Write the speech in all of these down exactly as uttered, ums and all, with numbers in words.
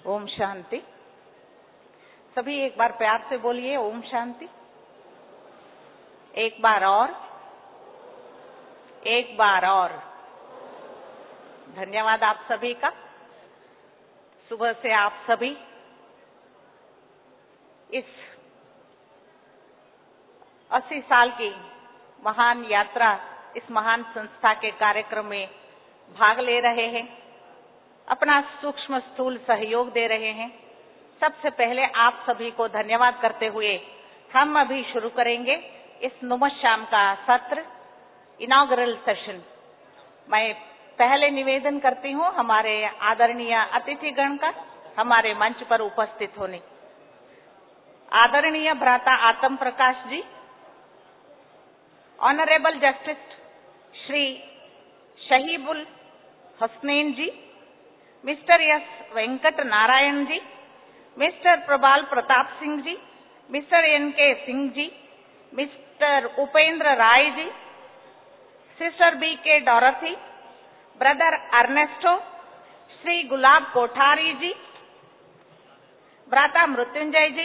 ओम शांति। सभी एक बार प्यार से बोलिए ओम शांति। एक बार और, एक बार और। धन्यवाद आप सभी का। सुबह से आप सभी इस अस्सी साल की महान यात्रा, इस महान संस्था के कार्यक्रम में भाग ले रहे हैं, अपना सूक्ष्म स्थूल सहयोग दे रहे हैं। सबसे पहले आप सभी को धन्यवाद करते हुए हम अभी शुरू करेंगे इस नुमस शाम का सत्र, इनॉग्रल सेशन। मैं पहले निवेदन करती हूँ हमारे आदरणीय अतिथिगण का हमारे मंच पर उपस्थित होने। आदरणीय भ्राता Atma Prakash ji, honourable justice Shri Shahibul Hasnain ji, mister S Venkat Narayan ji, mister Prabal Pratap Singh ji, mister N K Singh ji, mister Upendra Rai ji, sister B K Dorothy, brother Ernesto, Shri Gulab Kothari ji, भ्राता मृत्युंजय जी,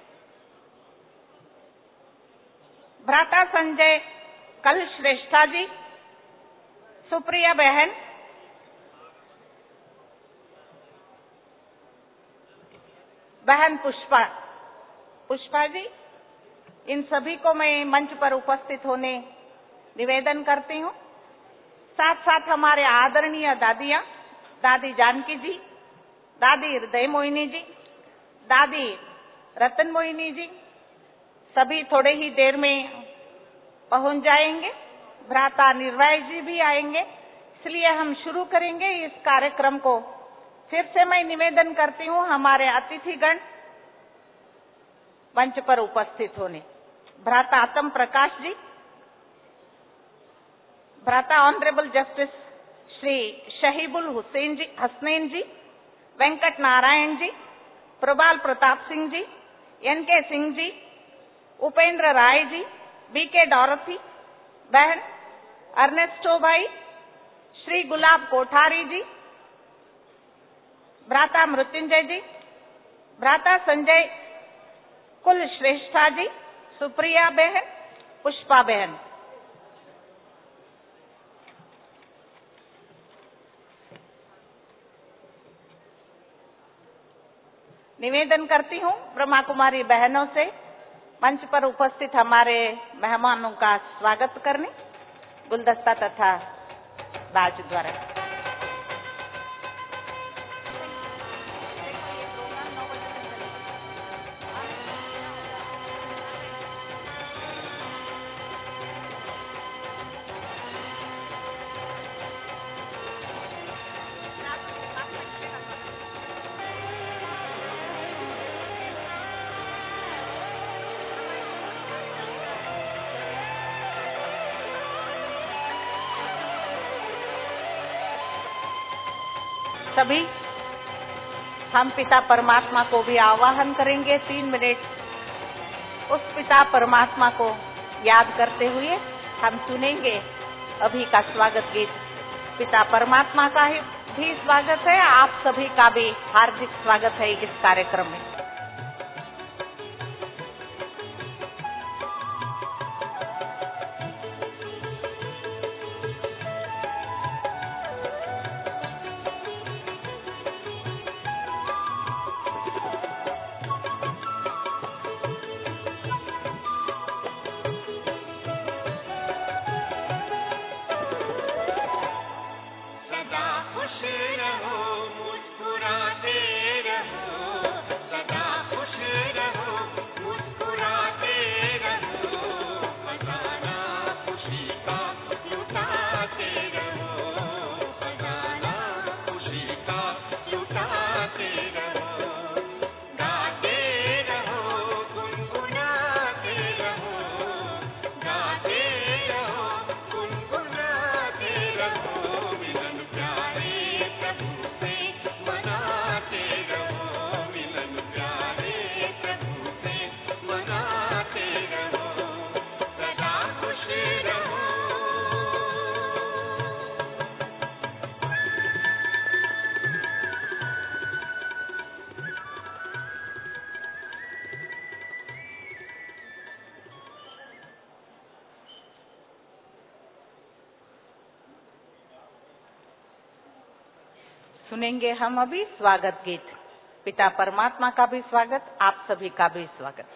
भ्राता संजय कल श्रेष्ठा जी, सुप्रिया बहन, बहन पुष्पा पुष्पा जी, इन सभी को मैं मंच पर उपस्थित होने निवेदन करती हूँ। साथ साथ हमारे आदरणीय दादियाँ, दादी जानकी जी, दादी हृदय मोहिनी जी, दादी रतन मोहिनी जी, सभी थोड़े ही देर में पहुंच जाएंगे। भ्राता निर्वाय जी भी आएंगे, इसलिए हम शुरू करेंगे इस कार्यक्रम को। फिर से मैं निवेदन करती हूँ हमारे अतिथिगण मंच पर उपस्थित होने। भ्राता आत्म प्रकाश जी, भ्राता honourable justice Shri Shahibul Hussain ji Hasnain ji, Venkat Narayan ji, Prabal Pratap Singh ji, N K Singh ji, Upendra Rai ji, B K Dorothy बहन, अर्नेस्टो भाई, श्री गुलाब कोठारी जी, भ्राता मृत्युंजय जी, भ्राता संजय कुल श्रेष्ठा जी, सुप्रिया बहन, पुष्पा बहन। निवेदन करती हूँ ब्रह्मा कुमारी बहनों से मंच पर उपस्थित हमारे मेहमानों का स्वागत करने गुलदस्ता तथा बाज द्वारा। सभी हम पिता परमात्मा को भी आवाहन करेंगे। तीन मिनट उस पिता परमात्मा को याद करते हुए हम सुनेंगे अभी का स्वागत गीत। पिता परमात्मा का भी स्वागत है, आप सभी का भी हार्दिक स्वागत है इस कार्यक्रम में। सदा सुनेंगे हम अभी स्वागत गीत। पिता परमात्मा का भी स्वागत, आप सभी का भी स्वागत।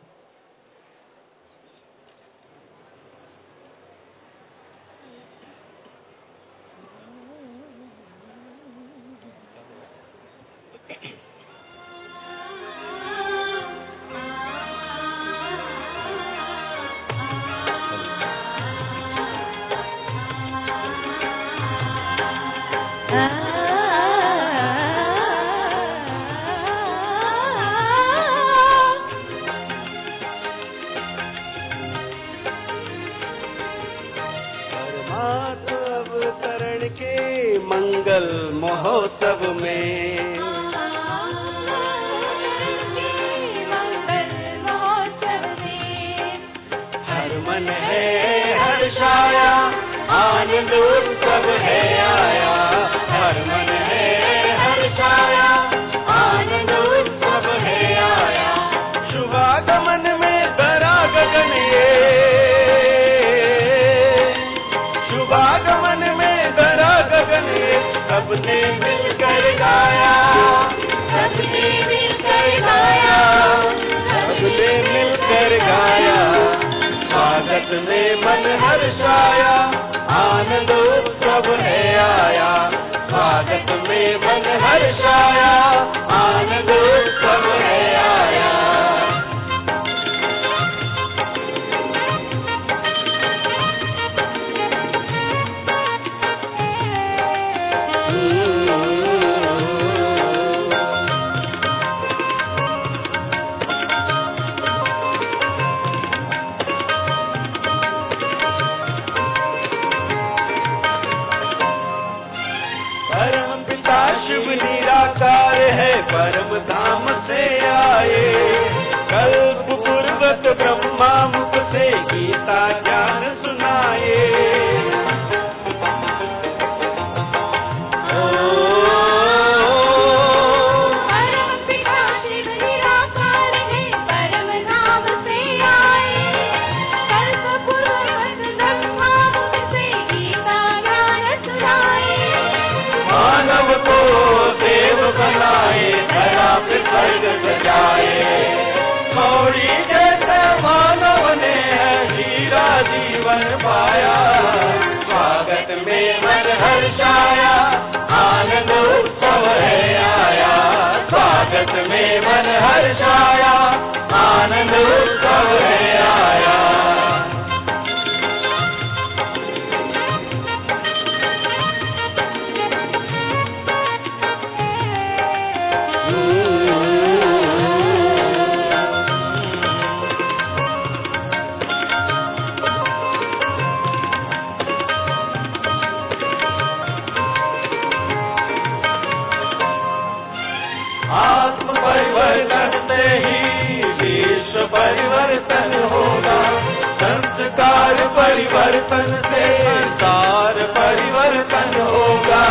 मंगल महोत्सव में हर मन है हर्षाया, आनंद उत्सव है आया। हर मन है हर्षाया, आनंद उत्सव है आया। शुभागमन में धरा गगन ये, शुभागमन में धरा गगन ये, सबने मिलकर गाया, सबने मिलकर गाया, सबने मिलकर गाया। स्वागत में मन हर्षाया, आनंद उत्सव है आया। स्वागत में मन हर्षाया, आनंद उत्सव है आया। परम धाम से आए, कल्प पूर्वक ब्रह्मा मुख से गीता ज्ञान सुनाए। परम पिता शिव निराकार है, परम धाम से आए, कल्प पूर्वक ब्रह्मा मुख से गीता ज्ञान सुनाए। मानव को देव बनाए, धरा पे स्वर्ग सजाए। मौड़ी जैसे मानव ने हीरा जीवन पाया। स्वागत में मन हर्षाया, आनंद उत्सव है आया। स्वागत में मन हर्षाया, आनंद उत्सव है आया। आत्म परिवर्तन से ही विश्व परिवर्तन होगा। संस्कार परिवर्तन से सार परिवर्तन होगा।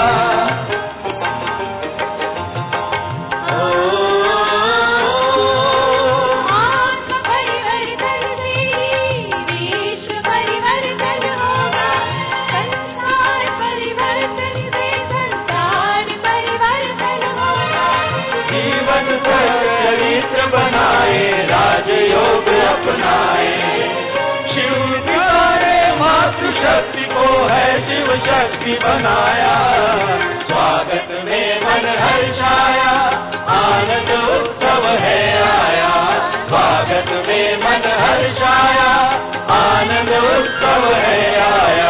आत्म परिवर्तन से विश्व परिवर्तन होगा। संसार परिवर्तन से संसार परिवर्तन होगा। जीवन चरित्र बनाए, राजयोग अपनाए। शिव ने मातृशक्ति को है शिव शक्ति बनाया। स्वागत में मन हर्षाया, आनंद उत्सव है आया। स्वागत में मन हर्षाया, आनंद उत्सव है आया।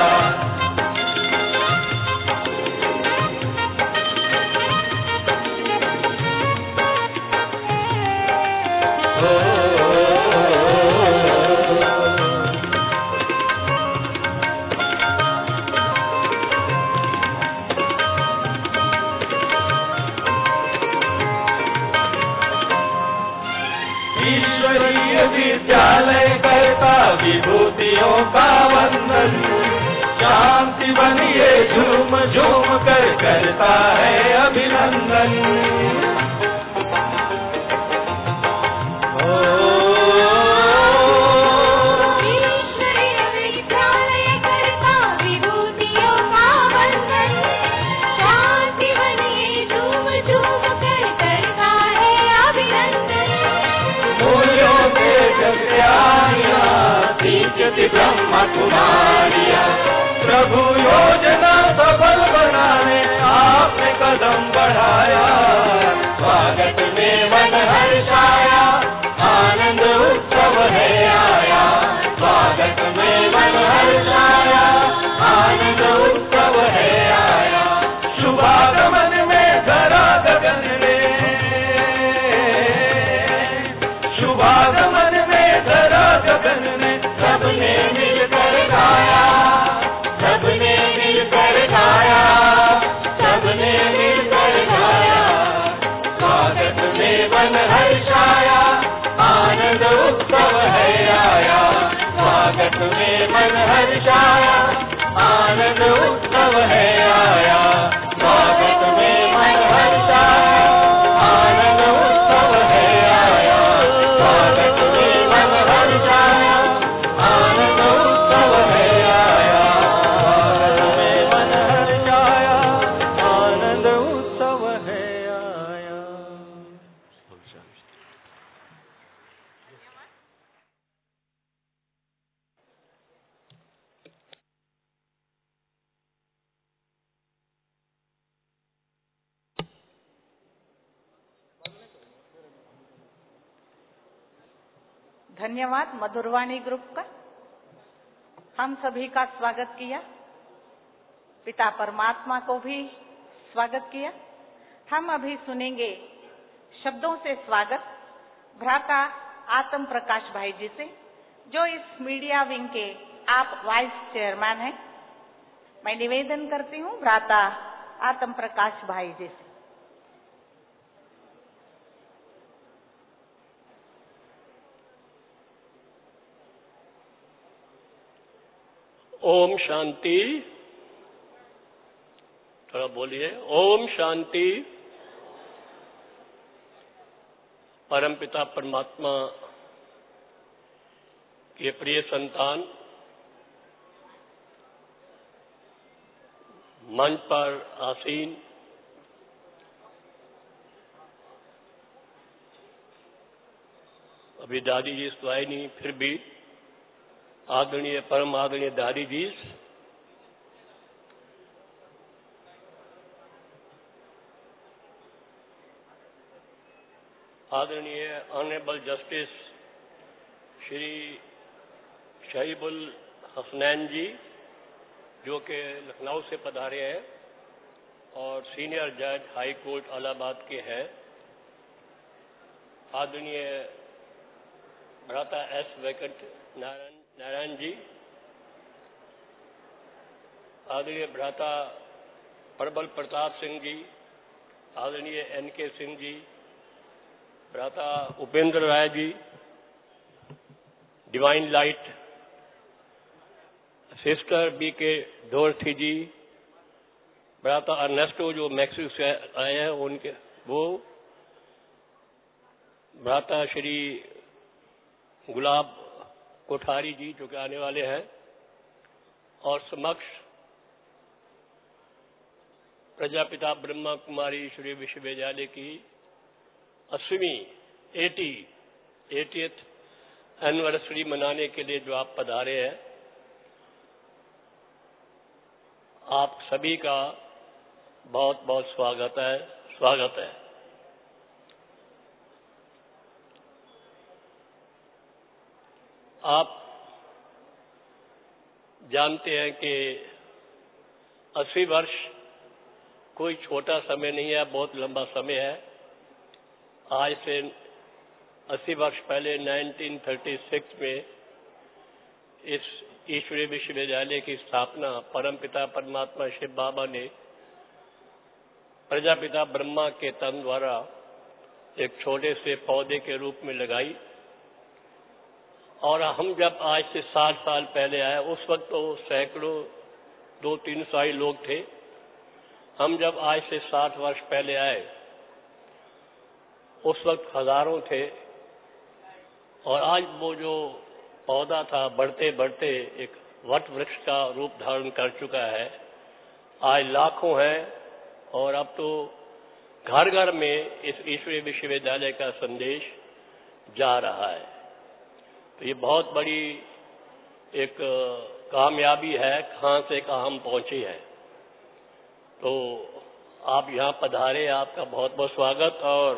ईश्वरीय विद्यालय करता विभूतियों का वंदन। शांति बनिए झूम झूम कर करता है अभिनंदन। ईश्वरीय विद्यालय करता विभूतियों का वंदन। शांति बनिए कदम बढ़ाया, स्वागत में मन हर्षाया, आनंद उत्सव है आया, स्वागत में मन हर्षाया, आनंद उत्सव है आया। शुभागमन में धरा गगन में, शुभागमन में धरा गगन में, सबने मिलकर गाया, सबने मिलकर गाया, सबने मिलकर गाया, स्वागत में मन हर्षाया, आनंद उत्सव है आया, स्वागत में मन हर्षाया, आनंद उत्सव है आया, स्वागत में मन हर्षाया, आनंद उत्सव है आया, स्वागत में मन हर्षाया, आनंद उत्सव है आया, स्वागत में मन हर्षाया, आनंद उत्सव है आया। धन्यवाद मधुरवाणी ग्रुप का। हम सभी का स्वागत किया, पिता परमात्मा को भी स्वागत किया। हम अभी सुनेंगे शब्दों से स्वागत भ्राता आत्म प्रकाश भाई जी से, जो इस मीडिया विंग के आप वाइस चेयरमैन हैं। मैं निवेदन करती हूँ भ्राता आत्म प्रकाश भाई जी से। ओम शांति। थोड़ा बोलिए। ओम शांति। परमपिता परमात्मा के प्रिय संतान, मंच पर आसीन अभी दादी जी तो आए नहीं, फिर भी आदरणीय परम आदरणीय दादी जी, आदरणीय ऑनरेबल जस्टिस श्री शहीबुल हसनैन जी, जो कि लखनऊ से पधारे हैं और सीनियर जज हाई कोर्ट इलाहाबाद के हैं। आदरणीय भ्राता एस वेंकट नारायण नारायण जी, आदरणीय भ्राता प्रबल प्रताप सिंह जी, आदरणीय एन के सिंह जी, भ्राता Upendra Rai ji, divine light, sister B K Dorothy जी, भ्राता अर्नेस्टो जो मैक्सिको से आए हैं उनके वो, भ्राता श्री गुलाब कोठारी जी जो कि आने वाले हैं, और समक्ष प्रजापिता ब्रह्मा कुमारी ईश्वरीय विश्वविद्यालय की अस्वीं एटी एटीएथ एनिवर्सरी मनाने के लिए जो आप पधारे हैं, आप सभी का बहुत बहुत स्वागत है स्वागत है। आप जानते हैं कि अस्सी वर्ष कोई छोटा समय नहीं है, बहुत लंबा समय है। आज से अस्सी वर्ष पहले उन्नीस सौ छत्तीस में इस ईश्वरीय विश्वविद्यालय की स्थापना परमपिता परमात्मा शिव बाबा ने प्रजापिता ब्रह्मा के तन द्वारा एक छोटे से पौधे के रूप में लगाई। और हम जब आज से साठ साल पहले आए, उस वक्त तो सैकड़ों दो तीन सौ ही लोग थे। हम जब आज से साठ वर्ष पहले आए, उस वक्त हजारों थे। और आज वो जो पौधा था बढ़ते बढ़ते एक वट वृक्ष का रूप धारण कर चुका है। आज लाखों हैं और अब तो घर घर में इस ईश्वरीय विश्वविद्यालय का संदेश जा रहा है। तो ये बहुत बड़ी एक कामयाबी है, कहाँ से कहाँ हम पहुंचे हैं। तो आप यहाँ पधारे, आपका बहुत बहुत स्वागत। और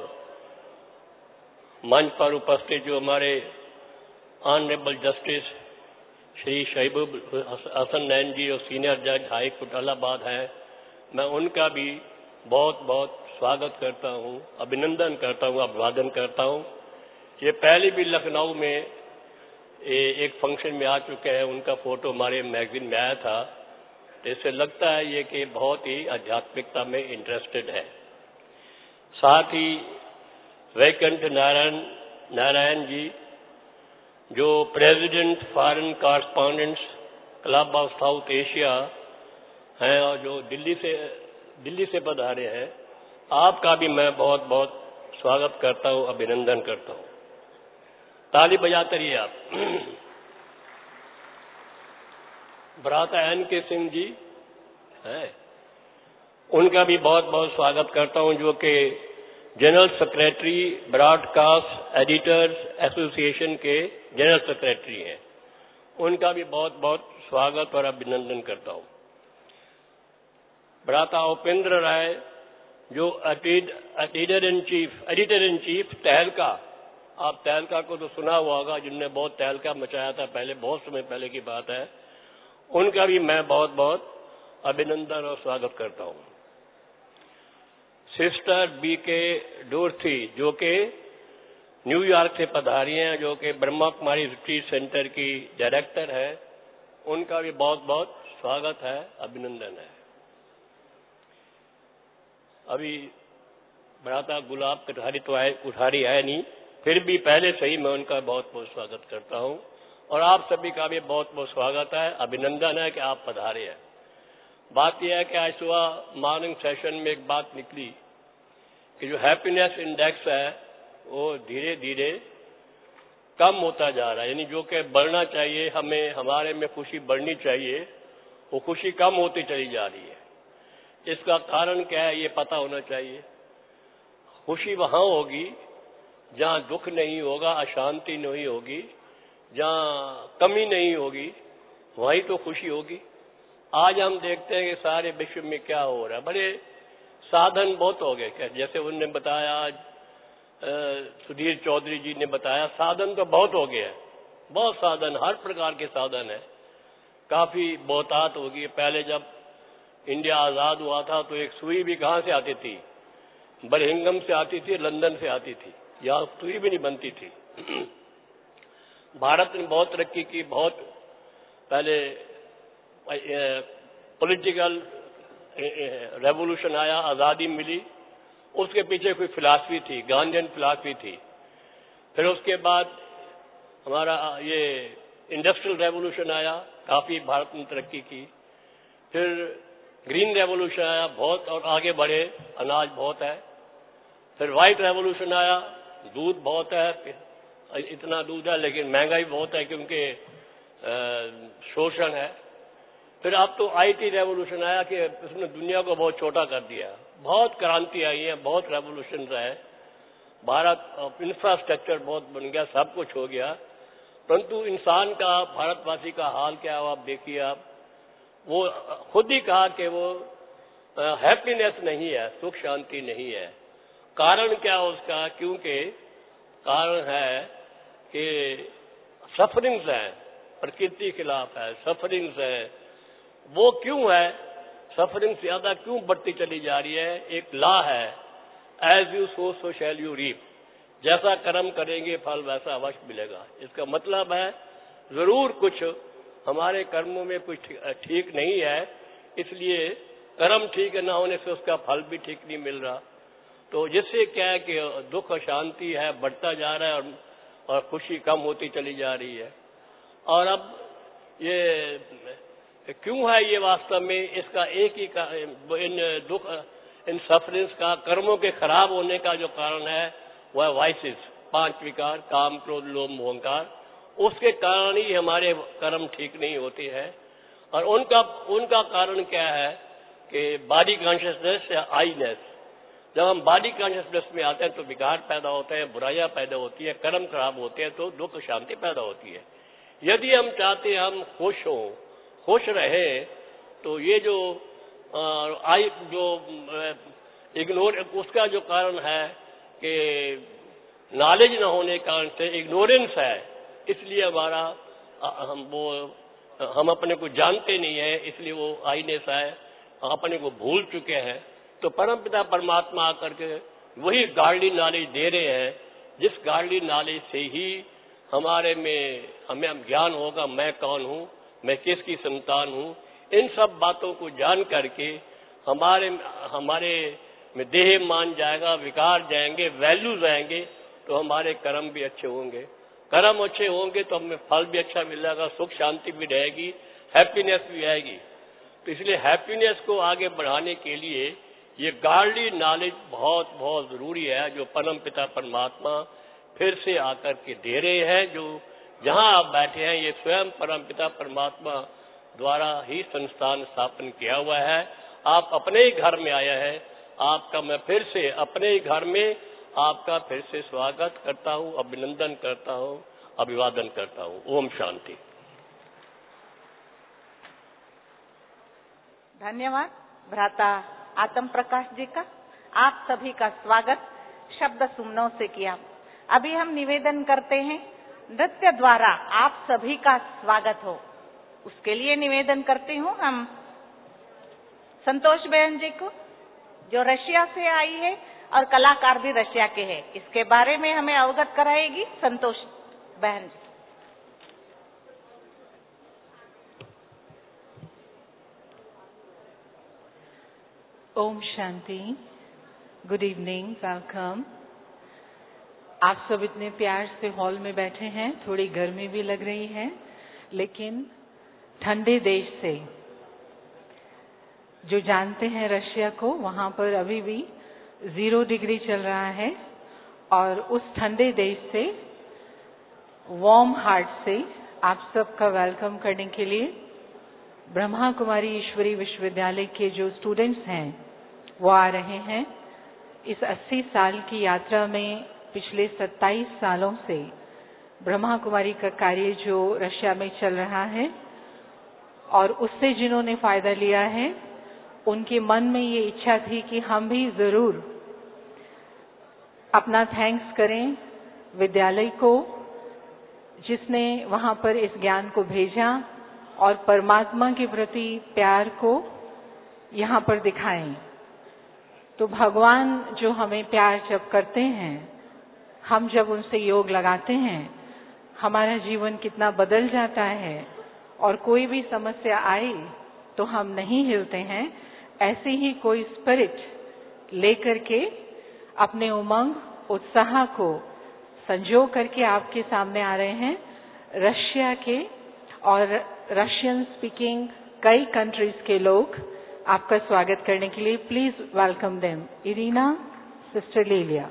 मंच पर उपस्थित जो हमारे honourable justice Shri Shahibul Hasnain ji और सीनियर जज हाई कोर्ट इलाहाबाद हैं, मैं उनका भी बहुत बहुत स्वागत करता हूँ, अभिनंदन करता हूँ, अभिवादन करता हूँ। ये पहले भी लखनऊ में एक फंक्शन में आ चुके हैं, उनका फोटो हमारे मैगजीन में आया था। इससे लगता है ये कि बहुत ही आध्यात्मिकता में इंटरेस्टेड है। साथ ही वैकुंठ नारायण नारायण जी जो president foreign correspondents club of South Asia हैं और जो दिल्ली से दिल्ली से पधारे हैं, आपका भी मैं बहुत बहुत स्वागत करता हूँ, अभिनंदन करता हूँ। ताली बजाते रहिए आप। भ्राता एन के सिंह जी हैं, उनका भी बहुत बहुत स्वागत करता हूं, जो कि general secretary broadcast editors association के जनरल सेक्रेटरी हैं। उनका भी बहुत बहुत स्वागत और अभिनंदन करता हूं। भ्राता उपेंद्र राय जो editor in chief editor in chief Tehelka, आप तहलका को तो सुना हुआ होगा, जिनने बहुत तहलका मचाया था पहले, बहुत समय पहले की बात है। उनका भी मैं बहुत बहुत अभिनंदन और स्वागत करता हूं। सिस्टर बी के डोर्थी जो कि न्यूयॉर्क से पधारी हैं, जो कि ब्रह्मा कुमारी रिट्रीट सेंटर की डायरेक्टर है, उनका भी बहुत बहुत स्वागत है, अभिनंदन है। अभी भ्राता गुलाब कटारी तो आए उठारी है नहीं, फिर भी पहले से ही मैं उनका बहुत बहुत स्वागत करता हूं। और आप सभी का भी बहुत बहुत स्वागत है, अभिनंदन है कि आप पधारे हैं। बात यह है कि आज सुबह मॉर्निंग सेशन में एक बात निकली कि जो हैप्पीनेस इंडेक्स है वो धीरे धीरे कम होता जा रहा है, यानी जो कि बढ़ना चाहिए, हमें हमारे में खुशी बढ़नी चाहिए, वो खुशी कम होती चली जा रही है। इसका कारण क्या है ये पता होना चाहिए। खुशी वहां होगी जहां दुख नहीं होगा, अशांति नहीं होगी, जहां कमी नहीं होगी, वहीं तो खुशी होगी। आज हम देखते हैं कि सारे विश्व में क्या हो रहा है, बड़े साधन बहुत हो गए। क्या जैसे उन्होंने बताया, आज सुधीर चौधरी जी ने बताया, साधन तो बहुत हो गया है, बहुत साधन, हर प्रकार के साधन है, काफी बहुतात हो गई। पहले जब इंडिया आजाद हुआ था तो एक सुई भी कहां से आती थी, बरहिंगम से आती थी, लंदन से आती थी, यहां सुई भी नहीं बनती थी। भारत ने बहुत तरक्की की, बहुत पहले पॉलिटिकल रेवोल्यूशन आया, आजादी मिली, उसके पीछे कोई फिलॉसफी थी, गांधीयन फिलॉसफी थी। फिर उसके बाद हमारा ये इंडस्ट्रियल रेवोल्यूशन आया, काफी भारत ने तरक्की की। फिर ग्रीन रेवोल्यूशन आया, बहुत और आगे बढ़े, अनाज बहुत है। फिर व्हाइट रेवोल्यूशन आया, दूध बहुत है, इतना दूध है लेकिन महंगाई बहुत है क्योंकि शोषण है। फिर अब तो आईटी रेवोल्यूशन आया कि उसने दुनिया को बहुत छोटा कर दिया। बहुत क्रांति आई है, बहुत रेवोल्यूशन है। भारत इंफ्रास्ट्रक्चर बहुत बन गया, सब कुछ हो गया, परंतु इंसान का, भारतवासी का हाल क्या है आप देखिए। आप वो खुद ही कहा कि वो हैप्पीनेस नहीं है, सुख शांति नहीं है। कारण क्या है उसका? क्योंकि कारण है कि सफरिंग्स है, प्रकृति के खिलाफ है, सफरिंग्स है। वो क्यों है, सफरिंग ज्यादा क्यों बढ़ती चली जा रही है? एक लॉ है, as you sow so shall you reap, जैसा कर्म करेंगे फल वैसा अवश्य मिलेगा। इसका मतलब है जरूर कुछ हमारे कर्मों में कुछ ठीक नहीं है, इसलिए कर्म ठीक न होने से उसका फल भी ठीक नहीं मिल रहा। तो जिससे क्या है कि दुख और शांति है बढ़ता जा रहा है और, और खुशी कम होती चली जा रही है। और अब ये क्यों है ये वास्तव में? इसका एक ही का, इन दुख इन सफरिंग्स का, कर्मों के खराब होने का जो कारण है वह वाइसेस, पांच विकार, काम क्रोध लोभ मोह अहंकार, उसके कारण ही हमारे कर्म ठीक नहीं होते हैं। और उनका उनका कारण क्या है कि बॉडी कॉन्शियसनेस या आईनेस। जब हम बॉडी कॉन्शियसनेस में आते हैं तो विकार पैदा होते हैं, बुराइयां पैदा होती है, कर्म खराब होते हैं, तो दुख शांति पैदा होती है। यदि हम चाहते हैं हम खुश हों, खुश रहे, तो ये जो आई जो इग्नोर उसका जो कारण है कि नॉलेज न होने के कारण से इग्नोरेंस है, इसलिए हमारा हम वो हम अपने को जानते नहीं है, इसलिए वो आईनेस है, अपने को भूल चुके हैं। तो परमपिता परमात्मा आकर के वही गार्डली नॉलेज दे रहे हैं, जिस गार्डली नॉलेज से ही हमारे में हमें ज्ञान होगा, मैं कौन हूँ, मैं किसकी संतान हूँ। इन सब बातों को जान करके हमारे हमारे में देह मान जाएगा, विकार जाएंगे, वैल्यूज आएंगे, तो हमारे कर्म भी अच्छे होंगे। कर्म अच्छे होंगे तो हमें फल भी अच्छा मिलेगा, सुख शांति भी रहेगी, हैप्पीनेस भी आएगी। तो इसलिए हैप्पीनेस को आगे बढ़ाने के लिए ये गार्डली नॉलेज बहुत बहुत जरूरी है, जो परम पिता परमात्मा फिर से आकर के दे रहे हैं। जो जहां आप बैठे हैं, ये स्वयं परम पिता परमात्मा द्वारा ही संस्थान स्थापन किया हुआ है। आप अपने ही घर में आए हैं, आपका मैं फिर से अपने ही घर में आपका फिर से स्वागत करता हूं, अभिनंदन करता हूं, अभिवादन करता हूं। ओम शांति। धन्यवाद भ्राता आत्म प्रकाश जी का। आप सभी का स्वागत शब्द सुमनों से किया। अभी हम निवेदन करते हैं नृत्य द्वारा आप सभी का स्वागत हो, उसके लिए निवेदन करती हूँ हम संतोष बहन जी को, जो रशिया से आई है और कलाकार भी रशिया के हैं। इसके बारे में हमें अवगत कराएगी संतोष बहन जी। Om Shanti. Good evening, welcome. आप सब इतने प्यार से हॉल में बैठे हैं, थोड़ी गर्मी भी लग रही है, लेकिन ठंडे देश से जो जानते हैं रशिया को, वहां पर अभी भी जीरो डिग्री चल रहा है। और उस ठंडे देश से वार्म हार्ट से आप सबका वेलकम करने के लिए ब्रह्मा कुमारी ईश्वरी विश्वविद्यालय के जो स्टूडेंट्स हैं वो आ रहे हैं। इस अस्सी साल की यात्रा में पिछले सत्ताईस सालों से ब्रह्मा कुमारी का कार्य जो रशिया में चल रहा है, और उससे जिन्होंने फायदा लिया है, उनके मन में ये इच्छा थी कि हम भी जरूर अपना थैंक्स करें विद्यालय को, जिसने वहां पर इस ज्ञान को भेजा, और परमात्मा के प्रति प्यार को यहाँ पर दिखाएं। तो भगवान जो हमें प्यार जब करते हैं, हम जब उनसे योग लगाते हैं, हमारा जीवन कितना बदल जाता है, और कोई भी समस्या आए तो हम नहीं हिलते हैं। ऐसे ही कोई स्पिरिट लेकर के अपने उमंग उत्साह को संजो करके आपके सामने आ रहे हैं। रशिया के और रशियन स्पीकिंग कई कंट्रीज के लोग आपका स्वागत करने के लिए, please welcome them. Irina, sister Lilia.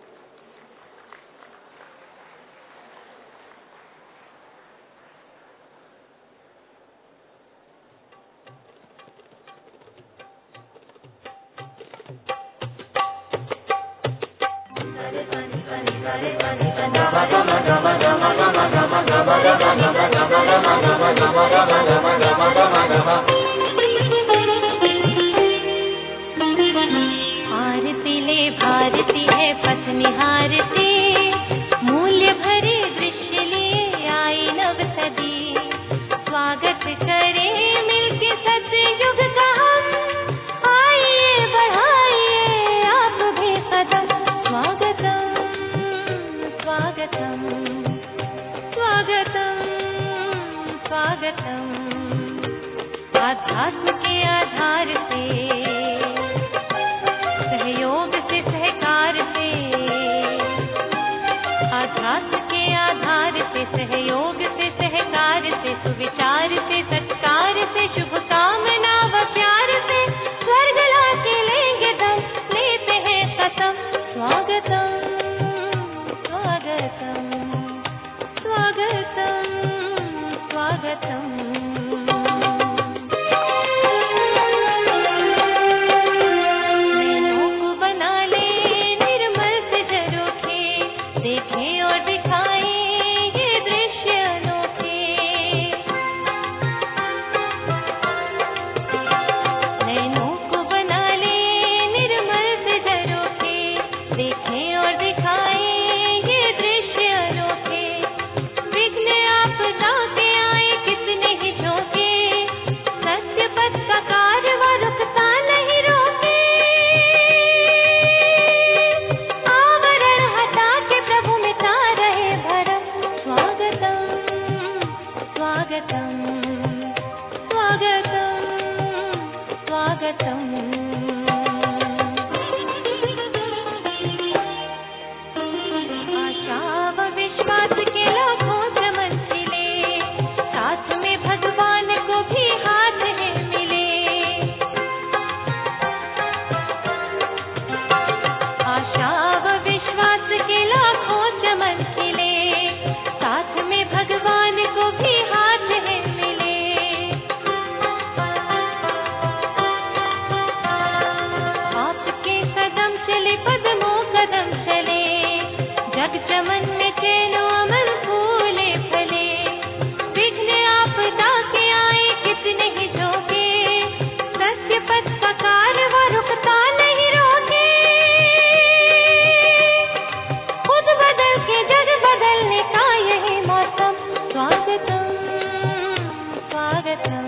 आरती ले भारती है पथ निहारते, मूल्य भरे दृश्य लिए आई नव सदी। स्वागत करे मिलके सतयुग का हम, आइए बढ़ाइए आप भी कदम। स्वागतम स्वागतम स्वागतम स्वागतम। आशा व विश्वास के लाखों चमन खिले, साथ में भगवान को भी हाथ है मिले। आशा व विश्वास के लाखों चमन खिले, साथ में भगवान को भी हाथ है मिले। आपके कदम चले कदमों कदम चले, जग चमन में चैनो अमन फूले फले। विघ्न आपदा के आए कितने ही झोंके, सत्य पथ का कारवां रुकता नहीं रोके। खुद बदल के जग बदलने का यही मौसम। स्वागतम स्वागतम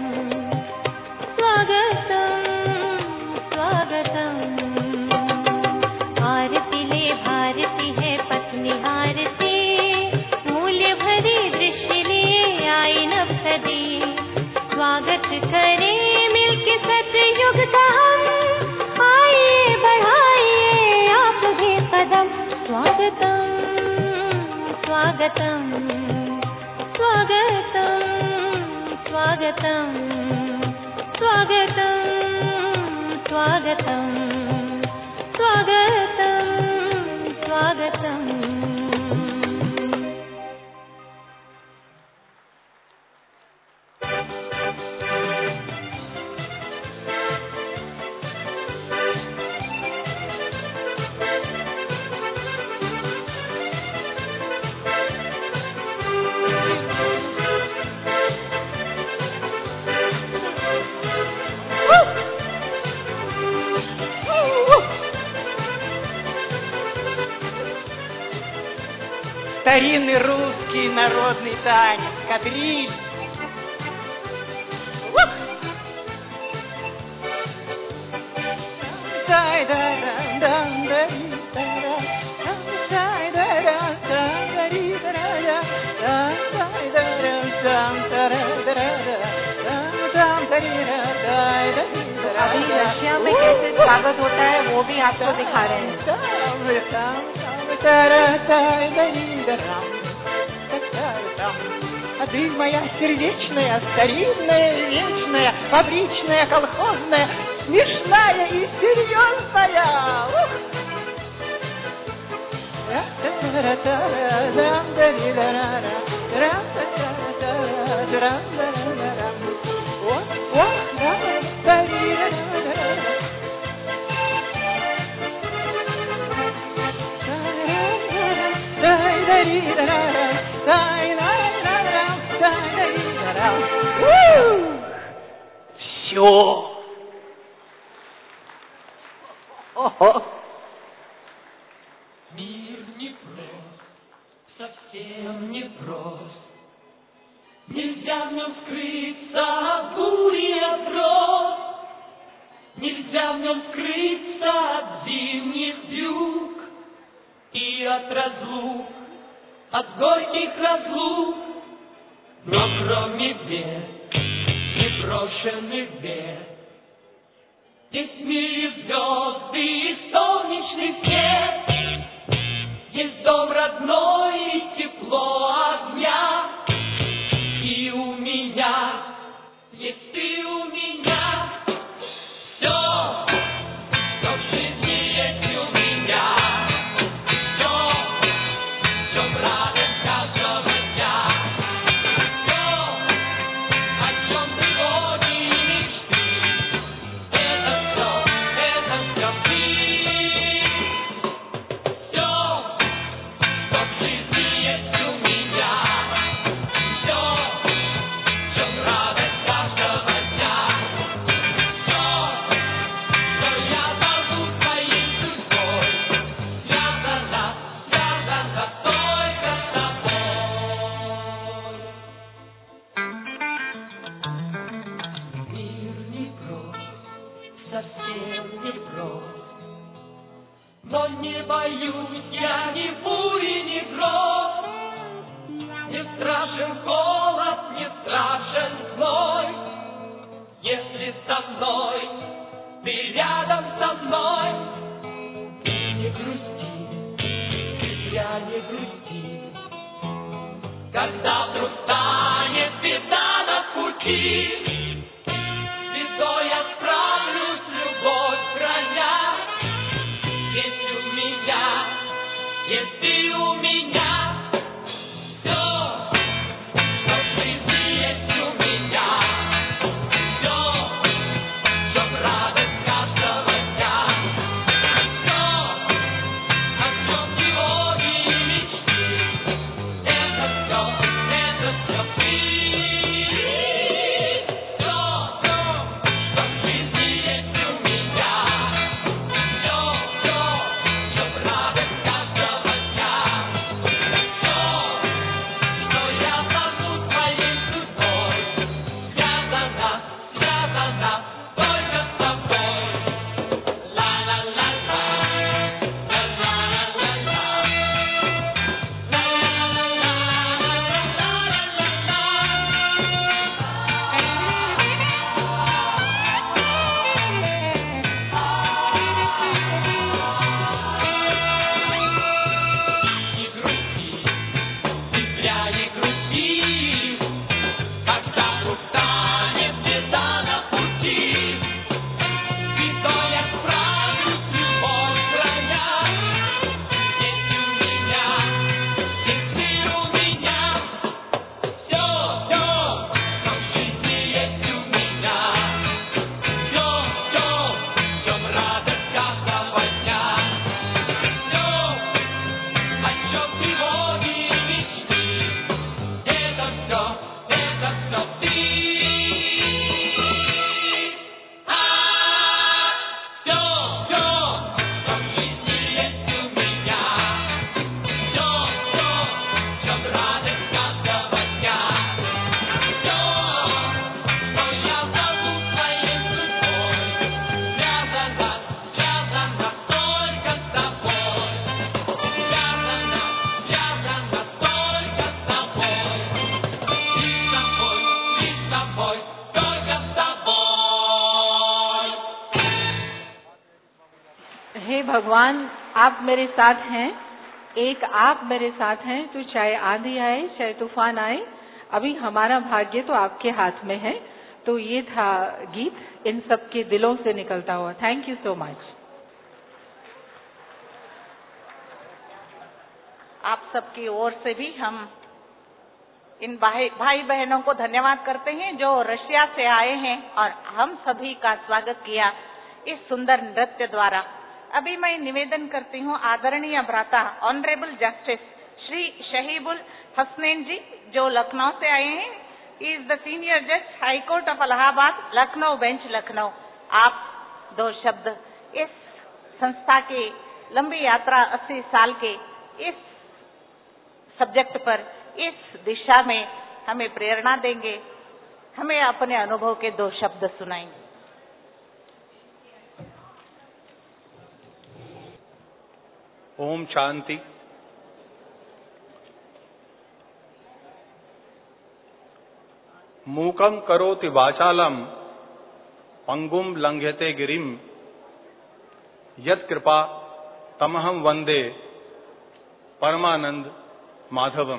स्वागतम स्वागतम। आरती ले भारती है पत्नी हारती, मूल्य भरे दृश्य लिए आई नव सदी। स्वागत करें मिलके सतयुग का हम, आइए बढ़ाइए आप भी कदम। स्वागतम स्वागतम स्वागतम स्वागतम स्वागतम स्वागतम स्वागतम स्वागतम। Старинный русский народный танец, кадриль. अभी रशिया में कैसे स्वागत होता है वो भी आपको दिखा रहे हैं। А ты моя сердечная, старинная, вечная, фабричная, колхозная, смешная и серьезная. Ух! Все. Ого. Мир непрост, совсем непрост. Нельзя в нем скрыться от бури, от гроз. Нельзя в нем скрыться от зимних вьюг и от разлук, от горьких разлук. Но кроме бед, непрошенных бед, есть в мире звезды и солнечный свет. Есть дом родной и тепло огня. И у меня есть ты у меня. Все, что в жизни есть у меня. Все, все в радость каждого дня. Все, о чем ты гонишь ты, это все, это все ты. Все, что в жизни есть у меня. Все, все в радость каждого дня. Все, что я зову твоей судьбой, связано, связано только с тобой. Мир непрост, совсем непрост, но не боюсь я ни бури, ни гроз. Не страшен холод, не страшен зной, если со мной ты рядом со мной. Не грусти, я не грусти, когда вдруг станет беда на пути. Бедой я справлюсь, любовь храня. Есть у меня, есть и у меня все, что в жизни есть у меня. Все, чтоб радость каждого дня. Все, о чем сегодня мечты. Это все, это все ты. Все, все, что в жизни есть у меня. Все, все, чтоб радость каждого дня. Все, что я зову твоей судьбой, связано, связано только с тобой. Ла-ла-ла-ла, ла-ла-ла-ла-ла, не грусти, ты зря не грусти, когда вдруг станет беда на пути. Бедой я справлюсь, любовь храня. Есть у меня, есть и у меня все, все, что в жизни есть у меня. Все, все, в чем радость каждого дня. Все, о чем сегодня мечты. Это все, это все ты. А, все, все, что в жизни есть у меня. Все, все, в чем радость каждого дня. Все, что я зову твоей судьбой, связано, связано только с тобой. Связано, связано только с тобой. И с тобой, и с тобой, только с тобой. हे भगवान, आप मेरे साथ हैं। एक आप मेरे साथ हैं, तो चाहे आंधी आए चाहे तूफान आए, अभी हमारा भाग्य तो आपके हाथ में है। तो ये था गीत इन सबके दिलों से निकलता हुआ। Thank you so much. आप सबकी ओर से भी हम इन भाई भाई बहनों को धन्यवाद करते हैं जो रशिया से आए हैं और हम सभी का स्वागत किया इस सुंदर नृत्य द्वारा। अभी मैं निवेदन करती हूँ आदरणीय भ्राता ऑनरेबल जस्टिस श्री शहीबुल हसनैन जी जो लखनऊ से आए हैं। इज द सीनियर जज high court of Allahabad, Lucknow bench, Lucknow. आप दो शब्द इस संस्था की लंबी यात्रा अस्सी साल के इस सब्जेक्ट पर, इस दिशा में हमें प्रेरणा देंगे, हमें अपने अनुभव के दो शब्द सुनाएंगे। ओम शांति। मूकं करोति वाचालम पंगुम लंघयते गिरिम यत् कृपा तमहं वंदे परमानंद माधवम।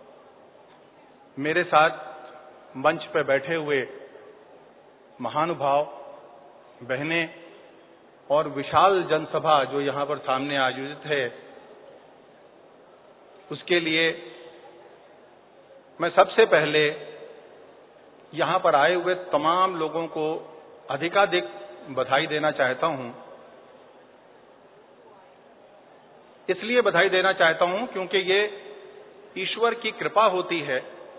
मेरे साथ मंच पर बैठे हुए महानुभाव, बहनें और विशाल जनसभा जो यहाँ पर सामने आयोजित है, उसके लिए मैं सबसे पहले यहाँ पर आए हुए तमाम लोगों को अधिकाधिक बधाई देना चाहता हूँ। इसलिए बधाई देना चाहता हूँ क्योंकि ये ईश्वर की कृपा होती है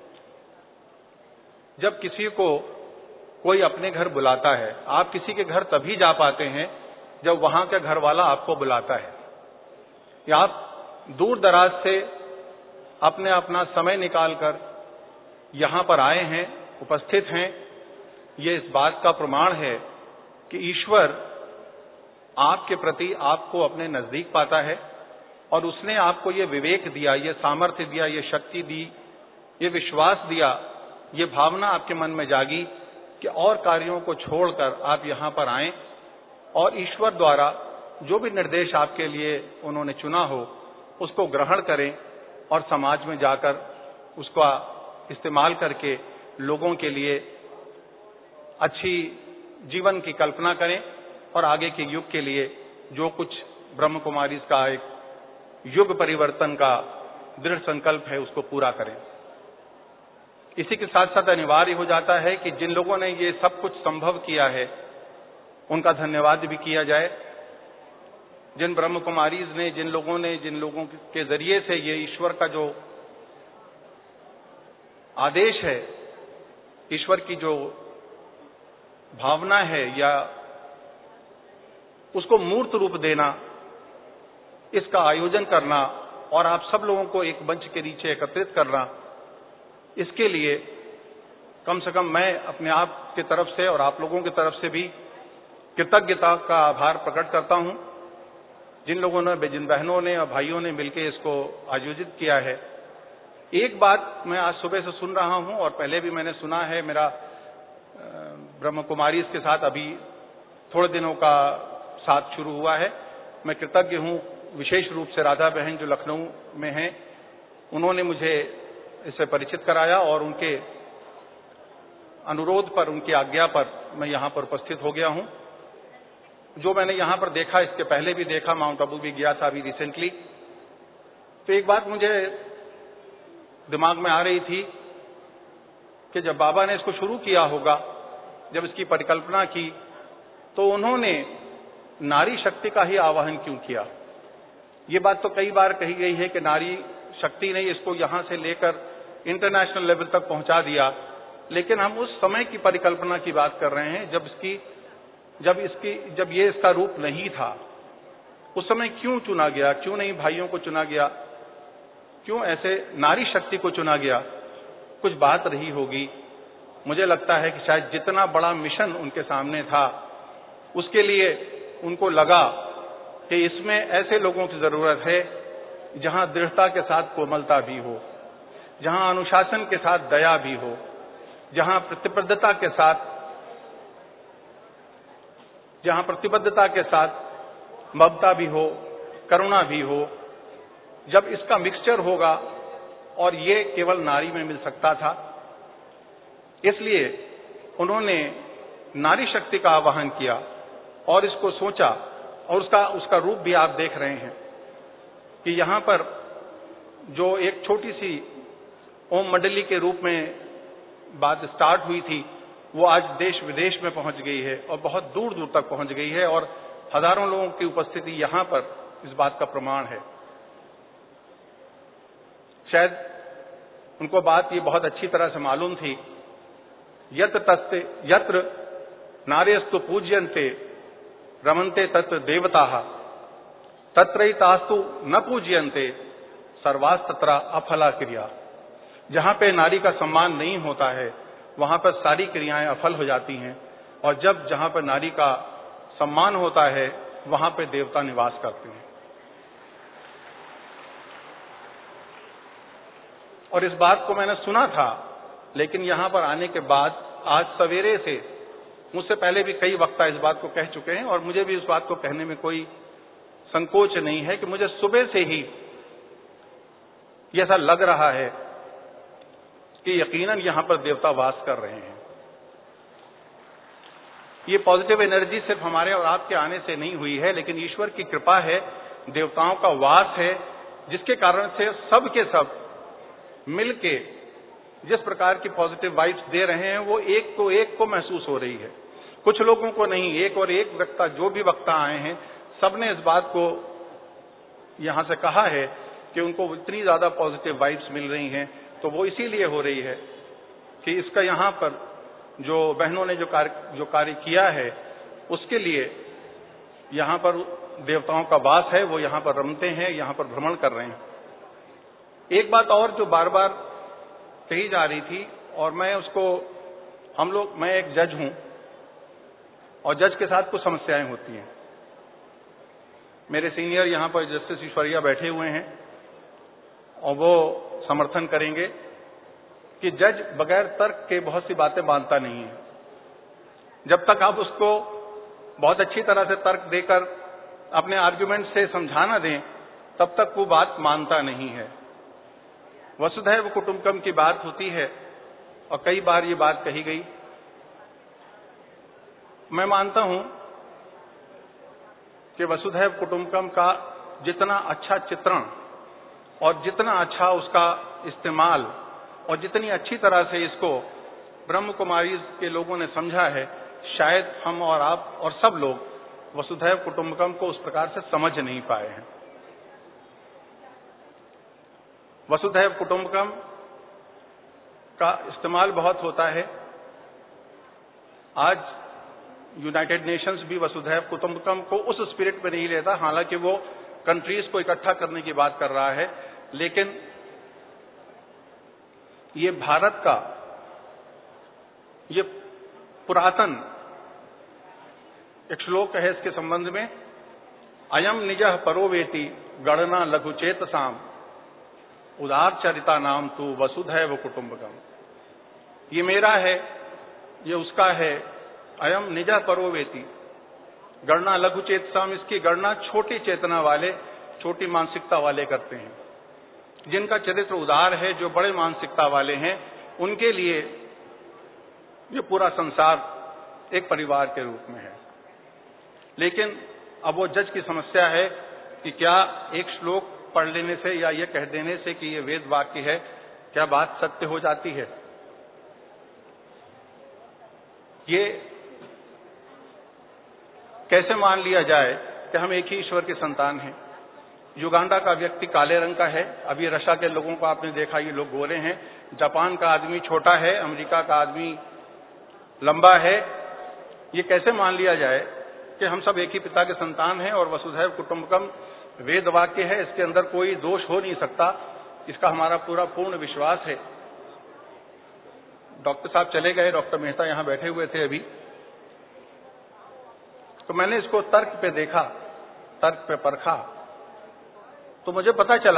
जब किसी को कोई अपने घर बुलाता है। आप किसी के घर तभी जा पाते हैं जब वहां का घर वाला आपको बुलाता है, या आप दूर दराज से अपने अपना समय निकालकर यहाँ पर आए हैं, उपस्थित हैं। ये इस बात का प्रमाण है कि ईश्वर आपके प्रति आपको अपने नजदीक पाता है और उसने आपको ये विवेक दिया, ये सामर्थ्य दिया, ये शक्ति दी, ये विश्वास दिया, ये भावना आपके मन में जागी कि और कार्यों को छोड़कर आप यहाँ पर आएं और ईश्वर द्वारा जो भी निर्देश आपके लिए उन्होंने चुना हो उसको ग्रहण करें और समाज में जाकर उसका इस्तेमाल करके लोगों के लिए अच्छी जीवन की कल्पना करें और आगे के युग के लिए जो कुछ ब्रह्म कुमारी का एक युग परिवर्तन का दृढ़ संकल्प है उसको पूरा करें। इसी के साथ साथ अनिवार्य हो जाता है कि जिन लोगों ने ये सब कुछ संभव किया है उनका धन्यवाद भी किया जाए। जिन ब्रह्म कुमारीज ने, जिन लोगों ने, जिन लोगों के जरिए से ये ईश्वर का जो आदेश है, ईश्वर की जो भावना है या उसको मूर्त रूप देना, इसका आयोजन करना और आप सब लोगों को एक मंच के नीचे एकत्रित करना, इसके लिए कम से कम मैं अपने आप की तरफ से और आप लोगों की तरफ से भी कृतज्ञता का आभार प्रकट करता हूं। जिन लोगों ने, जिन बहनों ने और भाइयों ने मिलकर इसको आयोजित किया है। एक बात मैं आज सुबह से सुन रहा हूं और पहले भी मैंने सुना है, मेरा ब्रह्म कुमारी इसके साथ अभी थोड़े दिनों का साथ शुरू हुआ है। मैं कृतज्ञ हूं विशेष रूप से राधा बहन जो लखनऊ में हैं, उन्होंने मुझे इससे परिचित कराया और उनके अनुरोध पर, उनकी आज्ञा पर मैं यहां पर उपस्थित हो गया हूं। जो मैंने यहां पर देखा, इसके पहले भी देखा, माउंट आबू भी गया था अभी रिसेंटली, तो एक बात मुझे दिमाग में आ रही थी कि जब बाबा ने इसको शुरू किया होगा, जब इसकी परिकल्पना की, तो उन्होंने नारी शक्ति का ही आवाहन क्यों किया। ये बात तो कई बार कही गई है कि नारी शक्ति ने इसको यहां से लेकर इंटरनेशनल लेवल तक पहुंचा दिया, लेकिन हम उस समय की परिकल्पना की बात कर रहे हैं जब इसकी जब इसकी जब ये इसका रूप नहीं था। उस समय क्यों चुना गया, क्यों नहीं भाइयों को चुना गया, क्यों ऐसे नारी शक्ति को चुना गया। कुछ बात रही होगी। मुझे लगता है कि शायद जितना बड़ा मिशन उनके सामने था, उसके लिए उनको लगा कि इसमें ऐसे लोगों की जरूरत है जहां दृढ़ता के साथ कोमलता भी हो, जहां अनुशासन के साथ दया भी हो, जहां प्रतिबद्धता के साथ जहां प्रतिबद्धता के साथ ममता भी हो, करुणा भी हो। जब इसका मिक्सचर होगा, और ये केवल नारी में मिल सकता था, इसलिए उन्होंने नारी शक्ति का आह्वान किया और इसको सोचा, और उसका उसका रूप भी आप देख रहे हैं कि यहां पर जो एक छोटी सी ओम मंडली के रूप में बात स्टार्ट हुई थी, वो आज देश विदेश में पहुंच गई है और बहुत दूर दूर तक पहुंच गई है, और हजारों लोगों की उपस्थिति यहां पर इस बात का प्रमाण है। शायद उनको बात ये बहुत अच्छी तरह से मालूम थी, यत्र तस्ते यत्र नार्यस्तु पूज्यन्ते रमन्ते तत्र देवताः तत्रैतास्तु न पूज्यन्ते सर्वास्तत्र अफला क्रिया। जहां पे नारी का सम्मान नहीं होता है, वहां पर सारी क्रियाएं अफल हो जाती हैं, और जब जहां पर नारी का सम्मान होता है, वहां पे देवता निवास करते हैं। और इस बात को मैंने सुना था, लेकिन यहां पर आने के बाद आज सवेरे से, मुझसे पहले भी कई वक्ता इस बात को कह चुके हैं और मुझे भी इस बात को कहने में कोई संकोच नहीं है कि मुझे सुबह से ही ये ऐसा लग रहा है कि यकीनन यहां पर देवता वास कर रहे हैं। ये पॉजिटिव एनर्जी सिर्फ हमारे और आपके आने से नहीं हुई है, लेकिन ईश्वर की कृपा है, देवताओं का वास है, जिसके कारण से सब के सब मिलके जिस प्रकार की पॉजिटिव वाइब्स दे रहे हैं, वो एक को एक को महसूस हो रही है। कुछ लोगों को नहीं, एक और एक वक्ता, जो भी वक्ता आए हैं, सबने इस बात को यहां से कहा है कि उनको इतनी ज्यादा पॉजिटिव वाइब्स मिल रही हैं, तो वो इसीलिए हो रही है कि इसका यहां पर जो बहनों ने जो कार्य जो कार्य किया है, उसके लिए यहां पर देवताओं का वास है, वो यहां पर रमते हैं, यहां पर भ्रमण कर रहे हैं। एक बात और जो बार बार कही जा रही थी, और मैं उसको, हम लोग, मैं एक जज हूं और जज के साथ कुछ समस्याएं होती हैं। मेरे सीनियर यहां पर जस्टिस ईश्वरिया बैठे हुए हैं और वो समर्थन करेंगे कि जज बगैर तर्क के बहुत सी बातें मानता नहीं है। जब तक आप उसको बहुत अच्छी तरह से तर्क देकर अपने आर्ग्यूमेंट से समझाना दें, तब तक वो बात मानता नहीं है। वसुधैव कुटुंबकम की बात होती है और कई बार ये बात कही गई। मैं मानता हूं कि वसुधैव कुटुंबकम का जितना अच्छा चित्रण और जितना अच्छा उसका इस्तेमाल और जितनी अच्छी तरह से इसको ब्रह्म कुमारी के लोगों ने समझा है, शायद हम और आप और सब लोग वसुधैव कुटुंबकम को उस प्रकार से समझ नहीं पाए हैं। वसुधैव कुटुंबकम का इस्तेमाल बहुत होता है। आज यूनाइटेड नेशंस भी वसुधैव कुटुंबकम को उस स्पिरिट में नहीं लेता, हालांकि वो कंट्रीज को इकट्ठा करने की बात कर रहा है, लेकिन ये भारत का ये पुरातन एक श्लोक है इसके संबंध में, अयम निजः परोवेति गणना लघु चेतसाम उदार चरिता नाम तू वसुधैव कुटुंबकम। ये मेरा है, ये उसका है। अयम निजः परोवेति गणना लघु चेतसाम, इसकी गणना छोटी चेतना वाले, छोटी मानसिकता वाले करते हैं। जिनका चरित्र उदार है, जो बड़े मानसिकता वाले हैं, उनके लिए ये पूरा संसार एक परिवार के रूप में है। लेकिन अब वो जज की समस्या है कि क्या एक श्लोक पढ़ लेने से या ये कह देने से कि ये वेद वाक्य है, क्या बात सत्य हो जाती है? ये कैसे मान लिया जाए कि हम एक ही ईश्वर के संतान हैं? युगांडा का व्यक्ति काले रंग का है, अभी रशिया के लोगों को आपने देखा ये लोग गोरे हैं, जापान का आदमी छोटा है, अमेरिका का आदमी लंबा है। ये कैसे मान लिया जाए कि हम सब एक ही पिता के संतान हैं और वसुधैव कुटुंबकम वेद वाक्य है, इसके अंदर कोई दोष हो नहीं सकता, इसका हमारा पूरा पूर्ण विश्वास है। डॉक्टर साहब चले गए, डॉक्टर मेहता यहां बैठे हुए थे अभी, तो मैंने इसको तर्क पे देखा, तर्क पे परखा, तो मुझे पता चला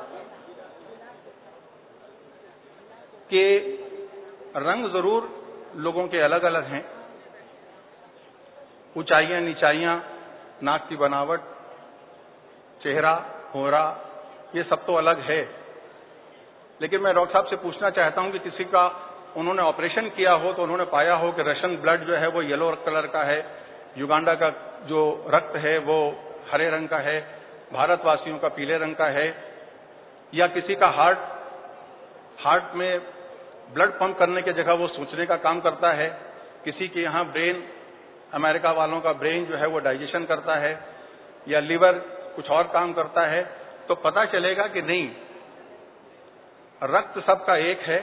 कि रंग जरूर लोगों के अलग अलग हैं, ऊंचाइयां नीचाइयां, नाक की बनावट, चेहरा, होरा, ये सब तो अलग है। लेकिन मैं डॉक्टर साहब से पूछना चाहता हूं कि किसी का उन्होंने ऑपरेशन किया हो तो उन्होंने पाया हो कि रशियन ब्लड जो है वो येलो कलर का है, युगांडा का जो रक्त है वो हरे रंग का है, भारतवासियों का पीले रंग का है, या किसी का हार्ट हार्ट में ब्लड पंप करने की जगह वो सोचने का काम करता है, किसी के यहाँ ब्रेन, अमेरिका वालों का ब्रेन जो है वो डाइजेशन करता है, या लिवर कुछ और काम करता है, तो पता चलेगा कि नहीं, रक्त सबका एक है,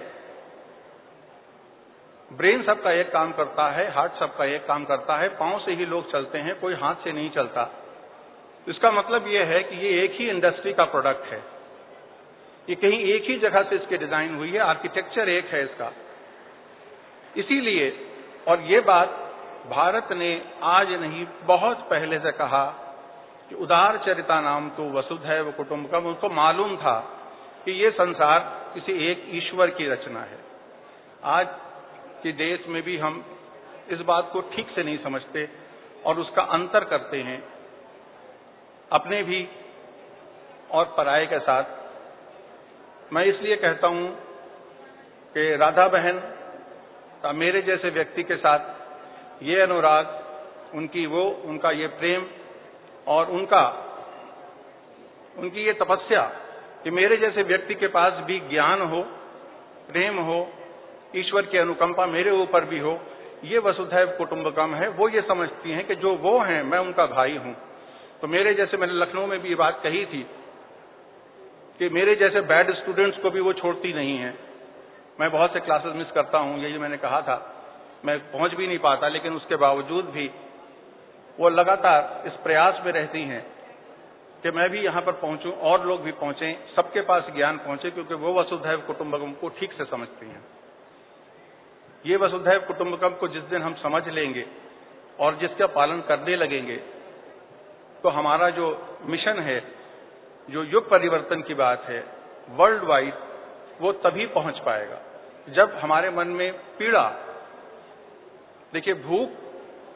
ब्रेन सबका एक काम करता है, हार्ट सबका एक काम करता है, पांव से ही लोग चलते हैं, कोई हाथ से नहीं चलता। इसका मतलब यह है कि ये एक ही इंडस्ट्री का प्रोडक्ट है, ये कहीं एक ही जगह से इसकी डिजाइन हुई है, आर्किटेक्चर एक है इसका। इसीलिए, और ये बात भारत ने आज नहीं बहुत पहले से कहा कि उदार चरिता नाम तो वसुधैव कुटुंबकम, उनको मालूम था कि ये संसार किसी एक ईश्वर की रचना है। आज के देश में भी हम इस बात को ठीक से नहीं समझते और उसका अंतर करते हैं अपने भी और पराये के साथ। मैं इसलिए कहता हूं कि राधा बहन का मेरे जैसे व्यक्ति के साथ ये अनुराग, उनकी वो उनका ये प्रेम और उनका उनकी ये तपस्या कि मेरे जैसे व्यक्ति के पास भी ज्ञान हो, प्रेम हो, ईश्वर की अनुकंपा मेरे ऊपर भी हो, ये वसुधैव कुटुंबकम है। वो ये समझती हैं कि जो वो हैं मैं उनका भाई हूं। तो मेरे जैसे, मैंने लखनऊ में भी ये बात कही थी कि मेरे जैसे बैड स्टूडेंट्स को भी वो छोड़ती नहीं है। मैं बहुत से क्लासेस मिस करता हूं, यही मैंने कहा था, मैं पहुंच भी नहीं पाता, लेकिन उसके बावजूद भी वो लगातार इस प्रयास में रहती हैं कि मैं भी यहां पर पहुंचूं और लोग भी पहुंचे, सबके पास ज्ञान पहुंचे, क्योंकि वो वसुधैव कुटुंबकम को ठीक से समझती हैं। ये वसुधैव कुटुंबकम को जिस दिन हम समझ लेंगे और जिसका पालन करने लगेंगे, तो हमारा जो मिशन है, जो युग परिवर्तन की बात है वर्ल्ड वाइड, वो तभी पहुंच पाएगा जब हमारे मन में पीड़ा, देखिए भूख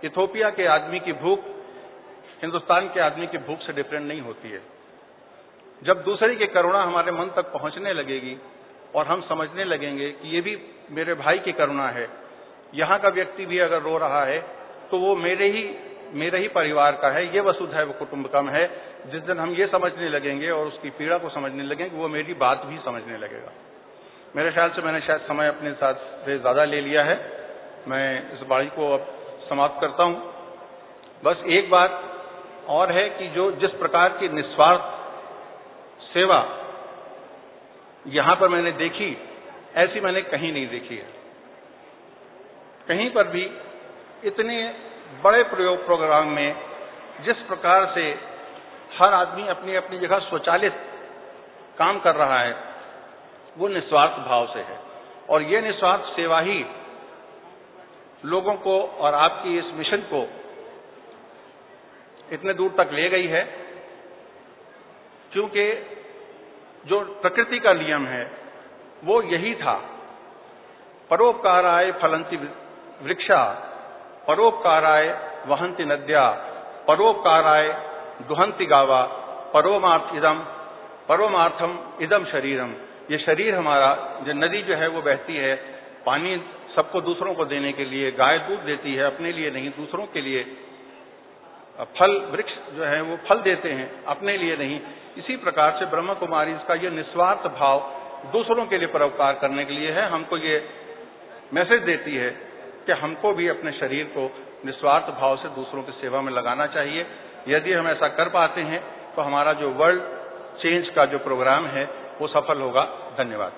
इथोपिया के आदमी की भूख हिंदुस्तान के आदमी की भूख से डिफरेंट नहीं होती है। जब दूसरे की करुणा हमारे मन तक पहुंचने लगेगी और हम समझने लगेंगे कि ये भी मेरे भाई की करुणा है, यहाँ का व्यक्ति भी अगर रो रहा है तो वो मेरे ही मेरे ही परिवार का है, ये वसुधैव कुटुंबकम है। जिस दिन हम ये समझने लगेंगे और उसकी पीड़ा को समझने लगेंगे, वो मेरी बात भी समझने लगेगा। मेरे ख्याल से मैंने शायद समय अपने साथ से ज्यादा ले लिया है। मैं इस वाणी को अब समाप्त करता हूं। बस एक बात और है कि जो जिस प्रकार की निस्वार्थ सेवा यहां पर मैंने देखी, ऐसी मैंने कहीं नहीं देखी है। कहीं पर भी इतने बड़े प्रयोग प्रोग्राम में जिस प्रकार से हर आदमी अपनी अपनी जगह स्वचालित काम कर रहा है, वो निस्वार्थ भाव से है। और ये निस्वार्थ सेवा ही लोगों को और आपकी इस मिशन को इतने दूर तक ले गई है, क्योंकि जो प्रकृति का नियम है वो यही था, परोपकाराय फलंति वृक्षा, परोपकाराय वहंति नद्या, परोपकाराय दुहंति गावा, परोमार्थ इदम परोमार्थम इदम शरीरम। ये शरीर हमारा, जो नदी जो है वो बहती है पानी सबको दूसरों को देने के लिए, गाय दूध देती है अपने लिए नहीं दूसरों के लिए, फल वृक्ष जो है वो फल देते हैं अपने लिए नहीं। इसी प्रकार से ब्रह्म कुमारी इसका ये निस्वार्थ भाव दूसरों के लिए परोपकार करने के लिए है। हमको ये मैसेज देती है कि हमको भी अपने शरीर को निस्वार्थ भाव से दूसरों की सेवा में लगाना चाहिए। यदि हम ऐसा कर पाते हैं तो हमारा जो वर्ल्ड चेंज का जो प्रोग्राम है वो सफल होगा। धन्यवाद।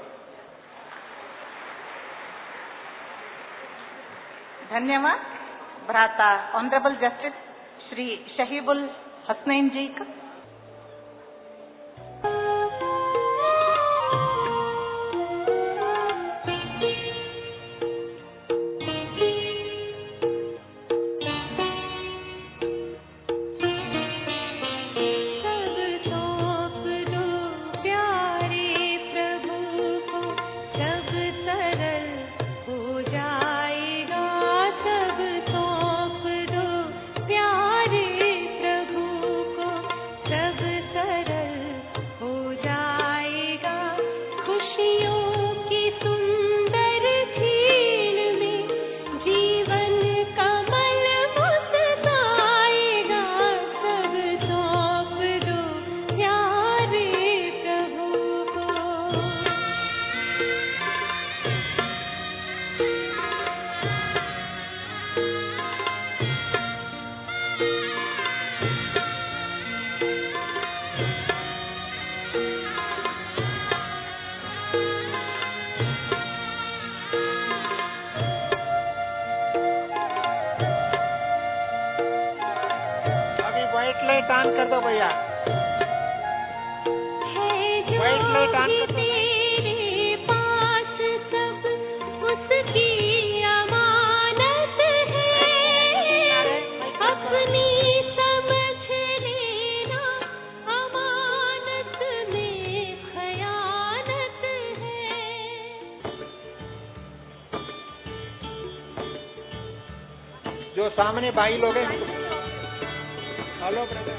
धन्यवाद भ्राता ऑनरेबल जस्टिस श्री शहीबुल हसनैन जी का। ऑन कर दो भैया, वाइट लाइट ऑन कर दो। तेरे पास सब उसकी अमानत है, अपनी समझ लेना अमानत में खयानत है। जो सामने भाई लोग हैं, हेलो ब्रदर।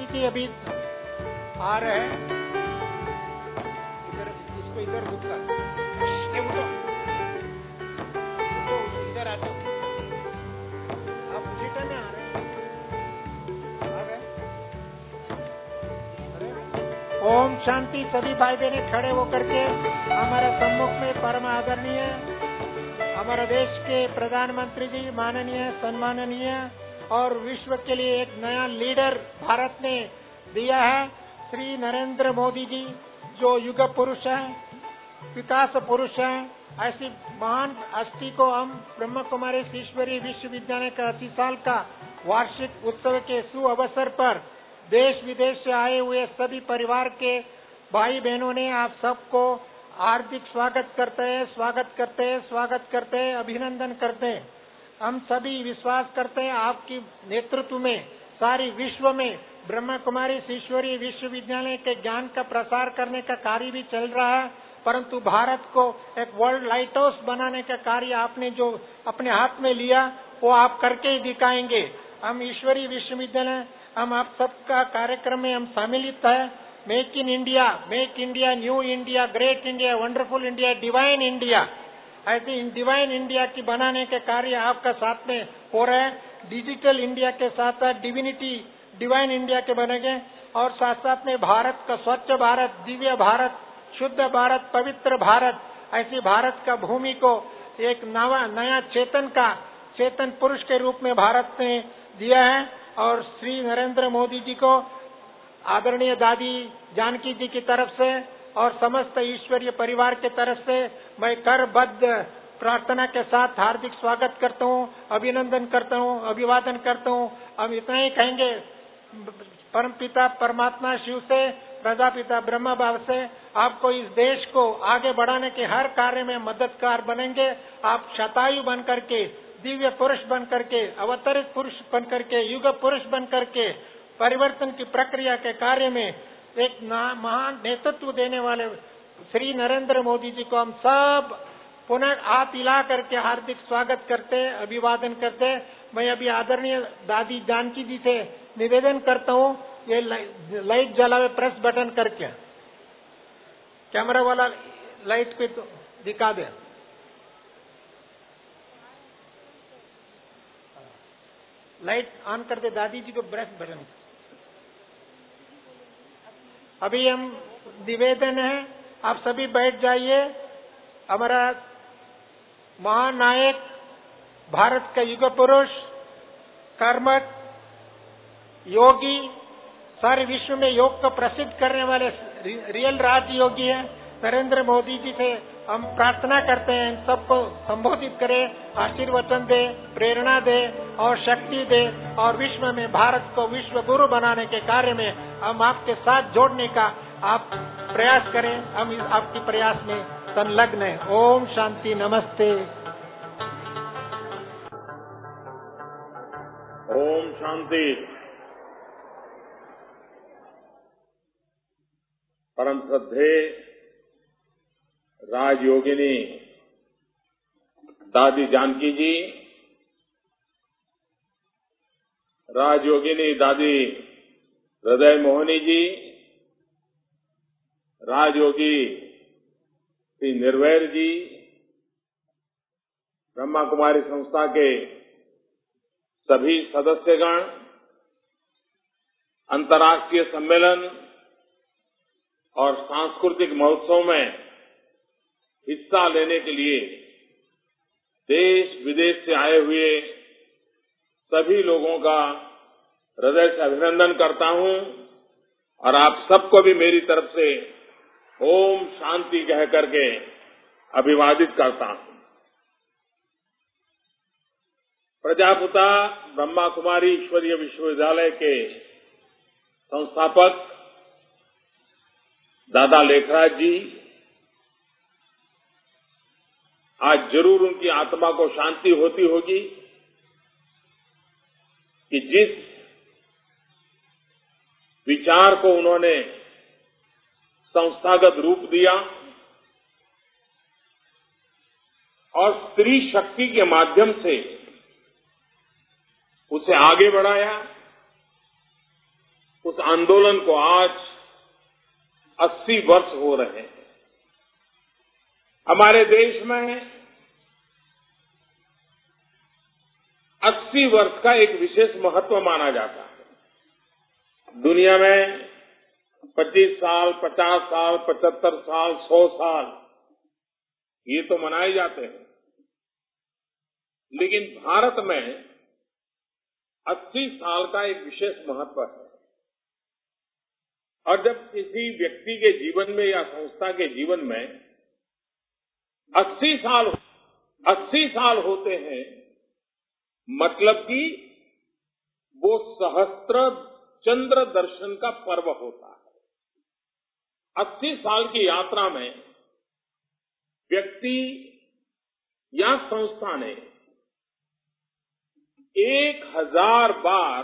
जी अभी आ रहे हैं। इधर इसको इधर रुका, ये उठो, उठो, इधर आ जाओ। आप रिटर्न में आ रहे हैं, आ गए? अरे ओम शांति। सभी भाई बहने खड़े होकर के हमारे सम्मुख में परम आदरणीय हमारे देश के प्रधानमंत्री जी, माननीय सम्माननीय और विश्व के लिए एक नया लीडर भारत ने दिया है, श्री नरेंद्र मोदी जी, जो युग पुरुष हैं, विकास पुरुष हैं। ऐसी महान हस्ती को हम ब्रह्म कुमारी ईश्वरीय विश्वविद्यालय का अस्सी साल का वार्षिक उत्सव के शुभ अवसर पर देश विदेश से आए हुए सभी परिवार के भाई बहनों ने आप सबको हार्दिक स्वागत करते हैं, स्वागत करते हैं, स्वागत करते हैं, अभिनंदन करते हैं। हम सभी विश्वास करते हैं आपकी नेतृत्व में सारी विश्व में ब्रह्म कुमारी ईश्वरीय विश्वविद्यालय के ज्ञान का प्रसार करने का कार्य भी चल रहा है, परंतु भारत को एक वर्ल्ड लाइट हाउस बनाने का कार्य आपने जो अपने हाथ में लिया वो आप करके ही दिखाएंगे। हम ईश्वरीय विश्वविद्यालय, हम आप सबका कार्यक्रम में हम सम्मिलित है। Make in India, make India, new India, great India, wonderful India, divine India, ऐसे इन डिवाइन इंडिया की बनाने के कार्य आपका साथ में हो रहे हैं। डिजिटल इंडिया के साथ साथ डिविनिटी डिवाइन इंडिया के बनेंगे और साथ साथ में भारत का स्वच्छ भारत, दिव्य भारत, शुद्ध भारत, पवित्र भारत, ऐसी भारत का भूमि को एक नवा नया चेतन का चेतन पुरुष के रूप में भारत ने दिया है। और श्री नरेंद्र मोदी जी को आदरणीय दादी जानकी जी की तरफ से और समस्त ईश्वरीय परिवार के तरफ से मैं करबद्ध प्रार्थना के साथ हार्दिक स्वागत करता हूँ, अभिनंदन करता हूँ, अभिवादन करता हूँ। हम इतना ही कहेंगे, परमपिता परमात्मा शिव से, प्रजापिता ब्रह्मा बाबा से आपको इस देश को आगे बढ़ाने के हर कार्य में मददगार बनेंगे। आप शतायु बन करके, दिव्य पुरुष बन करके, अवतरित पुरुष बन करके, युग पुरुष बन करके परिवर्तन की प्रक्रिया के कार्य में एक महान नेतृत्व देने वाले श्री नरेंद्र मोदी जी को हम सब पुनः हाथ हिला करके हार्दिक स्वागत करते, अभिवादन करते। मैं अभी आदरणीय दादी जानकी जी से निवेदन करता हूँ, ये लाइट जलावे प्रेस बटन करके, कैमरा वाला लाइट पे तो दिखा दे। लाइट ऑन कर दे दादी जी को, प्रेस बटन। अभी हम निवेदन है, आप सभी बैठ जाइए। हमारा महानायक, भारत का युग पुरुष, कर्मठ, योगी, सारे विश्व में योग को प्रसिद्ध करने वाले रियल राज योगी है नरेंद्र मोदी जी से हम प्रार्थना करते हैं, इन सबको संबोधित करे, आशीर्वचन दे, प्रेरणा दे और शक्ति दे और विश्व में भारत को विश्व गुरु बनाने के कार्य में हम आपके साथ जोड़ने का आप प्रयास करें। हम इस आपके प्रयास में संलग्न हैं। ओम शांति, नमस्ते। ओम शांति। परम श्रद्धे राजयोगिनी दादी जानकी जी, राजयोगिनी दादी हृदय मोहिनी जी, राजयोगी श्री निर्वैर जी, ब्रह्मा कुमारी संस्था के सभी सदस्यगण, अंतर्राष्ट्रीय सम्मेलन और सांस्कृतिक महोत्सव में हिस्सा लेने के लिए देश विदेश से आए हुए सभी लोगों का हृदय से अभिनंदन करता हूं और आप सबको भी मेरी तरफ से ओम शांति कह करके अभिवादित करता हूं। प्रजापिता ब्रह्मा कुमारी ईश्वरीय विश्वविद्यालय के संस्थापक दादा लेखराज जी, आज जरूर उनकी आत्मा को शांति होती होगी कि जिस विचार को उन्होंने संस्थागत रूप दिया और स्त्री शक्ति के माध्यम से उसे आगे बढ़ाया, उस आंदोलन को आज अस्सी वर्ष हो रहे हैं। हमारे देश में अस्सी वर्ष का एक विशेष महत्व माना जाता है। दुनिया में पच्चीस साल, पचास साल, पचहत्तर साल, सौ साल ये तो मनाए जाते हैं, लेकिन भारत में अस्सी साल का एक विशेष महत्व है। और जब किसी व्यक्ति के जीवन में या संस्था के जीवन में अस्सी साल अस्सी साल होते हैं, मतलब कि वो सहस्त्र चंद्र दर्शन का पर्व होता है। अस्सी साल की यात्रा में व्यक्ति या संस्था ने एक हजार बार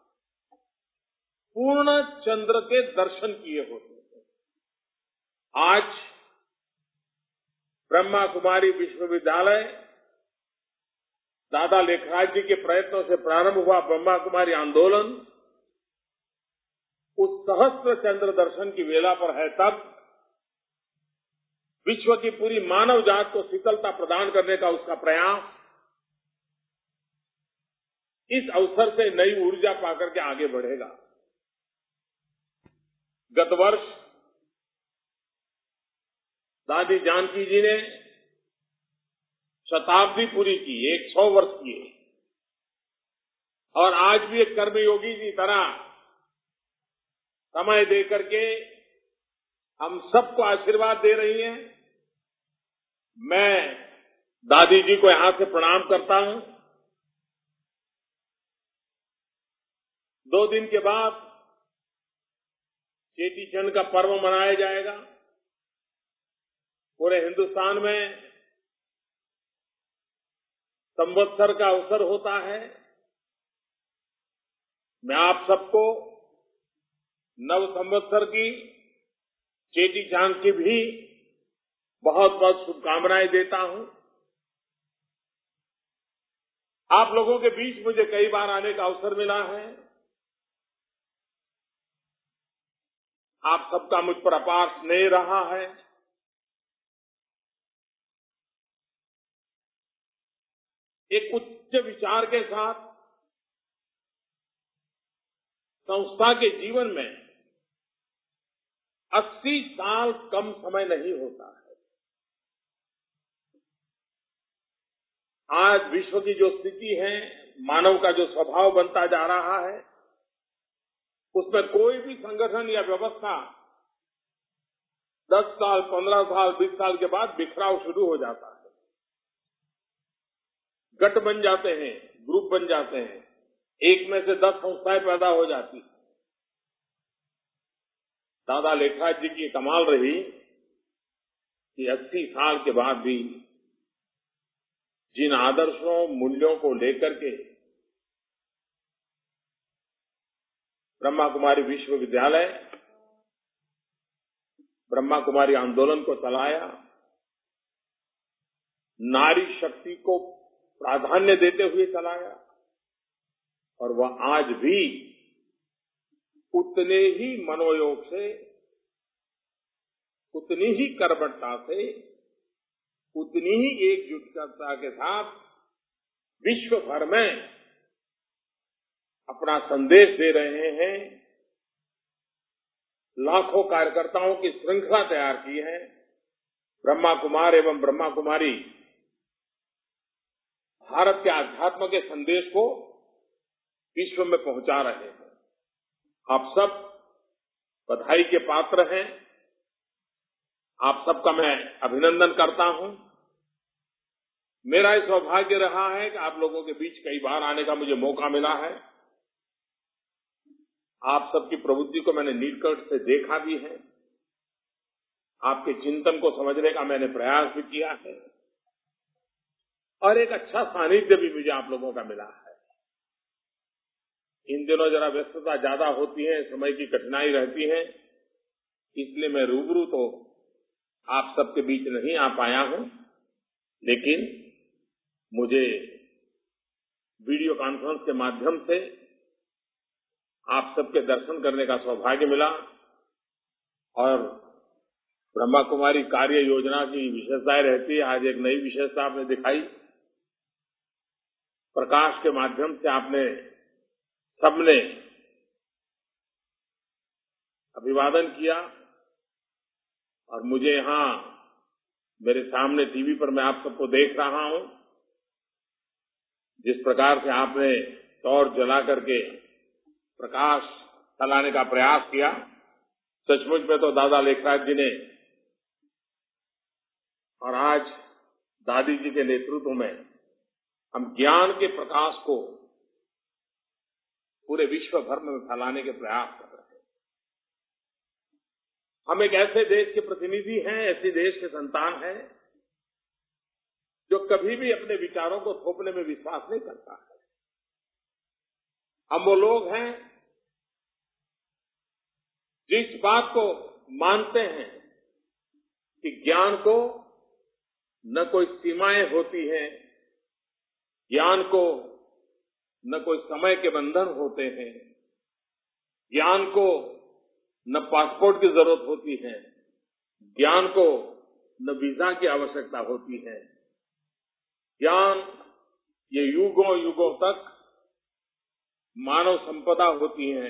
पूर्ण चंद्र के दर्शन किए होते हैं। आज ब्रह्मा कुमारी विश्वविद्यालय दादा लेखराज जी के प्रयत्नों से प्रारंभ हुआ ब्रह्मा कुमारी आंदोलन उस सहस्त्र चंद्र दर्शन की वेला पर है। तब विश्व की पूरी मानव जात को शीतलता प्रदान करने का उसका प्रयास इस अवसर से नई ऊर्जा पाकर के आगे बढ़ेगा। गत वर्ष दादी जानकी जी ने शताब्दी पूरी की, एक सौ वर्ष किए, और आज भी एक कर्मयोगी की तरह समय दे करके हम सबको आशीर्वाद दे रही हैं। मैं दादी जी को यहां से प्रणाम करता हूं। दो दिन के बाद चेटी चंद का पर्व मनाया जाएगा। पूरे हिंदुस्तान में संवत्सर का अवसर होता है। मैं आप सबको नव संवत्सर की, चेटी चांद की भी बहुत बहुत शुभकामनाएं देता हूं। आप लोगों के बीच मुझे कई बार आने का अवसर मिला है। आप सबका मुझ पर अपार स्नेह रहा है। एक उच्च विचार के साथ संस्था के जीवन में अस्सी साल कम समय नहीं होता है। आज विश्व की जो स्थिति है, मानव का जो स्वभाव बनता जा रहा है, उसमें कोई भी संगठन या व्यवस्था दस साल, पंद्रह साल, बीस साल के बाद बिखराव शुरू हो जाता है। गट बन जाते हैं, ग्रुप बन जाते हैं, एक में से दस संस्थाएं पैदा हो जाती। दादा लेखराज जी की कमाल रही कि अस्सी साल के बाद भी जिन आदर्शों, मूल्यों को लेकर के ब्रह्मा कुमारी विश्वविद्यालय ब्रह्मा कुमारी आंदोलन को चलाया, नारी शक्ति को प्राधान्य देते हुए चलाया, और वह आज भी उतने ही मनोयोग से, उतनी ही कर्मठता से, उतनी ही एकजुटता के साथ विश्व भर में अपना संदेश दे रहे हैं। लाखों कार्यकर्ताओं की श्रृंखला तैयार की है। ब्रह्मा कुमार एवं ब्रह्मा कुमारी भारत के आध्यात्म के संदेश को विश्व में पहुंचा रहे हैं। आप सब बधाई के पात्र हैं। आप सबका मैं अभिनंदन करता हूं। मेरा ये सौभाग्य रहा है कि आप लोगों के बीच कई बार आने का मुझे मौका मिला है। आप सबकी प्रवृत्ति को मैंने निकट से देखा भी है। आपके चिंतन को समझने का मैंने प्रयास भी किया है, और एक अच्छा सानिध्य भी मुझे आप लोगों का मिला है। इन दिनों जरा व्यस्तता ज्यादा होती है, समय की कठिनाई रहती है, इसलिए मैं रूबरू तो आप सबके बीच नहीं आ पाया हूं, लेकिन मुझे वीडियो कॉन्फ्रेंस के माध्यम से आप सबके दर्शन करने का सौभाग्य मिला और ब्रह्मा कुमारी कार्य योजना की विशेषताएं रहती है। आज एक नई विशेषता आपने दिखाई। प्रकाश के माध्यम से आपने सबने अभिवादन किया और मुझे यहां मेरे सामने टीवी पर मैं आप सबको देख रहा हूं। जिस प्रकार से आपने टॉर्च जला करके प्रकाश फैलाने का प्रयास किया, सचमुच में तो दादा लेखराज जी ने और आज दादी जी के नेतृत्व में हम ज्ञान के प्रकाश को पूरे विश्व भर में फैलाने के प्रयास कर रहे हैं। हम एक ऐसे देश के प्रतिनिधि हैं, ऐसे देश के संतान हैं जो कभी भी अपने विचारों को थोपने में विश्वास नहीं करता है। हम वो लोग हैं जिस बात को मानते हैं कि ज्ञान को न कोई सीमाएं होती हैं, ज्ञान को न कोई समय के बंधन होते हैं, ज्ञान को न पासपोर्ट की जरूरत होती है, ज्ञान को न वीजा की आवश्यकता होती है। ज्ञान ये युगों युगों तक मानव संपदा होती है,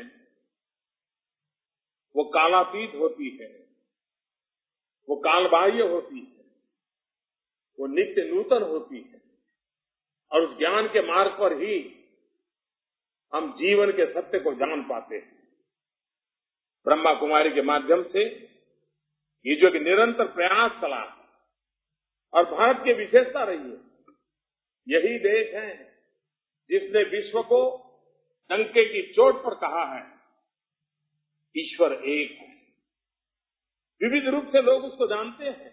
वो कालातीत होती है, वो कालबाह्य होती है, वो नित्य नूतन होती है और उस ज्ञान के मार्ग पर ही हम जीवन के सत्य को जान पाते हैं। ब्रह्मा कुमारी के माध्यम से ये जो एक निरंतर प्रयास चला और भारत की विशेषता रही है, यही देश है जिसने विश्व को डंके की चोट पर कहा है ईश्वर एक है। विविध रूप से लोग उसको जानते हैं।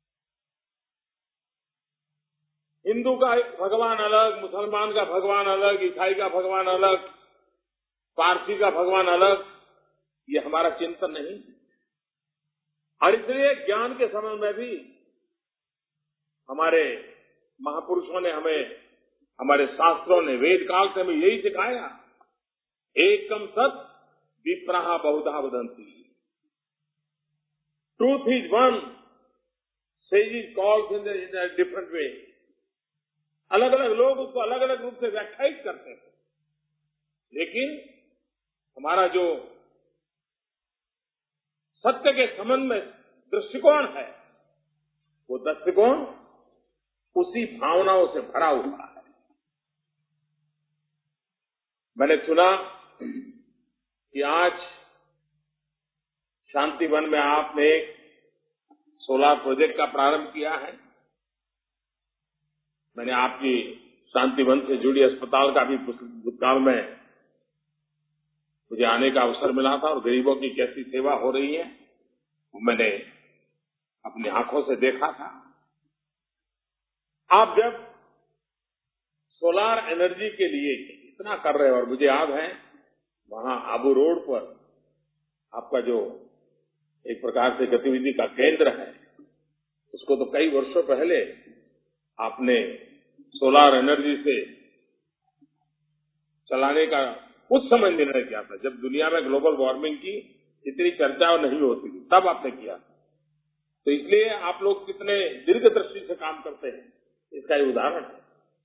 हिंदू का भगवान अलग, मुसलमान का भगवान अलग, ईसाई का भगवान अलग, पारसी का भगवान अलग, ये हमारा चिंतन नहीं। और इसलिए ज्ञान के संबंध में भी हमारे महापुरुषों ने हमें, हमारे शास्त्रों ने, वेद काल से हमें यही सिखाया, एकम सत विप्राह बहुधा वदंती। Truth is one, sage is called in in different way. अलग अलग लोग उसको अलग अलग रूप से व्याख्यायित करते हैं, लेकिन हमारा जो सत्य के संबंध में दृष्टिकोण है, वो दृष्टिकोण उसी भावनाओं से भरा हुआ है। मैंने सुना कि आज शांतिवन में आपने एक सोलार प्रोजेक्ट का प्रारंभ किया है। मैंने आपकी शांतिवन से जुड़ी अस्पताल का भी भूतकाल में मुझे आने का अवसर मिला था और गरीबों की कैसी सेवा हो रही है वो मैंने अपनी आंखों से देखा था। आप जब सोलार एनर्जी के लिए इतना कर रहे हो, और मुझे याद है वहां आबू रोड पर आपका जो एक प्रकार से गतिविधि का केंद्र है, उसको तो कई वर्षों पहले आपने सोलार एनर्जी से चलाने का उस समय निर्णय किया था, जब दुनिया में ग्लोबल वार्मिंग की इतनी चर्चा नहीं होती थी, तब आपने किया था। तो इसलिए आप लोग कितने दीर्घ दृष्टि से काम करते हैं, इसका ये उदाहरण है।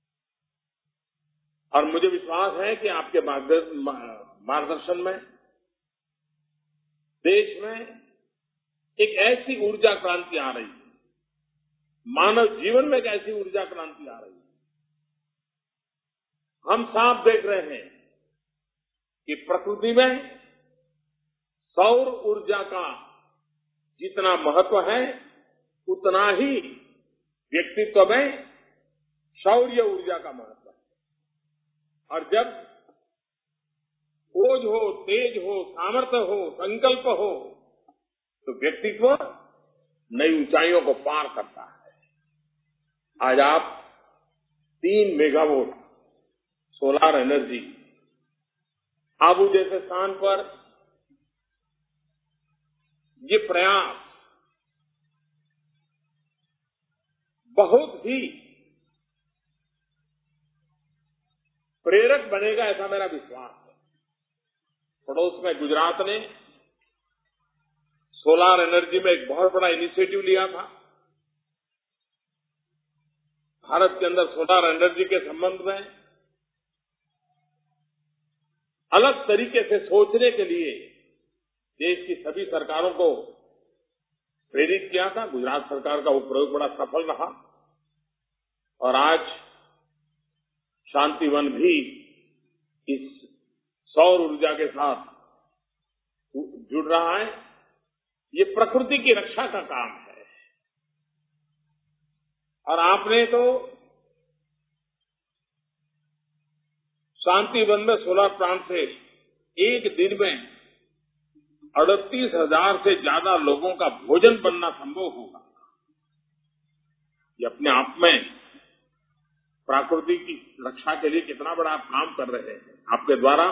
और मुझे विश्वास है कि आपके मार्गदर्शन में देश में एक ऐसी ऊर्जा क्रांति आ रही है, मानव जीवन में एक ऐसी ऊर्जा क्रांति आ रही है। हम साफ देख रहे हैं कि प्रकृति में सौर ऊर्जा का जितना महत्व है, उतना ही व्यक्तित्व में शौर्य ऊर्जा का महत्व है। और जब ओज हो, तेज हो, सामर्थ्य हो, संकल्प हो, तो व्यक्तित्व नई ऊंचाइयों को पार करता है। आज आप तीन मेगावाट सोलार एनर्जी आबू जैसे स्थान पर ये प्रयास बहुत ही प्रेरक बनेगा, ऐसा मेरा विश्वास है। पड़ोस में गुजरात ने सोलार एनर्जी में एक बहुत बड़ा इनिशिएटिव लिया था। भारत के अंदर सोलार एनर्जी के संबंध में अलग तरीके से सोचने के लिए देश की सभी सरकारों को प्रेरित किया था। गुजरात सरकार का वो प्रयोग बड़ा सफल रहा और आज शांतिवन भी इस सौर ऊर्जा के साथ जुड़ रहा है। ये प्रकृति की रक्षा का काम है और आपने तो शांतिवन में सोलर प्लांट से एक दिन में अड़तीस हजार से ज्यादा लोगों का भोजन बनना संभव होगा। ये अपने आप में प्रकृति की रक्षा के लिए कितना बड़ा आप काम कर रहे हैं। आपके द्वारा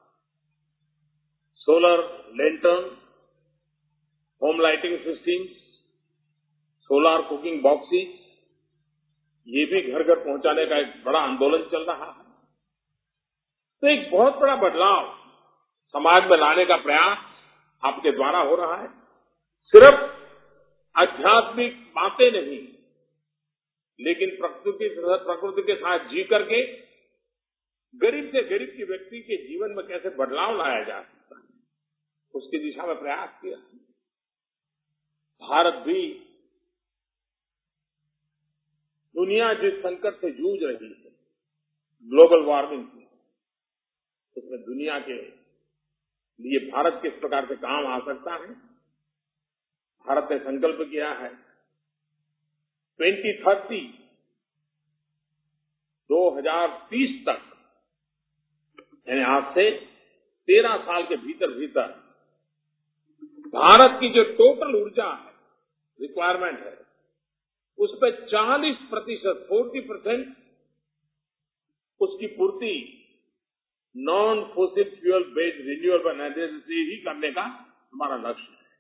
solar lantern, home lighting systems, solar cooking boxes, ये भी घर घर पहुंचाने का एक बड़ा आंदोलन चल रहा है। तो एक बहुत बड़ा बदलाव समाज में लाने का प्रयास आपके द्वारा हो रहा है। सिर्फ आध्यात्मिक बातें नहीं, लेकिन प्रकृति प्रकृति के साथ जी करके गरीब से गरीब के व्यक्ति के जीवन में कैसे बदलाव लाया जा सकता है, उसकी दिशा में प्रयास किया। भारत भी दुनिया जिस संकट से जूझ रही है, ग्लोबल वार्मिंग की, उसमें दुनिया के लिए भारत किस प्रकार से काम आ सकता है। भारत ने संकल्प किया है ट्वेंटी थर्टी दो हजार तीस तक, यानी आज से तेरह साल के भीतर भीतर भारत की जो टोटल ऊर्जा है, रिक्वायरमेंट है, उस पर चालीस प्रतिशत फोर्टी परसेंट उसकी पूर्ति non fossil fuel based renewable energy से ही करने का हमारा लक्ष्य है।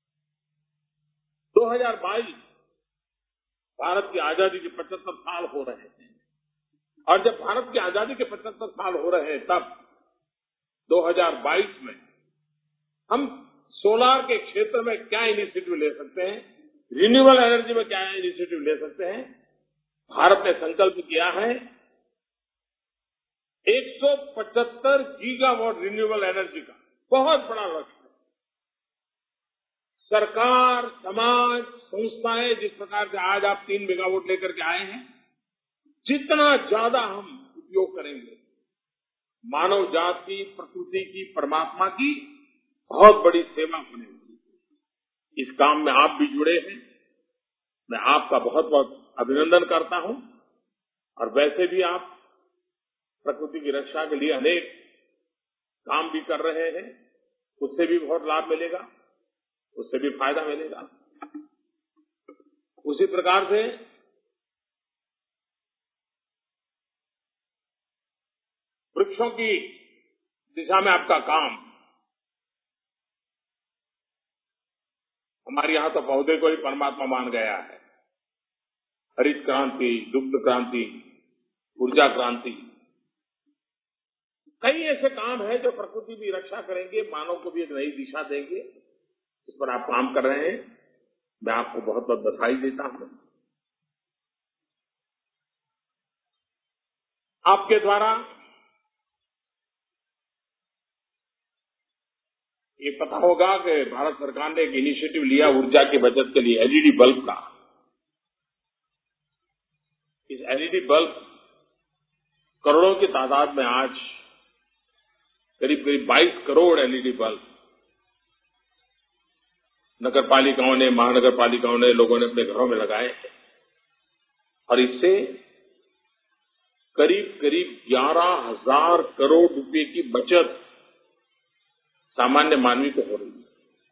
दो हजार बाईस भारत की आजादी के पचहत्तर साल हो रहे हैं और जब भारत की आजादी के पचहत्तर साल हो रहे हैं तब दो हजार बाईस में हम सोलार के क्षेत्र में क्या इनिशिएटिव ले सकते हैं, रिन्यूएबल एनर्जी में क्या इनिशिएटिव ले सकते हैं। भारत ने संकल्प किया है एक सौ पचहत्तर गीगावाट रिन्यूएबल एनर्जी का, बहुत बड़ा लक्ष्य है। सरकार, समाज, संस्थाएं जिस प्रकार से आज आप तीन मेगावाट लेकर के आए हैं, जितना ज्यादा हम उपयोग करेंगे, मानव जाति, प्रकृति की, परमात्मा की बहुत बड़ी सेवा होने वाली। इस काम में आप भी जुड़े हैं, मैं आपका बहुत बहुत अभिनंदन करता हूं। और वैसे भी आप प्रकृति की रक्षा के लिए अनेक काम भी कर रहे हैं, उससे भी बहुत लाभ मिलेगा, उससे भी फायदा मिलेगा। उसी प्रकार से वृक्षों की दिशा में आपका काम, हमारे यहां तो पौधे को ही परमात्मा मान गया है। हरित क्रांति, दुग्ध क्रांति, ऊर्जा क्रांति, कई ऐसे काम हैं जो प्रकृति की रक्षा करेंगे, मानव को भी एक नई दिशा देंगे। इस पर आप काम कर रहे हैं, मैं आपको बहुत बहुत बधाई देता हूं। आपके द्वारा ये पता होगा कि भारत सरकार ने एक इनिशिएटिव लिया ऊर्जा की बचत के लिए, एलईडी बल्ब का। इस एलईडी बल्ब करोड़ों की तादाद में आज करीब करीब बाईस करोड़ एलईडी बल्ब नगर पालिकाओं ने, महानगर पालिकाओं ने, लोगों ने अपने घरों में लगाए हैं और इससे करीब करीब ग्यारह हजार करोड़ रुपए की बचत सामान्य मानवी को हो रही है।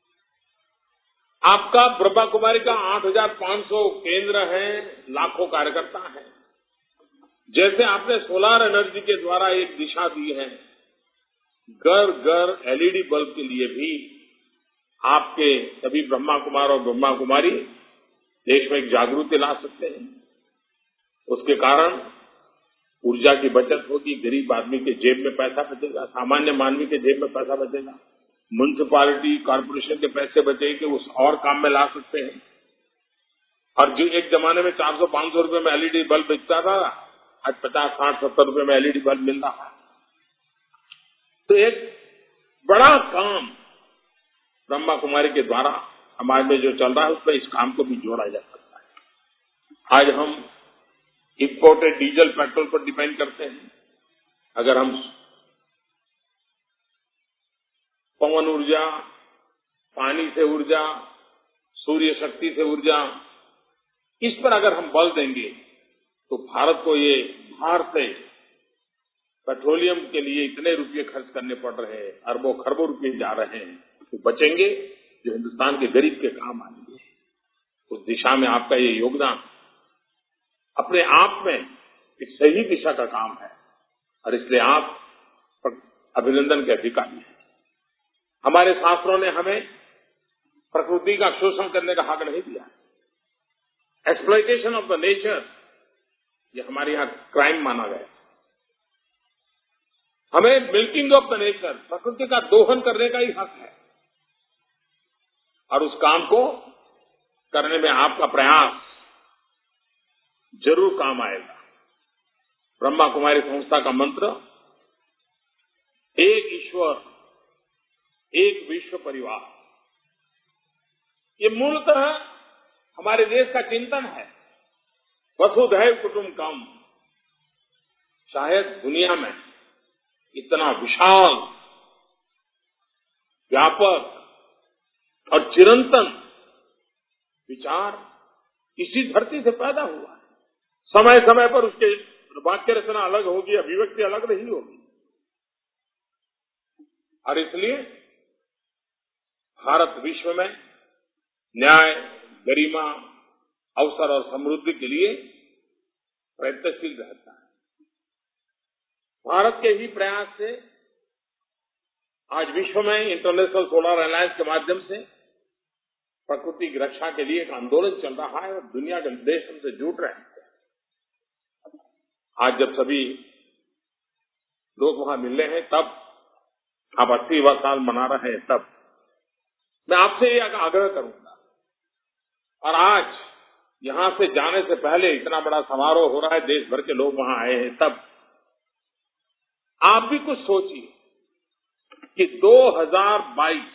आपका ब्रह्मा कुमारी का आठ हजार पांच सौ केंद्र हैं, लाखों कार्यकर्ता हैं। जैसे आपने सोलार एनर्जी के द्वारा एक दिशा दी है, घर घर एलईडी बल्ब के लिए भी आपके सभी ब्रह्मा कुमार और ब्रह्मा कुमारी देश में एक जागृति ला सकते हैं। उसके कारण ऊर्जा की बचत होगी, गरीब आदमी के जेब में पैसा बचेगा, सामान्य मानवी के जेब में पैसा बचेगा, म्युनिसिपालिटी कॉर्पोरेशन के पैसे बचेंगे, उस और काम में ला सकते हैं। और जो एक जमाने में चार सौ पांच सौ रुपए में एलईडी बल्ब बिकता था, आज पचास साठ सत्तर रुपए में एलईडी बल्ब मिल रहा है। तो एक बड़ा काम ब्रह्मा कुमारी के द्वारा समाज में जो चल रहा है उसमें इस काम को भी जोड़ा जा सकता है। आज हम इंपोर्टेड डीजल पेट्रोल पर डिपेंड करते हैं। अगर हम पवन ऊर्जा, पानी से ऊर्जा, सूर्य शक्ति से ऊर्जा, इस पर अगर हम बल देंगे तो भारत को ये बाहर से पेट्रोलियम के लिए इतने रुपये खर्च करने पड़ रहे हैं, अरबों खरबों रुपये जा रहे हैं, तो बचेंगे जो हिंदुस्तान के गरीब के काम आएंगे। उस दिशा में आपका ये योगदान अपने आप में एक सही दिशा का काम है और इसलिए आप अभिनंदन के अधिकारी हैं। हमारे शास्त्रों ने हमें प्रकृति का शोषण करने का हक नहीं दिया। एक्सप्लॉइटेशन ऑफ द नेचर ये हमारे यहाँ क्राइम माना गया। हमें मिल्किंग ऑफ द नेचर, प्रकृति का दोहन करने का ही हक है और उस काम को करने में आपका प्रयास जरूर काम आएगा। ब्रह्मा कुमारी संस्था का मंत्र एक ईश्वर एक विश्व परिवार, ये मूलतः हमारे देश का चिंतन है। वसुधैव कुटुंबकम, शायद दुनिया में इतना विशाल, व्यापक और चिरंतन विचार इसी धरती से पैदा हुआ है। समय समय पर उसके वाक्य रचना अलग होगी, अभिव्यक्ति अलग नहीं होगी और इसलिए भारत विश्व में न्याय, गरिमा, अवसर और समृद्धि के लिए प्रयत्नशील रहता है। भारत के ही प्रयास से आज विश्व में इंटरनेशनल सोलर अलायंस के माध्यम से प्रकृति की रक्षा के लिए एक आंदोलन चल रहा है और दुनिया के देश हमसे जुड़ रहे हैं। आज जब सभी लोग वहां मिल रहे हैं, तब आप अस्सीवां साल मना रहे हैं, तब मैं आपसे ये आग्रह करूंगा और आज यहां से जाने से पहले इतना बड़ा समारोह हो रहा है, देश भर के लोग वहां आए हैं, तब आप भी कुछ सोचिए कि दो हज़ार बाईस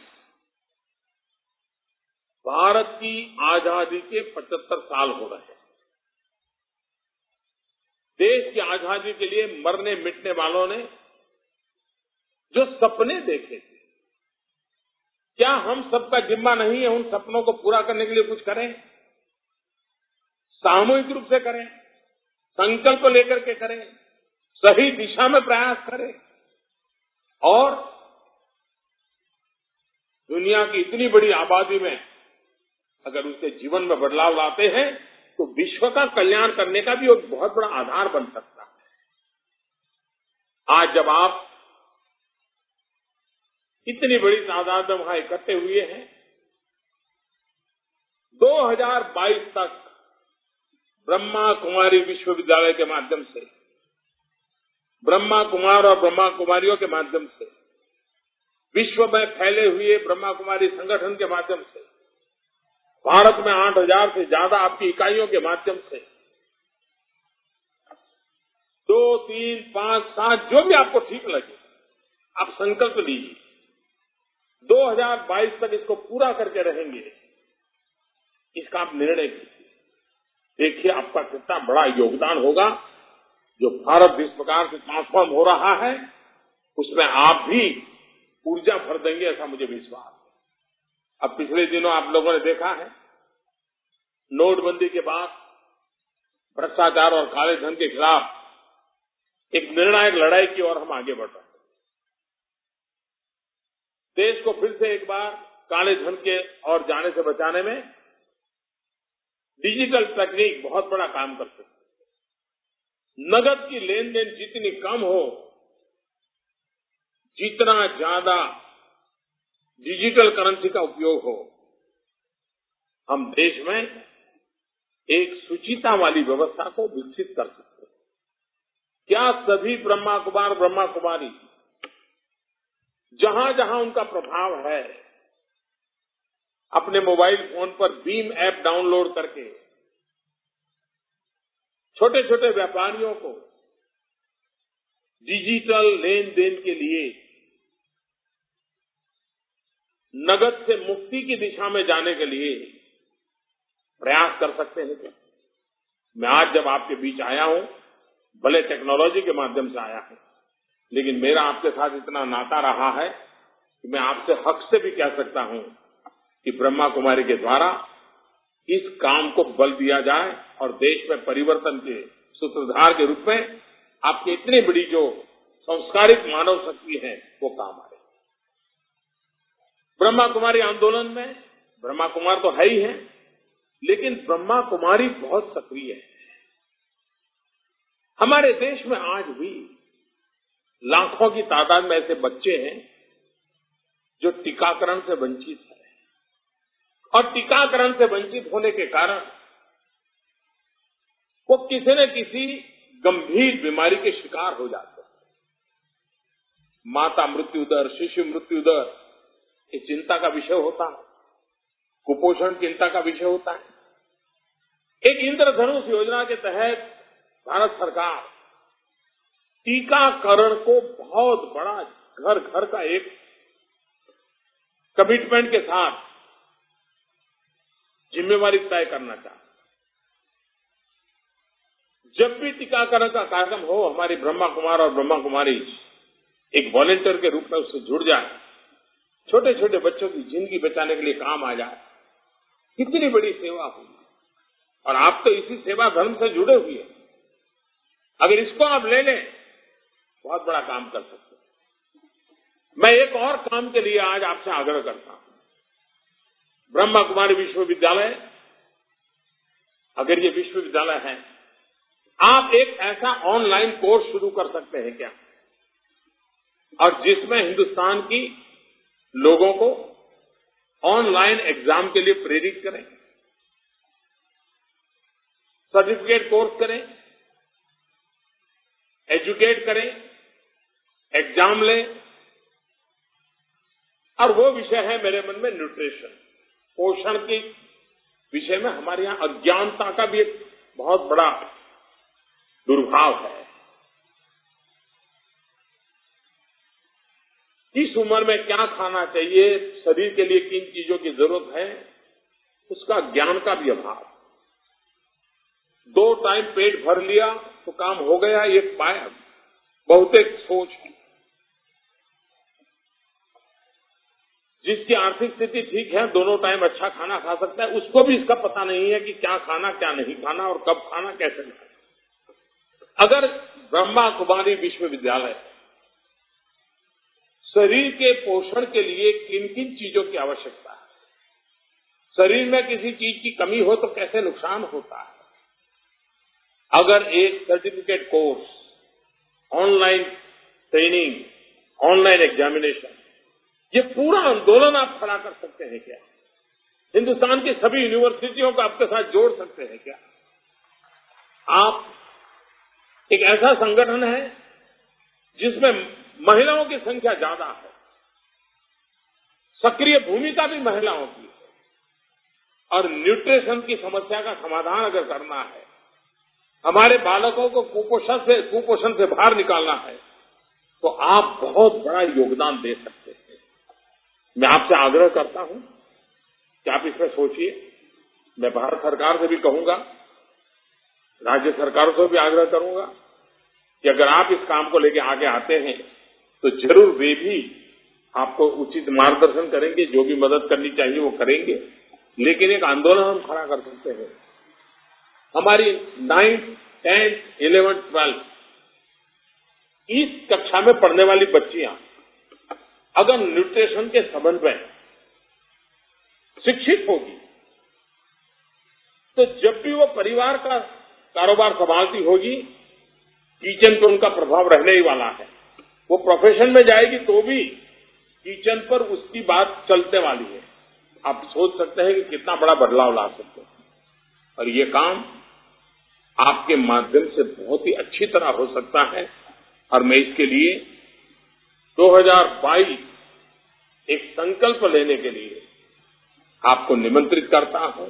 भारत की आजादी के पचहत्तर साल हो रहे हैं। देश की आजादी के लिए मरने मिटने वालों ने जो सपने देखे थे, क्या हम सबका जिम्मा नहीं है उन सपनों को पूरा करने के लिए कुछ करें? सामूहिक रूप से करें, संकल्प लेकर के करें, सही दिशा में प्रयास करें और दुनिया की इतनी बड़ी आबादी में अगर उसके जीवन में बदलाव लाते हैं तो विश्व का कल्याण करने का भी एक बहुत बड़ा आधार बन सकता है। आज जब आप इतनी बड़ी तादाद में वहां इकट्ठे हुए हैं, दो हज़ार बाईस तक ब्रह्मा कुमारी विश्वविद्यालय के माध्यम से, ब्रह्मा कुमार और ब्रह्मा कुमारियों के माध्यम से, विश्व में फैले हुए ब्रह्मा कुमारी संगठन के माध्यम से, भारत में आठ हजार से ज्यादा आपकी इकाइयों के माध्यम से, दो तीन पांच सात जो भी आपको ठीक लगे आप संकल्प लीजिए, दो हज़ार बाईस तक इसको पूरा करके रहेंगे, इसका आप निर्णय कीजिए। देखिए आपका कितना बड़ा योगदान होगा। जो भारत जिस प्रकार से ट्रांसफॉर्म हो रहा है उसमें आप भी ऊर्जा भर देंगे, ऐसा मुझे विश्वास है। अब पिछले दिनों आप लोगों ने देखा है, नोटबंदी के बाद भ्रष्टाचार और काले धन के खिलाफ एक निर्णायक लड़ाई की ओर हम आगे बढ़ रहे हैं। देश को फिर से एक बार काले धन के ओर जाने से बचाने में डिजिटल तकनीक बहुत बड़ा काम कर सकती है। नगद की लेन देन जितनी कम हो, जितना ज्यादा डिजिटल करेंसी का उपयोग हो, हम देश में एक सुचिता वाली व्यवस्था को विकसित कर सकते हैं। क्या सभी ब्रह्मा कुमार ब्रह्मा कुमारी जहां जहां उनका प्रभाव है अपने मोबाइल फोन पर बीम ऐप डाउनलोड करके छोटे छोटे व्यापारियों को डिजिटल लेन देन के लिए नगद से मुक्ति की दिशा में जाने के लिए प्रयास कर सकते हैं क्या? मैं आज जब आपके बीच आया हूं, भले टेक्नोलॉजी के माध्यम से आया हूं, लेकिन मेरा आपके साथ इतना नाता रहा है कि मैं आपसे हक से भी कह सकता हूं कि ब्रह्मा कुमारी के द्वारा इस काम को बल दिया जाए और देश में परिवर्तन के सूत्रधार के रूप में आपकी इतनी बड़ी जो संस्कारित मानव शक्ति है वो काम आए। ब्रह्मा कुमारी आंदोलन में ब्रह्मा कुमार तो है ही है, लेकिन ब्रह्मा कुमारी बहुत सक्रिय है। हमारे देश में आज भी लाखों की तादाद में ऐसे बच्चे हैं जो टीकाकरण से वंचित हैं और टीकाकरण से वंचित होने के कारण वो किसी न किसी गंभीर बीमारी के शिकार हो जाते हैं। माता मृत्यु दर, शिशु मृत्यु दर ये चिंता का विषय होता है, कुपोषण चिंता का विषय होता है। एक इंद्रधनुष योजना के तहत भारत सरकार टीकाकरण को बहुत बड़ा घर घर का एक कमिटमेंट के साथ जिम्मेवारी तय करना चाहती। जब भी टीकाकरण का कार्यक्रम हो, हमारी ब्रह्मा कुमार और ब्रह्मा कुमारी एक वॉलंटियर के रूप में उससे जुड़ जाए, छोटे छोटे बच्चों की जिंदगी बचाने के लिए काम आ जाए, कितनी बड़ी सेवा होगी। और आप तो इसी सेवा धर्म से जुड़े हुए हैं, अगर इसको आप ले लें बहुत बड़ा काम कर सकते हैं। मैं एक और काम के लिए आज आपसे आग्रह करता हूं। ब्रह्मा कुमारी विश्वविद्यालय, अगर ये विश्वविद्यालय है, आप एक ऐसा ऑनलाइन कोर्स शुरू कर सकते हैं क्या, और जिसमें हिंदुस्तान की लोगों को ऑनलाइन एग्जाम के लिए प्रेरित करें, सर्टिफिकेट कोर्स करें, एजुकेट करें, एग्जाम लें। और वो विषय है मेरे मन में न्यूट्रिशन, पोषण के विषय में हमारे यहां अज्ञानता का भी एक बहुत बड़ा दुर्भाव है। इस उम्र में क्या खाना चाहिए, शरीर के लिए किन चीजों की जरूरत है, उसका ज्ञान का भी अभाव। दो टाइम पेट भर लिया तो काम हो गया, एक पाया बहुत एक सोच है। जिसकी आर्थिक स्थिति ठीक है, दोनों टाइम अच्छा खाना खा सकता है, उसको भी इसका पता नहीं है कि क्या खाना क्या नहीं खाना और कब खाना कैसे खाना। अगर ब्रह्मा कुमारी विश्वविद्यालय शरीर के पोषण के लिए किन किन चीजों की आवश्यकता है, शरीर में किसी चीज की कमी हो तो कैसे नुकसान होता है, अगर एक certificate course, online training, online examination, ये पूरा आंदोलन आप खड़ा कर सकते हैं क्या? हिंदुस्तान की सभी यूनिवर्सिटियों को आपके साथ जोड़ सकते हैं क्या? आप एक ऐसा संगठन है जिसमें महिलाओं की संख्या ज्यादा है, सक्रिय भूमिका भी महिलाओं की है, और न्यूट्रिशन की समस्या का समाधान अगर करना है, हमारे बालकों को कुपोषण से कुपोषण से बाहर निकालना है, तो आप बहुत बड़ा योगदान दे सकते हैं। मैं आपसे आग्रह करता हूं कि आप इसमें सोचिए। मैं भारत सरकार से भी कहूंगा, राज्य सरकारों से भी आग्रह करूंगा कि अगर आप इस काम को लेकर आगे आते हैं तो जरूर वे भी आपको उचित मार्गदर्शन करेंगे, जो भी मदद करनी चाहिए वो करेंगे। लेकिन एक आंदोलन हम खड़ा कर सकते हैं। हमारी नाइन्थ, टेंथ, इलेवेंथ, ट्वेल्थ इस कक्षा में पढ़ने वाली बच्चियां अगर न्यूट्रिशन के संबंध में शिक्षित होगी तो जब भी वो परिवार का कारोबार संभालती होगी, किचन पर उनका प्रभाव रहने ही वाला है। वो प्रोफेशन में जाएगी तो भी किचन पर उसकी बात चलने वाली है। आप सोच सकते हैं कि कितना बड़ा बदलाव ला सकते हैं। और ये काम आपके माध्यम से बहुत ही अच्छी तरह हो सकता है और मैं इसके लिए दो हज़ार बाईस एक संकल्प लेने के लिए आपको निमंत्रित करता हूं।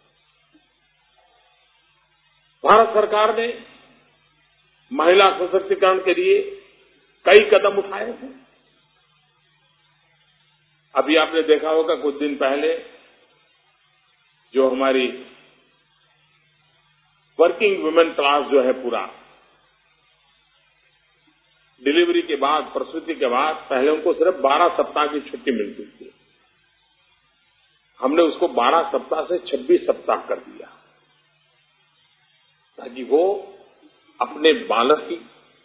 भारत सरकार ने महिला सशक्तिकरण के लिए कई कदम उठाए हैं। अभी आपने देखा होगा कुछ दिन पहले जो हमारी वर्किंग वुमेन क्लास जो है पूरा डिलीवरी के बाद, प्रसूति के बाद पहले उनको सिर्फ बारह सप्ताह की छुट्टी मिलती थी, हमने उसको बारह सप्ताह से छब्बीस सप्ताह कर दिया ताकि वो अपने बालक की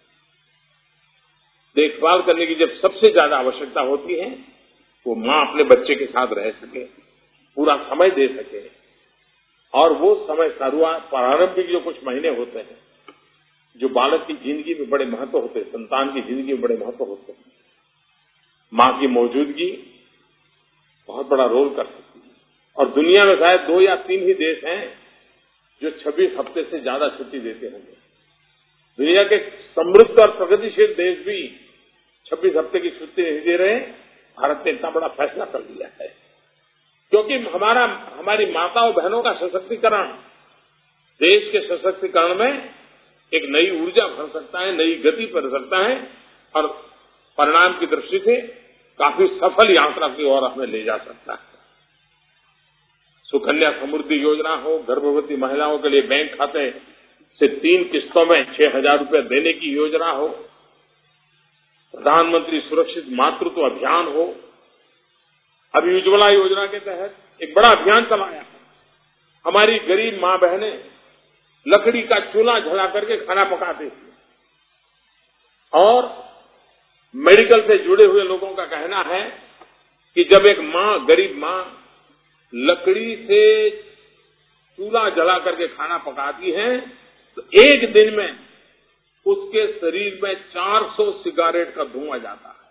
देखभाल करने की जब सबसे ज्यादा आवश्यकता होती है वो मां अपने बच्चे के साथ रह सके, पूरा समय दे सके। और वो समय शुरुआत प्रारंभिक जो कुछ महीने होते हैं जो बालक की जिंदगी में बड़े महत्व होते हैं, संतान की जिंदगी में बड़े महत्व होते हैं, मां की मौजूदगी बहुत बड़ा रोल कर सकती है। और दुनिया में शायद दो या तीन ही देश हैं जो छब्बीस हफ्ते से ज्यादा छुट्टी देते होंगे। दुनिया के समृद्ध और प्रगतिशील देश भी छब्बीस हफ्ते की छुट्टी नहीं दे रहे। भारत ने इतना बड़ा फैसला कर लिया है क्योंकि हमारा हमारी माताओं बहनों का सशक्तिकरण देश के सशक्तिकरण में एक नई ऊर्जा भर सकता है, नई गति भर सकता है और परिणाम की दृष्टि से काफी सफल यात्रा की ओर हमें ले जा सकता है। सुकन्या समृद्धि योजना हो, गर्भवती महिलाओं के लिए बैंक खाते से तीन किस्तों में छह हजार रुपये देने की योजना हो, प्रधानमंत्री सुरक्षित मातृत्व अभियान हो, अभी उज्ज्वला योजना के तहत एक बड़ा अभियान चलाया है। हमारी गरीब मां बहनें लकड़ी का चूल्हा जला करके खाना पकाती थी और मेडिकल से जुड़े हुए लोगों का कहना है कि जब एक मां, गरीब मां लकड़ी से चूल्हा जला करके खाना पकाती है तो एक दिन में उसके शरीर में चार सौ सिगारेट का धुआं जाता है।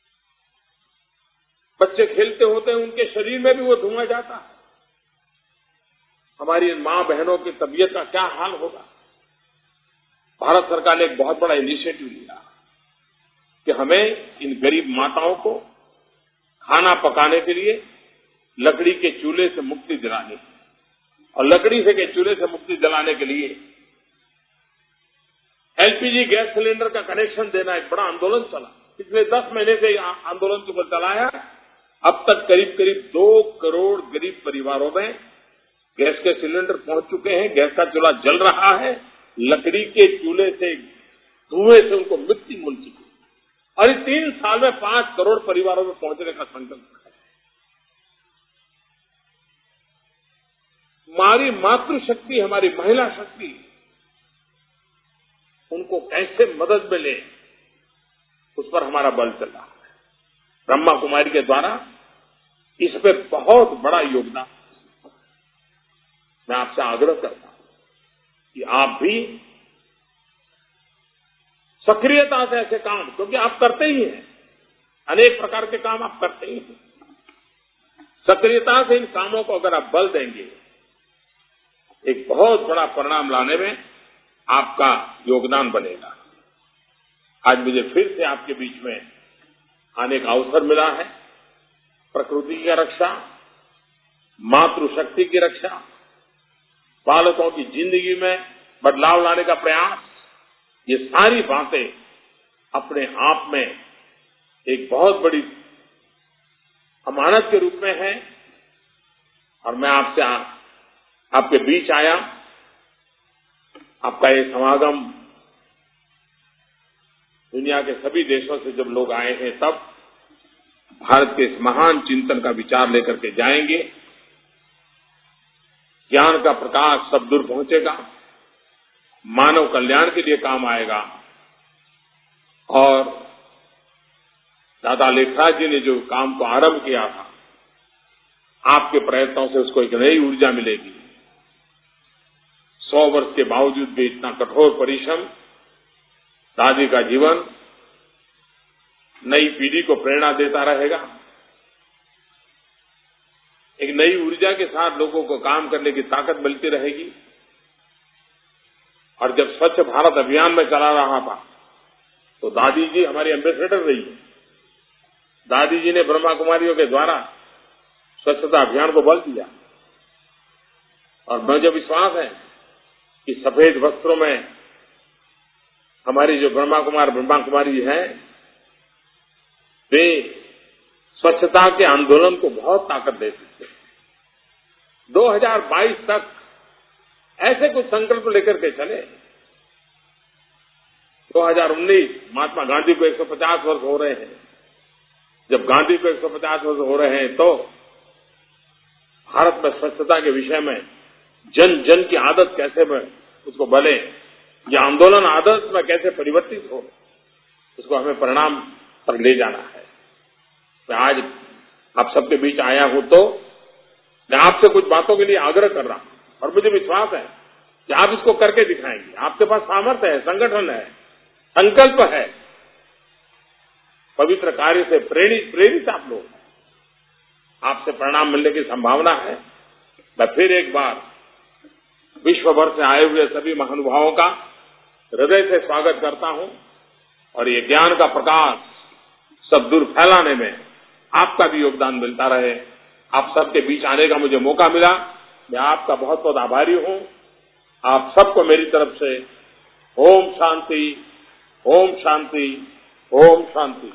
बच्चे खेलते होते हैं, उनके शरीर में भी वो धुआं जाता है। हमारी मां बहनों की तबीयत का क्या हाल होगा। भारत सरकार ने एक बहुत बड़ा इनिशिएटिव लिया कि हमें इन गरीब माताओं को खाना पकाने के लिए लकड़ी के चूल्हे से मुक्ति दिलानी है और लकड़ी से के चूल्हे से मुक्ति दिलाने के लिए एलपीजी गैस सिलेंडर का कनेक्शन देना एक बड़ा आंदोलन चला। पिछले दस महीने से आंदोलन को चलाया। अब तक करीब करीब दो करोड़ गरीब परिवारों में गैस के सिलेंडर पहुंच चुके हैं, गैस का चूल्हा जल रहा है, लकड़ी के चूल्हे से धुएं से उनको मुक्ति मिल चुकी है और इस तीन साल में पांच करोड़ परिवारों में पहुंचने का संकल्प है। हमारी मातृशक्ति, हमारी महिला शक्ति, उनको कैसे मदद मिले उस पर हमारा बल चल रहा है। ब्रह्मा कुमारी के द्वारा इस पे बहुत बड़ा योगदान। मैं आपसे आग्रह करता हूं कि आप भी सक्रियता से ऐसे काम, क्योंकि आप करते ही हैं, अनेक प्रकार के काम आप करते ही हैं, सक्रियता से इन कामों को अगर आप बल देंगे एक बहुत बड़ा परिणाम लाने में आपका योगदान बनेगा। आज मुझे फिर से आपके बीच में आने का अवसर मिला है। प्रकृति की रक्षा, मातृशक्ति की रक्षा, बालकों की जिंदगी में बदलाव लाने का प्रयास, ये सारी बातें अपने आप में एक बहुत बड़ी अमानत के रूप में है और मैं आपसे आ, आपके बीच आया। आपका ये समागम दुनिया के सभी देशों से जब लोग आए हैं तब भारत के इस महान चिंतन का विचार लेकर के जाएंगे। ज्ञान का प्रकाश सब दूर पहुंचेगा, मानव कल्याण के लिए काम आएगा और दादा लेखराज जी ने जो काम को आरंभ किया था, आपके प्रयत्नों से उसको एक नई ऊर्जा मिलेगी। सौ वर्ष के बावजूद भी इतना कठोर परिश्रम, दादी का जीवन नई पीढ़ी को प्रेरणा देता रहेगा। एक नई ऊर्जा के साथ लोगों को काम करने की ताकत मिलती रहेगी। और जब स्वच्छ भारत अभियान में चला रहा था तो दादी जी हमारी एम्बेसडर रही। दादी जी ने ब्रह्मा कुमारियों के द्वारा स्वच्छता अभियान को बल दिया और मुझे विश्वास है कि सफेद वस्त्रों में हमारी जो ब्रह्मा कुमार ब्रह्मा कुमारी हैं वे स्वच्छता के आंदोलन को बहुत ताकत दे सकते हैं। दो हज़ार बाईस तक ऐसे कुछ संकल्प लेकर के चले। दो हज़ार उन्नीस महात्मा गांधी को एक सौ पचास वर्ष हो रहे हैं। जब गांधी को एक सौ पचास वर्ष हो रहे हैं तो भारत में स्वच्छता के विषय में जन जन की आदत कैसे में उसको बने, यह आंदोलन आदत में कैसे परिवर्तित हो, उसको हमें परिणाम पर ले जाना है। मैं आज आप सबके बीच आया हूं तो मैं आपसे कुछ बातों के लिए आग्रह कर रहा हूं और मुझे विश्वास है कि आप इसको करके दिखाएंगे। आपके पास सामर्थ्य है, संगठन है, संकल्प है, पवित्र कार्य से प्रेरित प्रेरित आप लोग, आपसे परिणाम मिलने की संभावना है। मैं फिर एक बार विश्व भर से आए हुए सभी महानुभावों का हृदय से स्वागत करता हूं और ये ज्ञान का प्रकाश सब दूर फैलाने में आपका भी योगदान मिलता रहे। आप सबके बीच आने का मुझे मौका मिला, मैं आपका बहुत बहुत आभारी हूं। आप सबको मेरी तरफ से ओम शांति, ओम शांति, ओम शांति।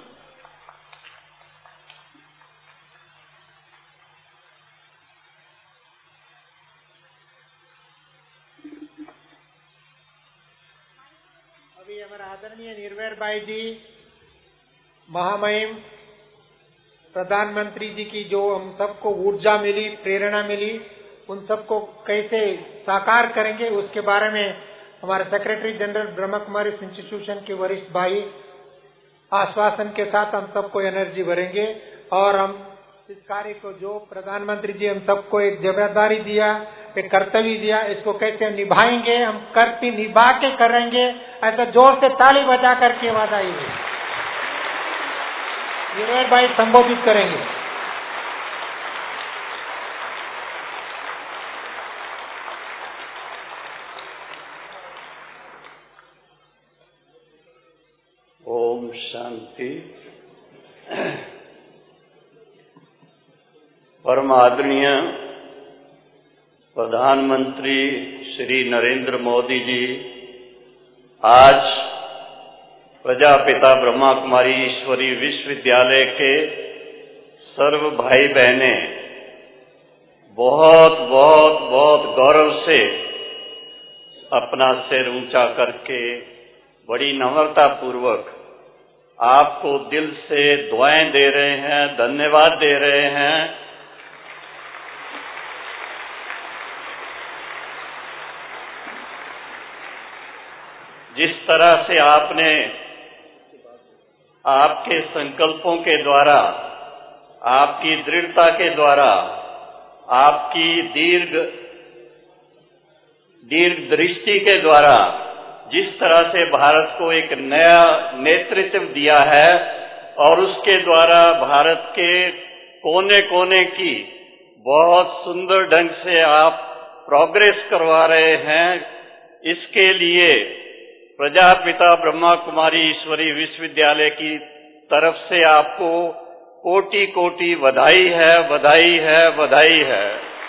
अभी हमारा आदरणीय निर्भय भाई जी महामहिम प्रधानमंत्री जी की जो हम सबको ऊर्जा मिली, प्रेरणा मिली, उन सबको कैसे साकार करेंगे उसके बारे में हमारे secretary general Brahma Kumari institution के वरिष्ठ भाई आश्वासन के साथ हम सबको एनर्जी भरेंगे और हम इस कार्य को जो प्रधानमंत्री जी हम सबको एक जिम्मेदारी दिया, एक कर्तव्य दिया, इसको कैसे निभाएंगे, हम करती निभा के करेंगे। ऐसा जोर से ताली बजा करके आवाज आएगी। निर्भय भाई संबोधित करेंगे। ओम शांति। परम आदरणीय प्रधानमंत्री श्री नरेंद्र मोदी जी आज प्रजापिता ब्रह्मा कुमारी ईश्वरी विश्वविद्यालय के सर्व भाई बहनें बहुत बहुत बहुत गौरव से अपना सिर ऊंचा करके बड़ी नम्रता पूर्वक आपको दिल से दुआएं दे रहे हैं, धन्यवाद दे रहे हैं। जिस तरह से आपने आपके संकल्पों के द्वारा, आपकी दृढ़ता के द्वारा, आपकी दीर्घ दीर्घ दृष्टि के द्वारा जिस तरह से भारत को एक नया नेतृत्व दिया है और उसके द्वारा भारत के कोने कोने की बहुत सुंदर ढंग से आप प्रोग्रेस करवा रहे हैं, इसके लिए प्रजापिता ब्रह्मा कुमारी ईश्वरी विश्वविद्यालय की तरफ से आपको कोटि कोटि बधाई है, बधाई है, बधाई है।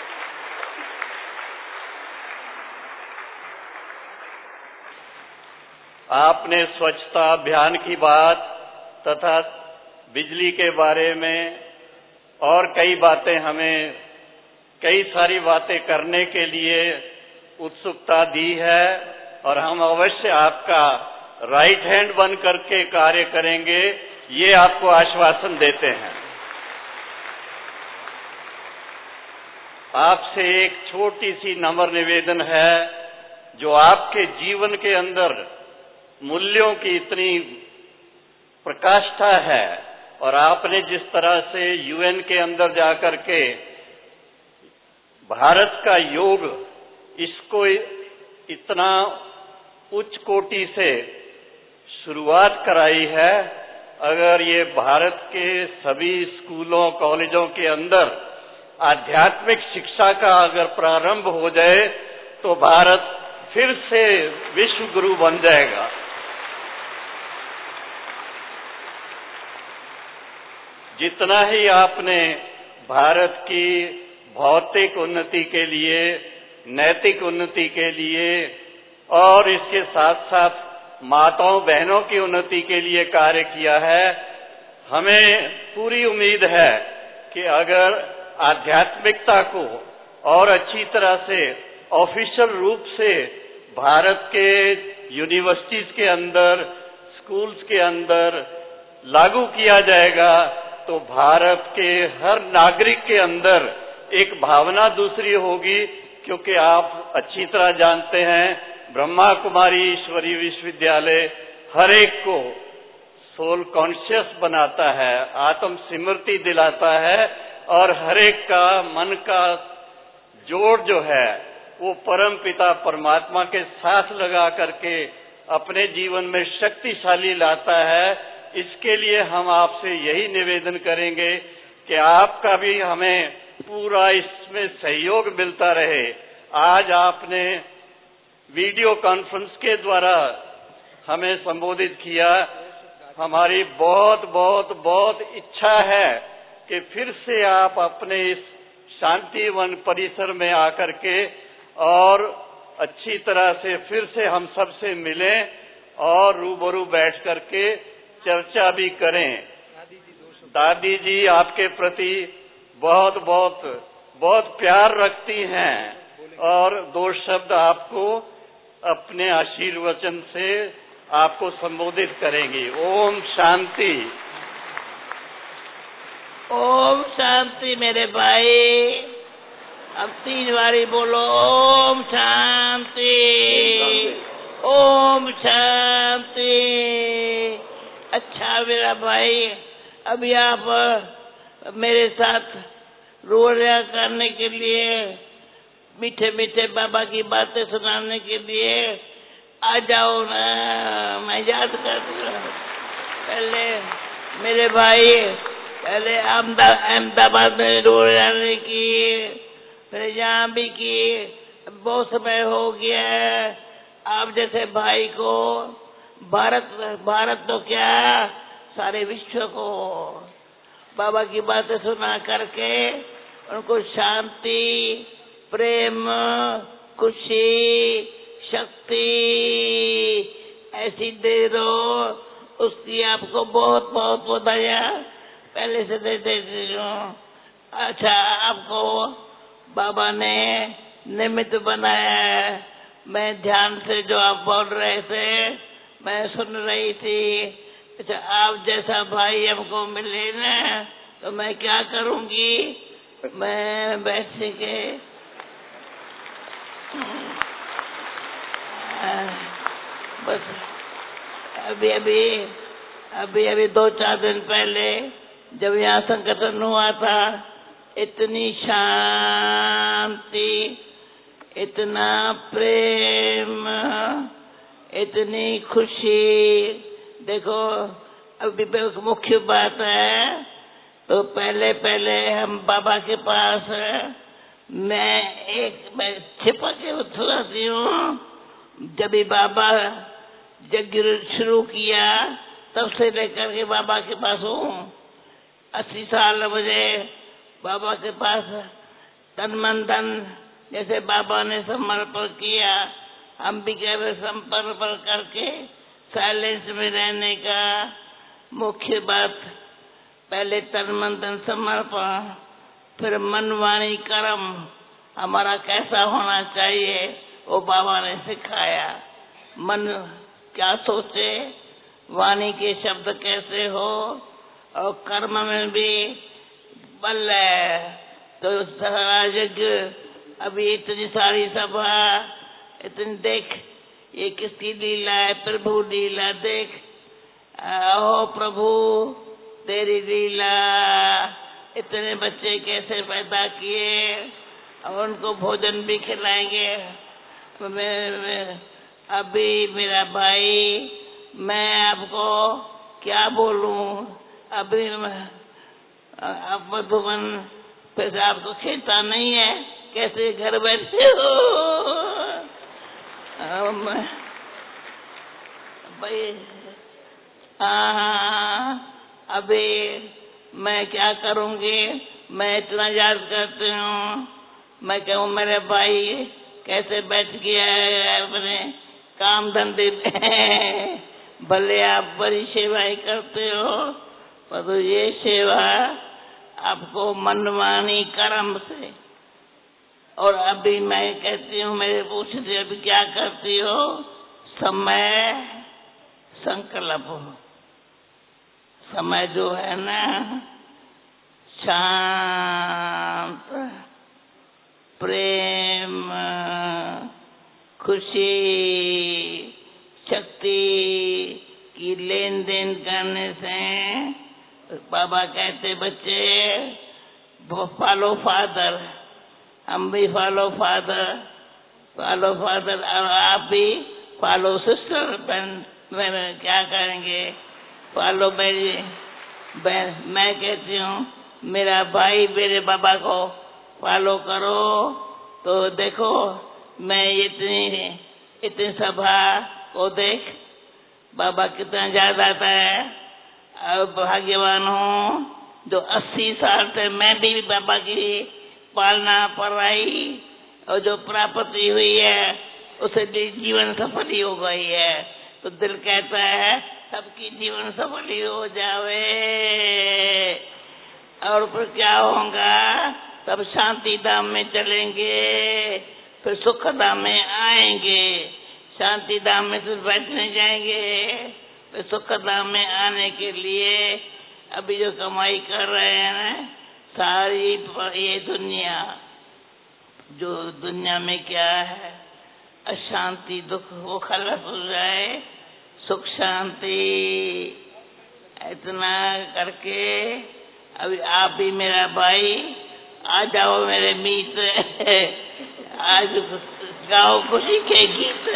आपने स्वच्छता अभियान की बात तथा बिजली के बारे में और कई बातें, हमें कई सारी बातें करने के लिए उत्सुकता दी है और हम अवश्य आपका राइट हैंड बन करके कार्य करेंगे, ये आपको आश्वासन देते हैं। आपसे एक छोटी सी नम्र निवेदन है, जो आपके जीवन के अंदर मूल्यों की इतनी प्रकाष्ठा है और आपने जिस तरह से यूएन के अंदर जाकर के भारत का योग, इसको इतना उच्च कोटि से शुरुआत कराई है, अगर ये भारत के सभी स्कूलों कॉलेजों के अंदर आध्यात्मिक शिक्षा का अगर प्रारंभ हो जाए तो भारत फिर से विश्व गुरु बन जाएगा। जितना ही आपने भारत की भौतिक उन्नति के लिए, नैतिक उन्नति के लिए और इसके साथ साथ माताओं बहनों की उन्नति के लिए कार्य किया है, हमें पूरी उम्मीद है कि अगर आध्यात्मिकता को और अच्छी तरह से ऑफिशियल रूप से भारत के यूनिवर्सिटीज के अंदर, स्कूल्स के अंदर लागू किया जाएगा तो भारत के हर नागरिक के अंदर एक भावना दूसरी होगी, क्योंकि आप अच्छी तरह जानते हैं ब्रह्मा कुमारी ईश्वरीय विश्वविद्यालय हर एक को सोल कॉन्शियस बनाता है, आत्म स्मृति दिलाता है और हर एक का मन का जोड़ जो है वो परम पिता परमात्मा के साथ लगा करके अपने जीवन में शक्तिशाली लाता है। इसके लिए हम आपसे यही निवेदन करेंगे कि आपका भी हमें पूरा इसमें सहयोग मिलता रहे। आज आपने वीडियो कॉन्फ्रेंस के द्वारा हमें संबोधित किया। हमारी बहुत बहुत बहुत इच्छा है कि फिर से आप अपने इस शांतिवन परिसर में आकर के और अच्छी तरह से फिर से हम सबसे मिलें और रूबरू बैठ करके चर्चा भी करें। दादी जी आपके प्रति बहुत बहुत बहुत प्यार रखती हैं और दो शब्द आपको अपने आशीर्वचन से आपको संबोधित करेंगी। ओम शांति। ओम शांति मेरे भाई, अब तीन बारी बोलो ओम शांति, ओम शांति। अच्छा मेरा भाई, अभी आप मेरे साथ रोया करने के लिए, मीठे मीठे बाबा की बातें सुनाने के लिए आ जाओ ना, मैं याद करती हूँ। पहले मेरे भाई, पहले अहमदाबाद में रोजाने की, फिर यहाँ भी की, बहुत समय हो गया है। आप जैसे भाई को भारत भारत तो क्या सारे विश्व को बाबा की बातें सुना करके उनको शांति, प्रेम, खुशी, शक्ति ऐसी दे दो, उसकी आपको बहुत बहुत बधाई पहले से दे देती हूँ। अच्छा, आपको बाबा ने निमित्त बनाया है। मैं ध्यान से जो आप बोल रहे थे मैं सुन रही थी। अच्छा, आप जैसा भाई हमको मिले ना तो मैं क्या करूँगी, मैं बैठ के बस अभी अभी अभी अभी दो चार दिन पहले जब यहाँ संगठन हुआ था, इतनी शांति, इतना प्रेम, इतनी खुशी। देखो अभी मुख्य बात है, तो पहले पहले हम बाबा के पास, मैं एक मैं छिपा के उतरती हूँ। जब भी बाबा यज्ञ शुरू किया तब से लेकर के बाबा के पास हूँ। अस्सी साल मुझे बाबा के पास तन मन धन जैसे बाबा ने समर्पण किया, हम भी कह रहे समर्पण करके साइलेंस में रहने का। मुख्य बात पहले तन मन धन समर्पण, फिर मन वाणी कर्म हमारा कैसा होना चाहिए वो बाबा ने सिखाया। मन क्या सोचे, वाणी के शब्द कैसे हो, और कर्म में भी बल है। तो सारा यज्ञ अभी इतनी सारी सभा, इतनी देख ये किसकी लीला है, प्रभु लीला देख। ओ प्रभु तेरी लीला, इतने बच्चे कैसे पैदा किए और उनको भोजन भी खिलाएंगे। मैं, मैं अभी मेरा भाई, मैं आपको क्या बोलूं, अभी आप मधुबन फिर आपको खेता नहीं है, कैसे घर बैठे हो। हम भाई हाँ अभी मैं क्या करूंगी, मैं इतना याद करती हूँ। मैं कहूँ मेरे भाई कैसे बैठ गया है अपने काम धंधे में। भले आप बड़ी सेवाएं करते हो, पर ये सेवा आपको मनमानी कर्म से। और अभी मैं कहती हूँ, मेरे पूछते अभी क्या करती हो? समय संकल्प हो। समय जो है ना शांत, प्रेम, खुशी, शक्ति की लेन देन करने से बाबा कहते बच्चे फॉलो फादर, हम भी फॉलो फादर, फॉलो फादर और आप भी फॉलो सिस्टर। मैंने क्या करेंगे? फॉलो मेरी बहन। मैं कहती हूँ मेरा भाई मेरे बाबा को फॉलो करो। तो देखो मैं इतनी इतनी सभा को देख, बाबा कितना याद आता है। और भाग्यवान हूँ जो अस्सी साल से मैं भी बाबा की पालना पढ़ाई और जो प्राप्ति हुई है उसे जीवन सफल ही हो गई है। तो दिल कहता है सबकी जीवन सफल ही हो जावे। और फिर क्या होगा? तब शांति धाम में चलेंगे, फिर सुख धाम में आएंगे। शांति धाम में सिर्फ बैठने जाएंगे, फिर सुख धाम में आने के लिए अभी जो कमाई कर रहे हैं सारी ये दुनिया, जो दुनिया में क्या है अशांति दुख, वो खलास हो जाए, सुख शांति इतना करके। अभी आप भी मेरा भाई आ जाओ मेरे मीत, आज गाओ खुशी के गीत,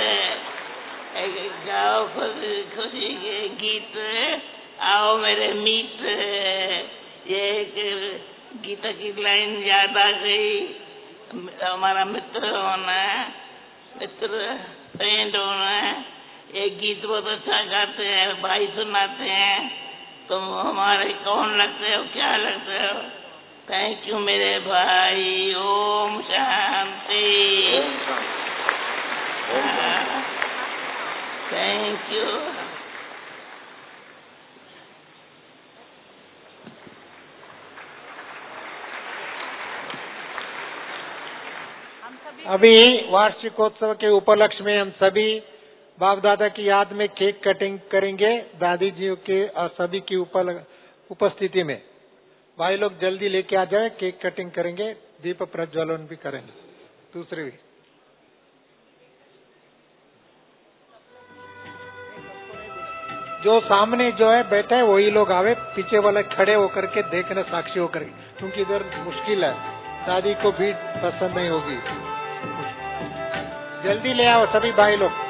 गाओ खुशी के गीत, आओ मेरे मीत। ये एक गीता की लाइन याद आ गई। हमारा मित्र होना है, मित्र फ्रेंड होना है। ये गीत बहुत अच्छा गाते हैं, भाई सुनाते हैं। तुम हमारे कौन लगते हो, क्या लगते हो? थैंक यू मेरे भाई। ओम शांति। Thank you. अभी वार्षिकोत्सव के उपलक्ष्य में हम सभी बाप दादा की याद में केक कटिंग करेंगे, दादी जी के और सभी की उपस्थिति में। भाई लोग जल्दी लेके आ जाए, केक कटिंग करेंगे, दीप प्रज्वलन भी करेंगे। दूसरी भी जो सामने जो है बैठे है वही लोग आवे, पीछे वाले खड़े होकर के देखने साक्षी होकर के, क्योंकि इधर मुश्किल है, दादी को भीड़ पसंद नहीं होगी। जल्दी ले आओ सभी भाई लोग।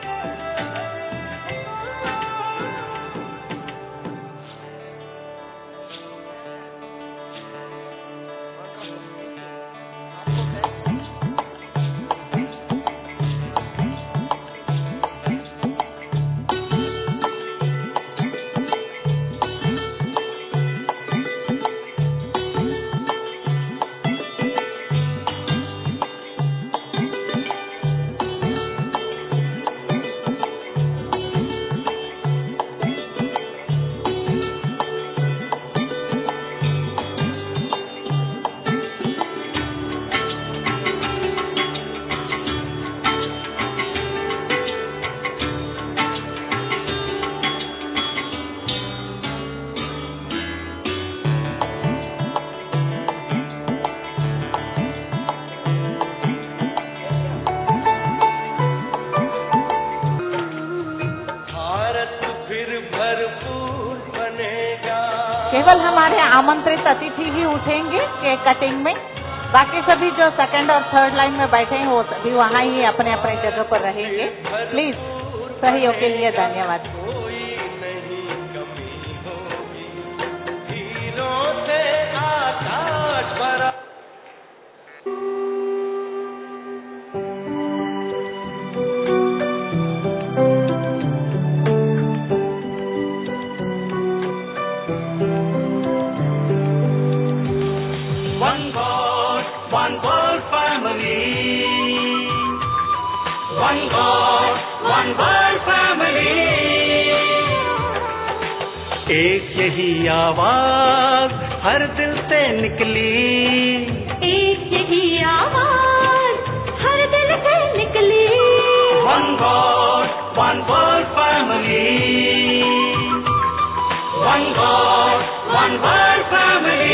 केवल हमारे आमंत्रित अतिथि ही उठेंगे केक कटिंग में। बाकी सभी जो सेकंड और थर्ड लाइन में बैठे हैं वो सभी वहाँ ही अपने अपने जगह पर रहेंगे। प्लीज सहयोग के लिए धन्यवाद। One God, one world family. One God, one world family. एक यही आवाज हर दिल से निकली. एक यही आवाज हर दिल से निकली. One God, one world family. One God, one world family.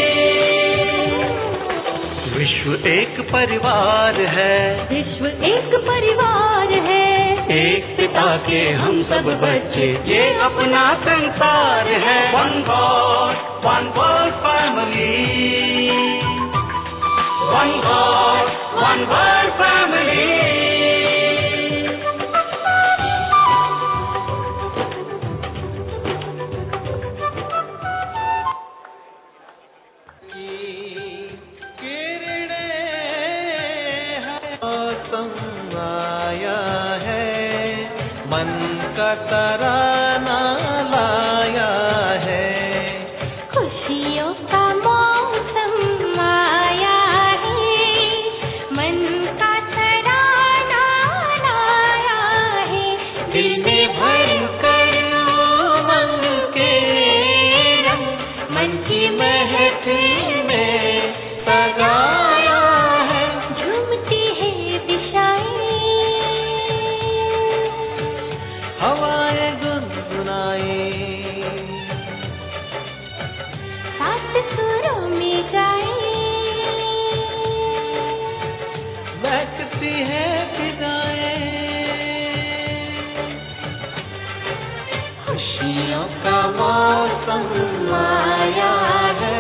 विश्व एक परिवार है. विश्व एक परिवार है. एक पिता के हम सब बच्चे, ये अपना संसार है. One God, one world family. One God, one world family. मन का तराना लाया है. खुशियों का मौसम आया है. मन का तराना लाया है. दिल में भर कर मन के रंग, मन की महफिल में सजाया है. झूमती है दिशाएं, हवाएं गुनगुनाए, सात सुरों में गाए. महकती है फिजाएं. खुशियों का मौसम आया है.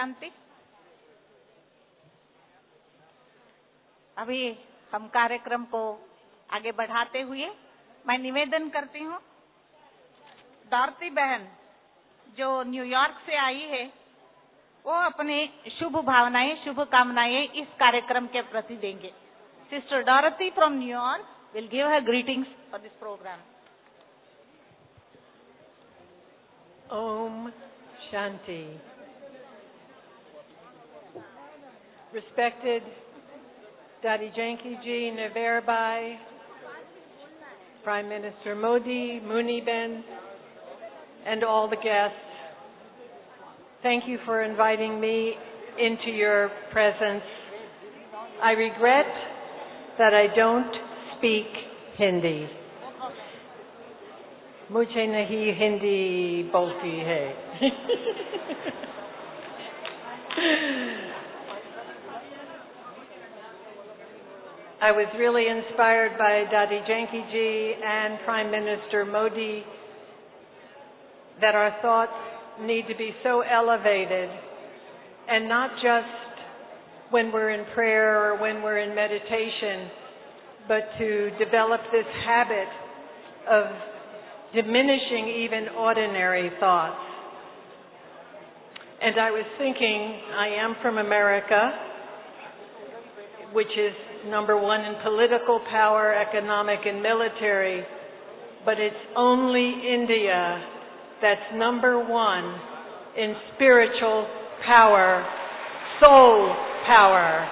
शांति। अभी हम कार्यक्रम को आगे बढ़ाते हुए मैं निवेदन करती हूँ, डॉर्ती बहन जो न्यूयॉर्क से आई है, वो अपनी शुभ भावनाएं, शुभ कामनाएं इस कार्यक्रम के प्रति देंगे। Sister Dorothy from New York will give her greetings for this programme. Om Shanti. Respected Dadi Janki Ji, Navarbai, Prime Minister Modi, Muniben, and all the guests, thank you for inviting me into your presence. I regret that I don't speak Hindi. Mujhe nahi Hindi bolti hai. I was really inspired by Dadi Janki Ji and Prime Minister Modi that our thoughts need to be so elevated, and not just when we're in prayer or when we're in meditation, but to develop this habit of diminishing even ordinary thoughts. And I was thinking, I am from America, which is number one in political power, economic and military, but it's only India that's number one in spiritual power, soul power.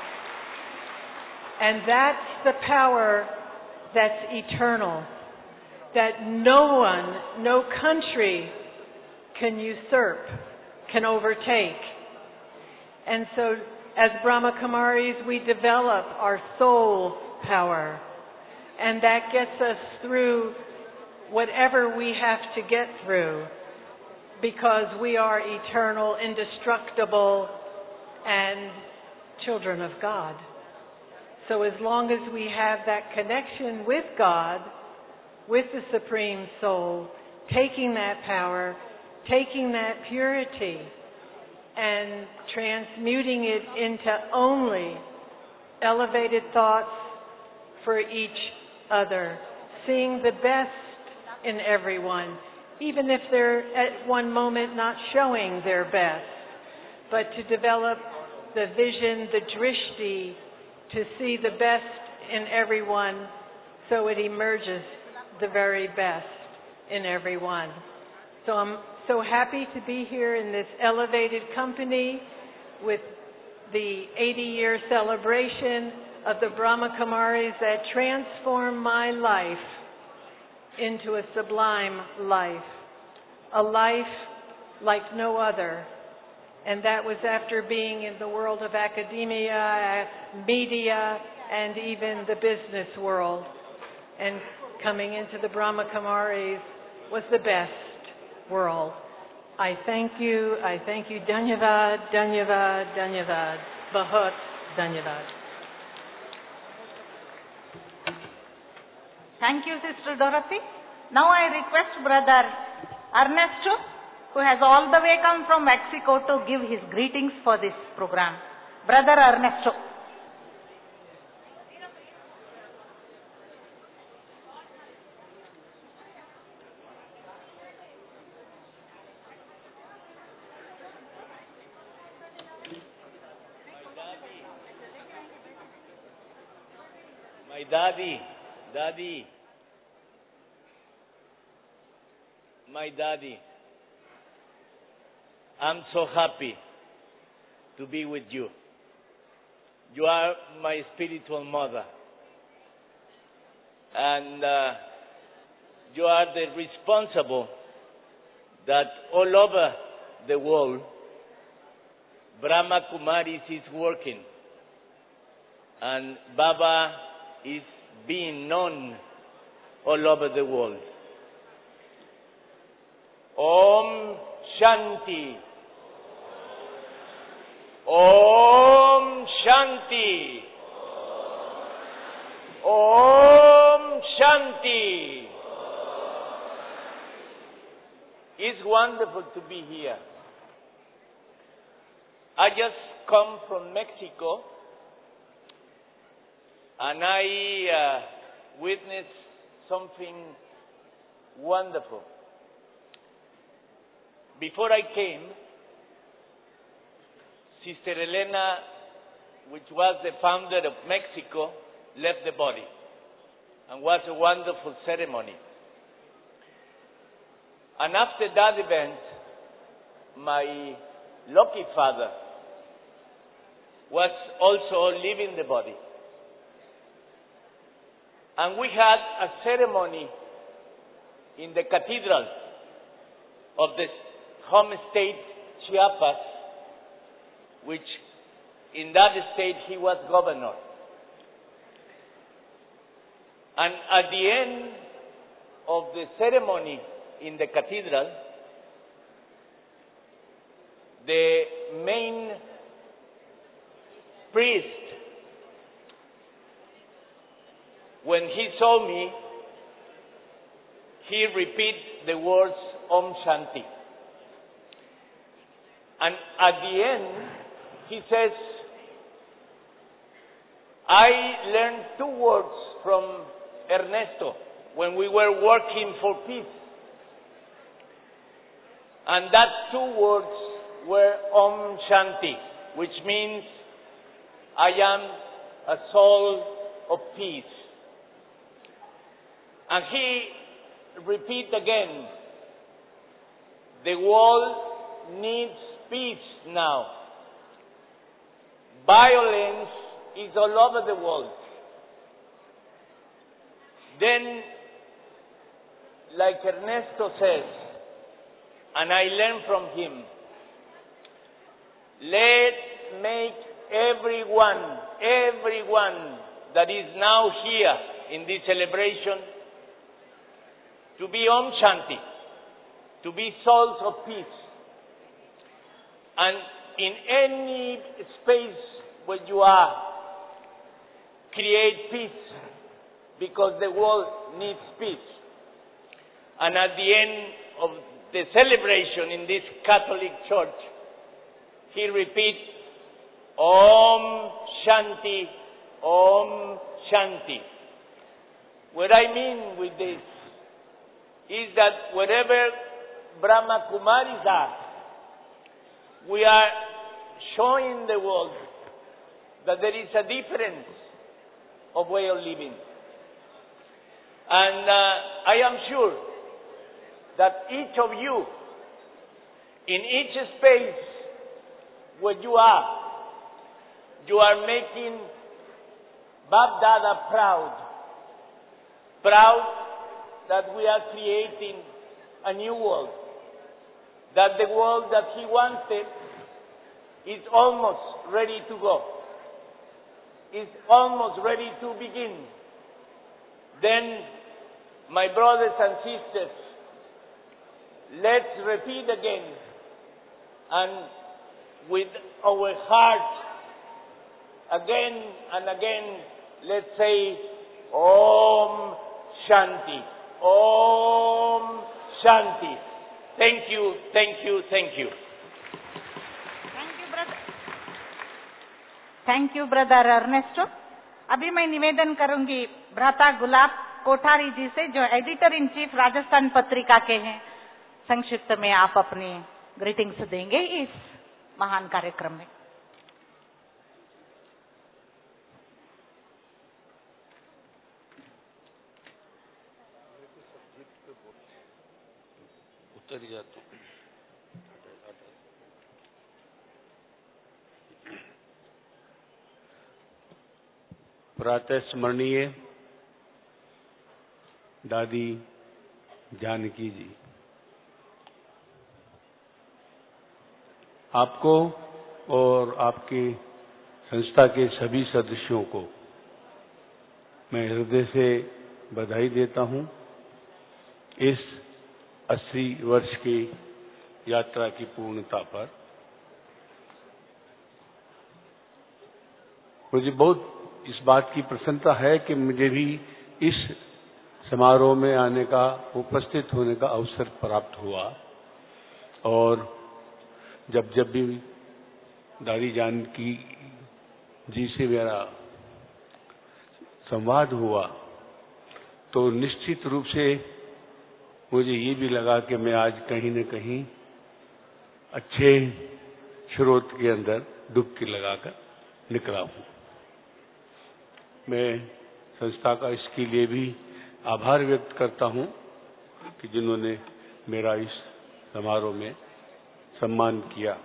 And that's the power that's eternal, that no one, no country can usurp, can overtake. And so as Brahma Kumaris, we develop our soul power, and that gets us through whatever we have to get through, because we are eternal, indestructible, and children of God. So as long as we have that connection with God, with the Supreme Soul, taking that power, taking that purity, and transmuting it into only elevated thoughts for each other, seeing the best in everyone, even if they're at one moment not showing their best, but to develop the vision, the drishti, to see the best in everyone so it emerges the very best in everyone. So I'm so happy to be here in this elevated company with the eighty-year celebration of the Brahma Kumaris that transformed my life into a sublime life, a life like no other. And that was after being in the world of academia, media, and even the business world. And coming into the Brahma Kumaris was the best world. I thank you, I thank you. Dhanyavad, dhanyavad, dhanyavad. Bahut dhanyavad. Thank you, Sister Dorothy. Now I request Brother Ernesto, who has all the way come from Mexico, to give his greetings for this program. Brother Ernesto. My daddy, daddy, my daddy, I'm so happy to be with you. You are my spiritual mother, and uh, you are the responsible that all over the world Brahma Kumaris is working, and Baba is being known all over the world. Om Shanti. Om Shanti. Om Shanti. It's wonderful to be here. I just come from Mexico, and I uh, witnessed something wonderful. Before I came, Sister Elena, which was the founder of Mexico, left the body, and was a wonderful ceremony. And after that event, my lucky father was also leaving the body. And we had a ceremony in the cathedral of the home state Chiapas, which in that state he was governor. And at the end of the ceremony in the cathedral, the main priest, when he saw me, he repeated the words Om Shanti. And at the end, he says, I learned two words from Ernesto when we were working for peace. And that two words were Om Shanti, which means I am a soul of peace. And he repeat again, the world needs peace now. Violence is all over the world. Then, like Ernesto says, and I learned from him, let's make everyone, everyone that is now here in this celebration to be Om Shanti, to be souls of peace. And in any space where you are, create peace, because the world needs peace. And at the end of the celebration in this Catholic church, he repeats, Om Shanti, Om Shanti. What I mean with this is that wherever Brahma Kumaris are, we are showing the world that there is a difference of way of living. And uh, I am sure that each of you, in each space where you are, you are making Bab Dada proud. Proud that we are creating a new world. That the world that he wanted is almost ready to go. Is almost ready to begin. Then, my brothers and sisters, let's repeat again, and with our hearts, again and again, let's say, Om Shanti, Om Shanti. Thank you, thank you, thank you. Thank you, brother. Thank you, brother Ernesto. अभी मैं निवेदन करूंगी भ्राता गुलाब कोठारी जी से, जो editor in chief Rajasthan Patrika के हैं। संक्षिप्त में आप अपनी ग्रीटिंग्स देंगे इस महान कार्यक्रम में। उतर जाते प्रातः स्मरणीय दादी जानकी जी, आपको और आपकी संस्था के सभी सदस्यों को मैं हृदय से बधाई देता हूं इस अस्सी वर्ष की यात्रा की पूर्णता पर। मुझे बहुत इस बात की प्रसन्नता है कि मुझे भी इस समारोह में आने का, उपस्थित होने का अवसर प्राप्त हुआ। और जब जब भी दादी जानकी जी से मेरा संवाद हुआ तो निश्चित रूप से मुझे ये भी लगा कि मैं आज कहीं न कहीं अच्छे स्रोत के अंदर डुबकी लगाकर निकला हूँ। मैं संस्था का इसके लिए भी आभार व्यक्त करता हूँ कि जिन्होंने मेरा इस समारोह में सम्मान किया।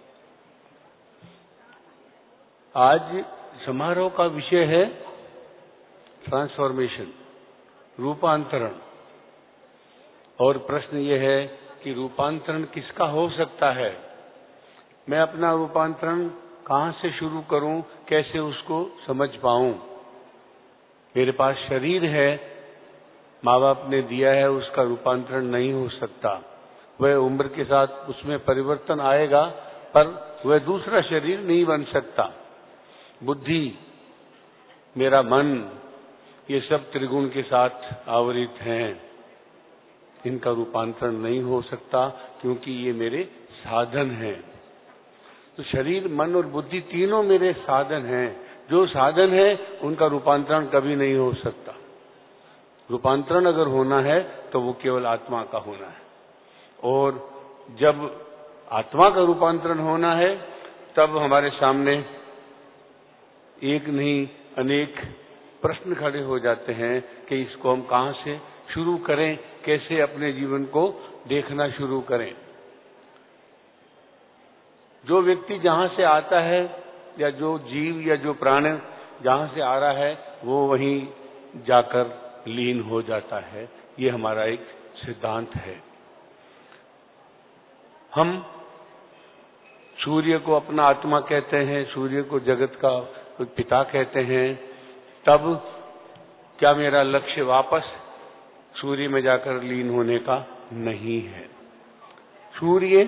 आज समारोह का विषय है ट्रांसफॉर्मेशन, रूपांतरण। और प्रश्न ये है कि रूपांतरण किसका हो सकता है। मैं अपना रूपांतरण कहाँ से शुरू करूं, कैसे उसको समझ पाऊं। मेरे पास शरीर है, माँ बाप ने दिया है, उसका रूपांतरण नहीं हो सकता। वह उम्र के साथ उसमें परिवर्तन आएगा पर वह दूसरा शरीर नहीं बन सकता। बुद्धि, मेरा मन, ये सब त्रिगुण के साथ आवृत हैं। इनका रूपांतरण नहीं हो सकता क्योंकि ये मेरे साधन हैं। तो शरीर, मन और बुद्धि तीनों मेरे साधन हैं। जो साधन है उनका रूपांतरण कभी नहीं हो सकता। रूपांतरण अगर होना है तो वो केवल आत्मा का होना है। और जब आत्मा का रूपांतरण होना है तब हमारे सामने एक नहीं अनेक प्रश्न खड़े हो जाते हैं कि इसको हम कहाँ से शुरू करें, कैसे अपने जीवन को देखना शुरू करें। जो व्यक्ति जहां से आता है या जो जीव या जो प्राणी जहां से आ रहा है वो वहीं जाकर लीन हो जाता है। ये हमारा एक सिद्धांत है। हम सूर्य को अपना आत्मा कहते हैं, सूर्य को जगत का पिता कहते हैं। तब क्या मेरा लक्ष्य वापस सूर्य में जाकर लीन होने का नहीं है। सूर्य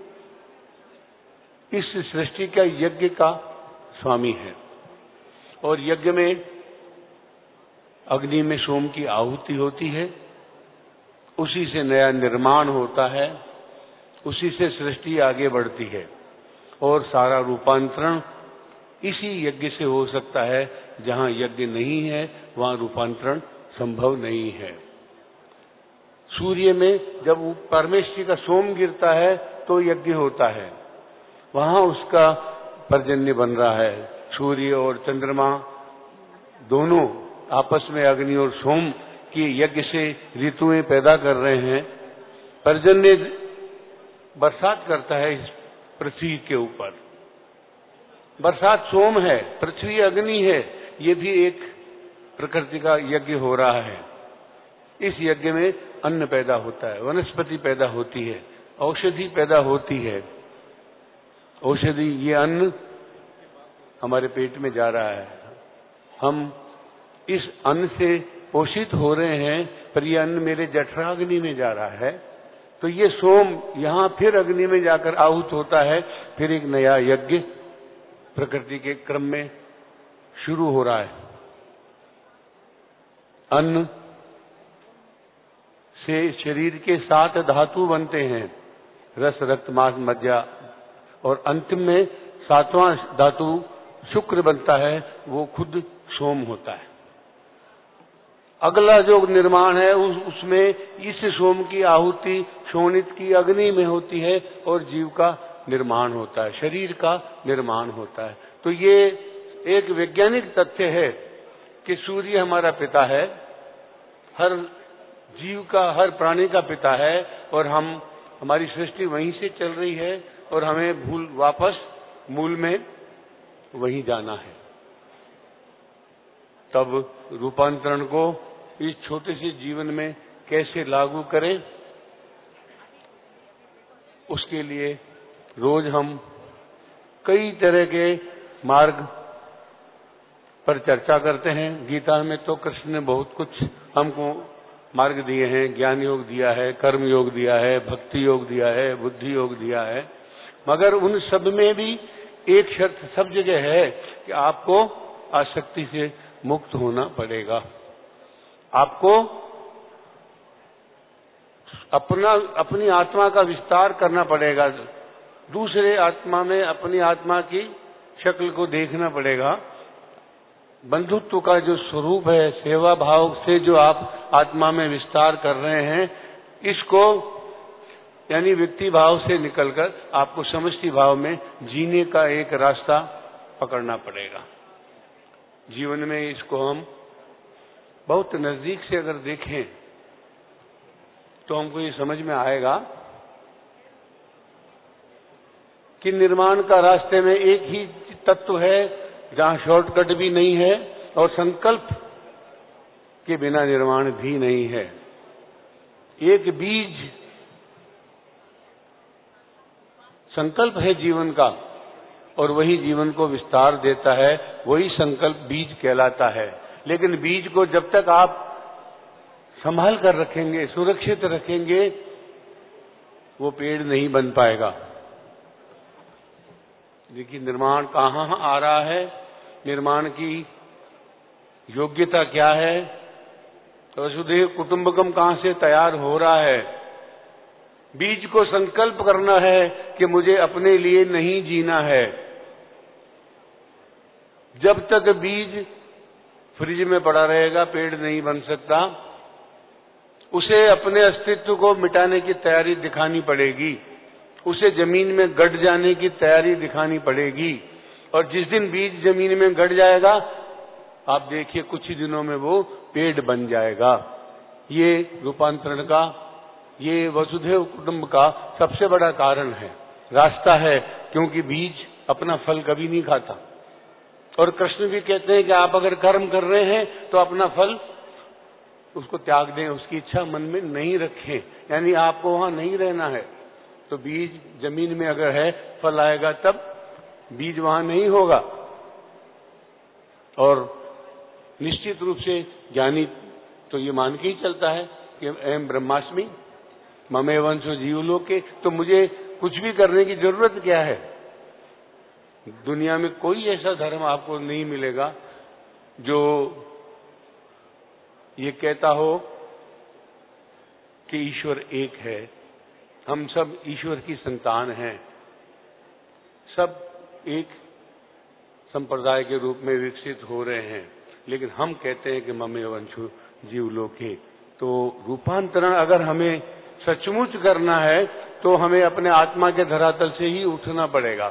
इस सृष्टि का यज्ञ का स्वामी है और यज्ञ में अग्नि में सोम की आहुति होती है, उसी से नया निर्माण होता है, उसी से सृष्टि आगे बढ़ती है और सारा रूपांतरण इसी यज्ञ से हो सकता है। जहां यज्ञ नहीं है वहां रूपांतरण संभव नहीं है। सूर्य में जब परमेश्वर का सोम गिरता है तो यज्ञ होता है, वहां उसका पर्जन्य बन रहा है। सूर्य और चंद्रमा दोनों आपस में अग्नि और सोम के यज्ञ से ऋतुएं पैदा कर रहे हैं। पर्जन्य बरसात करता है इस पृथ्वी के ऊपर। बरसात सोम है, पृथ्वी अग्नि है। ये भी एक प्रकृति का यज्ञ हो रहा है। इस यज्ञ में अन्न पैदा होता है, वनस्पति पैदा होती है, औषधि पैदा होती है। औषधि, ये अन्न हमारे पेट में जा रहा है। हम इस अन्न से पोषित हो रहे हैं पर यह अन्न मेरे जठराग्नि में जा रहा है। तो ये सोम यहाँ फिर अग्नि में जाकर आहुत होता है। फिर एक नया यज्ञ प्रकृति के क्रम में शुरू हो रहा है। अन्न से शरीर के सात धातु बनते हैं, रस, रक्त, मांस, मज्जा, और अंतिम में सातवां धातु शुक्र बनता है, वो खुद सोम होता है। अगला जो निर्माण है उस उसमें इस सोम की आहुति शोणित की अग्नि में होती है और जीव का निर्माण होता है, शरीर का निर्माण होता है। तो ये एक वैज्ञानिक तथ्य है कि सूर्य हमारा पिता है, हर जीव का, हर प्राणी का पिता है और हम, हमारी सृष्टि वहीं से चल रही है और हमें भूल वापस मूल में वहीं जाना है। तब रूपांतरण को इस छोटे से जीवन में कैसे लागू करें, उसके लिए रोज हम कई तरह के मार्ग पर चर्चा करते हैं। गीता में तो कृष्ण ने बहुत कुछ हमको मार्ग दिए हैं। ज्ञान योग दिया है, कर्म योग दिया है, भक्ति योग दिया है, बुद्धि योग दिया है। मगर उन सब में भी एक शर्त सब जगह है कि आपको आसक्ति से मुक्त होना पड़ेगा। आपको अपना अपनी आत्मा का विस्तार करना पड़ेगा। दूसरे आत्मा में अपनी आत्मा की शक्ल को देखना पड़ेगा। बंधुत्व का जो स्वरूप है, सेवा भाव से जो आप आत्मा में विस्तार कर रहे हैं, इसको यानी व्यक्ति भाव से निकलकर आपको समष्टि भाव में जीने का एक रास्ता पकड़ना पड़ेगा। जीवन में इसको हम बहुत नजदीक से अगर देखें तो हमको ये समझ में आएगा कि निर्माण का रास्ते में एक ही तत्व है जहां शॉर्टकट भी नहीं है और संकल्प के बिना निर्माण भी नहीं है। एक बीज संकल्प है जीवन का और वही जीवन को विस्तार देता है, वही संकल्प बीज कहलाता है। लेकिन बीज को जब तक आप संभाल कर रखेंगे, सुरक्षित रखेंगे, वो पेड़ नहीं बन पाएगा। देखिए निर्माण कहाँ आ रहा है, निर्माण की योग्यता क्या है, तो वसुधैव कुटुंबकम कहाँ से तैयार हो रहा है। बीज को संकल्प करना है कि मुझे अपने लिए नहीं जीना है। जब तक बीज फ्रिज में पड़ा रहेगा पेड़ नहीं बन सकता। उसे अपने अस्तित्व को मिटाने की तैयारी दिखानी पड़ेगी, उसे जमीन में गड़ जाने की तैयारी दिखानी पड़ेगी। और जिस दिन बीज जमीन में गड़ जाएगा, आप देखिए कुछ ही दिनों में वो पेड़ बन जाएगा। ये रूपांतरण का, ये वसुधैव कुटुंब का सबसे बड़ा कारण है, रास्ता है। क्योंकि बीज अपना फल कभी नहीं खाता। और कृष्ण भी कहते हैं कि आप अगर कर्म कर रहे हैं तो अपना फल उसको त्याग दें, उसकी इच्छा मन में नहीं रखें, यानी आपको वहां नहीं रहना है। तो बीज जमीन में अगर है, फल आएगा तब, बीज वहां नहीं होगा। और निश्चित रूप से ज्ञानी तो ये मान के ही चलता है कि अहम ब्रह्मास्मि ममे वंशो जीवलोके, तो मुझे कुछ भी करने की जरूरत क्या है। दुनिया में कोई ऐसा धर्म आपको नहीं मिलेगा जो ये कहता हो कि ईश्वर एक है, हम सब ईश्वर की संतान हैं, सब एक संप्रदाय के रूप में विकसित हो रहे हैं। लेकिन हम कहते हैं कि ममे वंशो जीवलोके। तो रूपांतरण अगर हमें सचमुच करना है तो हमें अपने आत्मा के धरातल से ही उठना पड़ेगा।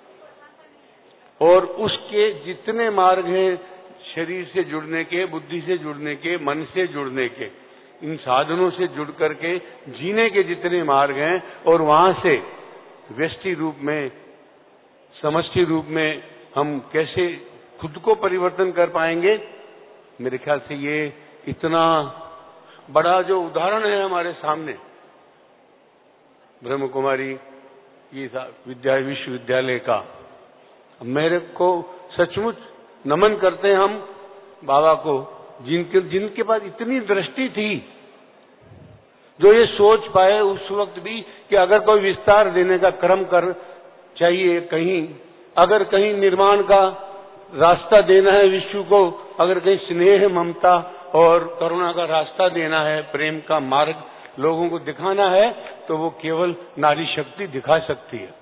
और उसके जितने मार्ग हैं, शरीर से जुड़ने के, बुद्धि से जुड़ने के, मन से जुड़ने के, इन साधनों से जुड़ करके जीने के जितने मार्ग हैं, और वहां से व्यष्टि रूप में, समष्टि रूप में हम कैसे खुद को परिवर्तन कर पाएंगे। मेरे ख्याल से ये इतना बड़ा जो उदाहरण है हमारे सामने, ब्रह्म कुमारी ये विद्या विश्वविद्यालय का, मेरे को सचमुच नमन करते हैं हम बाबा को, जिनके जिनके पास इतनी दृष्टि थी, जो ये सोच पाए उस वक्त भी कि अगर कोई विस्तार देने का क्रम कर चाहिए, कहीं अगर कहीं निर्माण का रास्ता देना है विश्व को, अगर कहीं स्नेह, ममता और करुणा का रास्ता देना है, प्रेम का मार्ग लोगों को दिखाना है, तो वो केवल नारी शक्ति दिखा सकती है।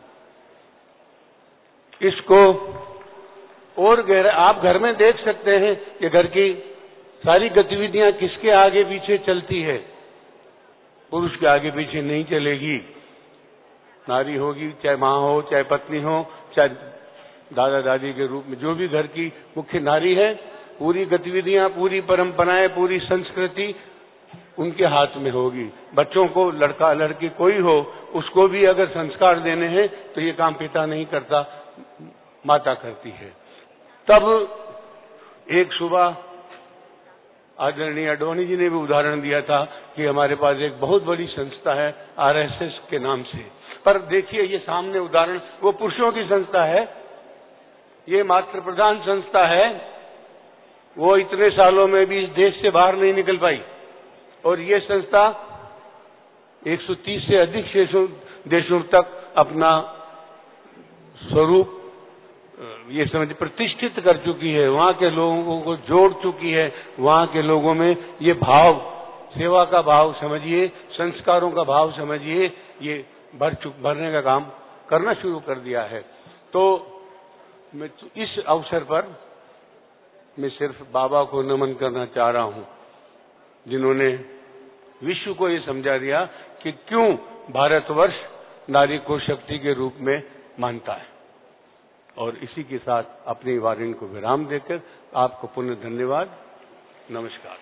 इसको और गहरा आप घर में देख सकते हैं कि घर की सारी गतिविधियां किसके आगे पीछे चलती है। पुरुष के आगे पीछे नहीं चलेगी। नारी होगी, चाहे माँ हो, चाहे पत्नी हो, चाहे दादा दादी के रूप में जो भी घर की मुख्य नारी है, पूरी गतिविधियां, पूरी परंपराएं, पूरी संस्कृति उनके हाथ में होगी। बच्चों को, लड़का लड़की कोई हो, उसको भी अगर संस्कार देने हैं तो ये काम पिता नहीं करता, माता करती है। तब एक सुबह आदरणीय अडवाणी जी ने भी उदाहरण दिया था कि हमारे पास एक बहुत बड़ी संस्था है आरएसएस के नाम से। पर देखिए ये सामने उदाहरण, वो पुरुषों की संस्था है, ये मातृ प्रधान संस्था है, वो इतने सालों में भी इस देश से बाहर नहीं निकल पाई। और ये संस्था एक सौ तीस से अधिक देशों तक अपना स्वरूप ये समझ प्रतिष्ठित कर चुकी है, वहां के लोगों को जोड़ चुकी है, वहां के लोगों में ये भाव, सेवा का भाव समझिए, संस्कारों का भाव समझिए, ये भर चुक भरने का काम करना शुरू कर दिया है। तो मैं इस अवसर पर मैं सिर्फ बाबा को नमन करना चाह रहा हूं, जिन्होंने विश्व को ये समझा दिया कि क्यों भारतवर्ष नारी को शक्ति के रूप में मानता है। और इसी के साथ अपनी वाणी को विराम देकर आपको पुनः धन्यवाद, नमस्कार।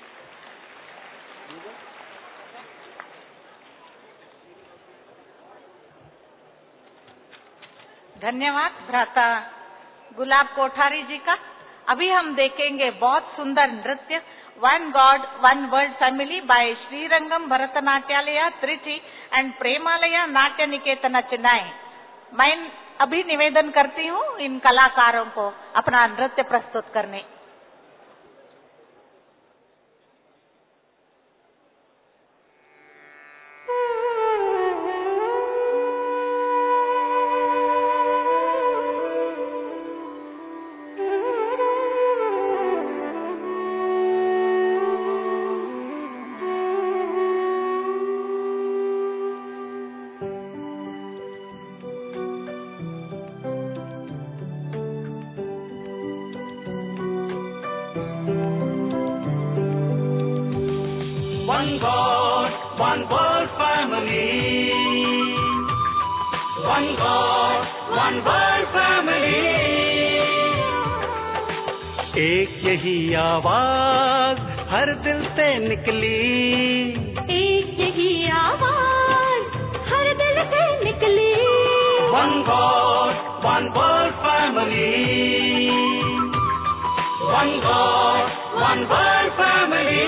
धन्यवाद भ्राता गुलाब कोठारी जी का। अभी हम देखेंगे बहुत सुंदर नृत्य one God one world family by Srirangam Bharatanatyalaya Trichy and Premalaya Natya Niketan Chennai. मैं अभी निवेदन करती हूँ इन कलाकारों को अपना नृत्य प्रस्तुत करने। One God, one world family. One God, one world family. एक यही आवाज हर दिल से निकली, एक यही आवाज हर दिल से निकली। One God, one world family. One God, one world family.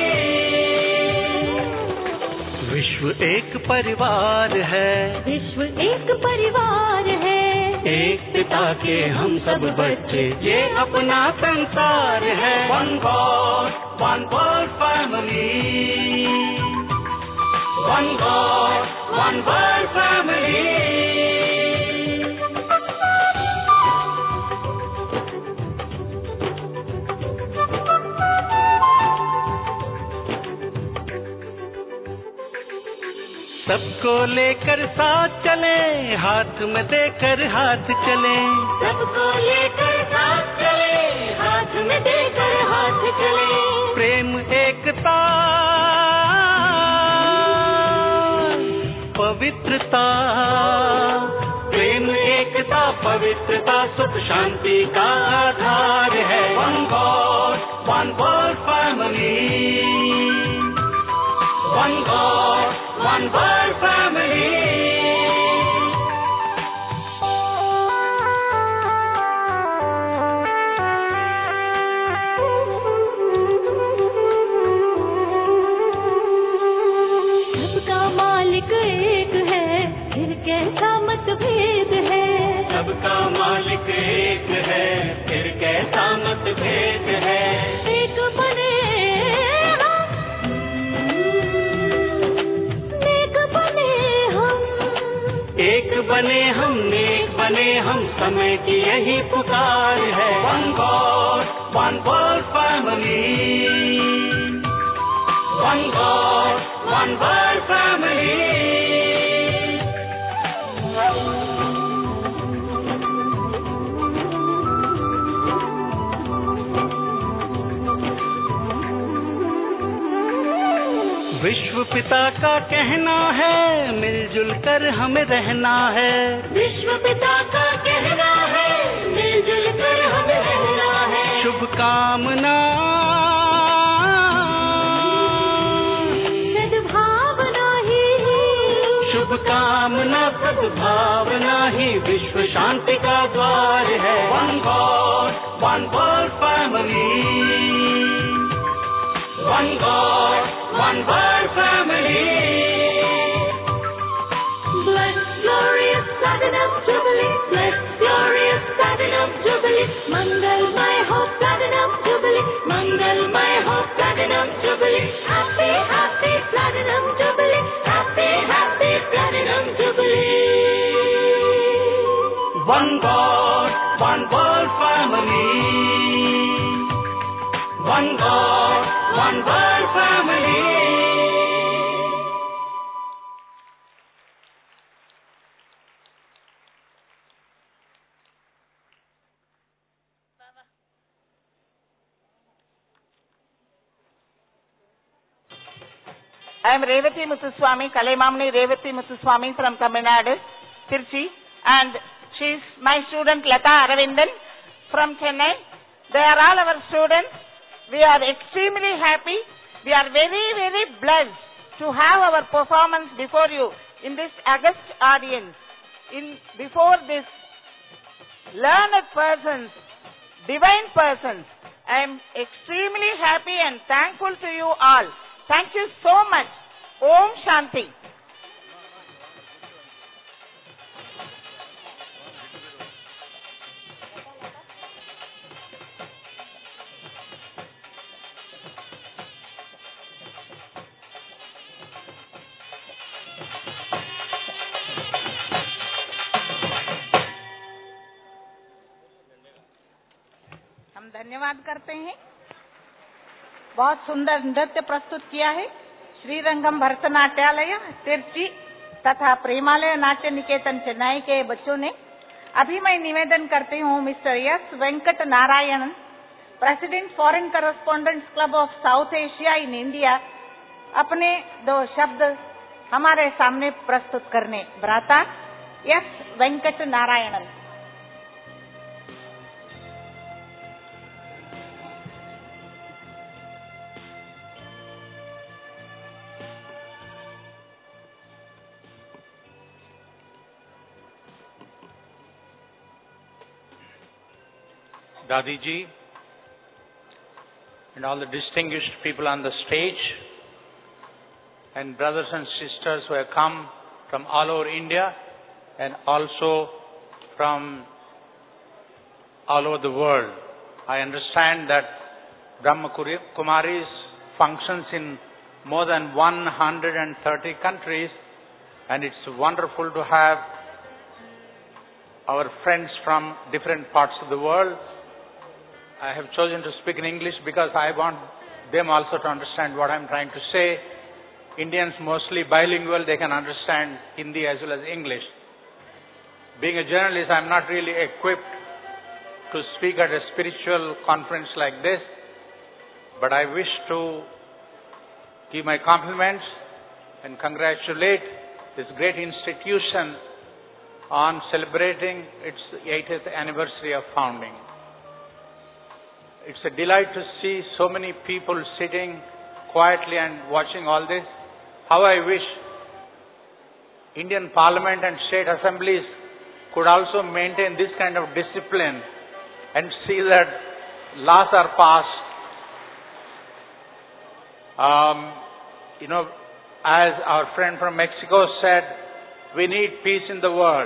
विश्व एक परिवार है, विश्व एक परिवार है। एक पिता के हम सब बच्चे, ये अपना संसार है। One God, one world family. One God, one world family. सबको लेकर साथ चले, हाथ में देकर हाथ चले। सबको लेकर साथ चले, हाथ में देकर हाथ चले। प्रेम एकता पवित्रता, प्रेम एकता पवित्रता सुख शांति का आधार है। One God, one world family. One God, one world family. सबका मालिक एक है, फिर कैसा मतभेद है। सबका मालिक एक है, फिर कैसा मतभेद है। एक बने एक बने हम, नेक बने हम, समय की यही पुकार है। One God, one world family. One God, one world family. विश्व पिता का कहना है, मिलजुल कर हमें रहना है। विश्व पिता का कहना है, मिलजुल कर हमें रहना है। शुभकामना सद्भावना ही, शुभकामना सद्भावना ही विश्व शांति का द्वार है। One God, one world family. One God, one world family. Bless glorious Platinum Jubilee, bless glorious Platinum Jubilee. Mangalmay ho Platinum Jubilee, Mangalmay ho Platinum Jubilee. Happy, happy Platinum Jubilee, happy, happy Platinum Jubilee. One God, one world family. One God, one world family. I am Revati Muthuswamy, Kalaimamani Revati Muthuswamy from Tamil Nadu, Tirchi, and she is my student Lata Aravindan from Chennai. They are all our students. We are extremely happy. We are very, very blessed to have our performance before you in this august audience, in before this learned persons, divine persons. I am extremely happy and thankful to you all. Thank you so much. Om Shanti. हम धन्यवाद करते हैं। बहुत सुंदर नृत्य प्रस्तुत किया है श्रीरंगम भरतनाट्यालय तिरची तथा प्रेमालय नाट्य निकेतन चेन्नई के बच्चों ने। अभी मैं निवेदन करती हूँ mister S Venkat Narayanan, president foreign correspondents club of South Asia in India, अपने दो शब्द हमारे सामने प्रस्तुत करने। भ्राता S Venkat Narayanan. Dadi ji and all the distinguished people on the stage and brothers and sisters who have come from all over India and also from all over the world. I understand that Brahma Kumaris functions in more than one hundred thirty countries, and it's wonderful to have our friends from different parts of the world. I have chosen to speak in English because I want them also to understand what I'm trying to say. Indians mostly bilingual, they can understand Hindi as well as English. Being a journalist, I'm not really equipped to speak at a spiritual conference like this, but I wish to give my compliments and congratulate this great institution on celebrating its eightieth anniversary of founding. It's a delight to see so many people sitting quietly and watching all this. How I wish Indian Parliament and state assemblies could also maintain this kind of discipline and see that laws are passed. Um, you know, as our friend from Mexico said, we need peace in the world.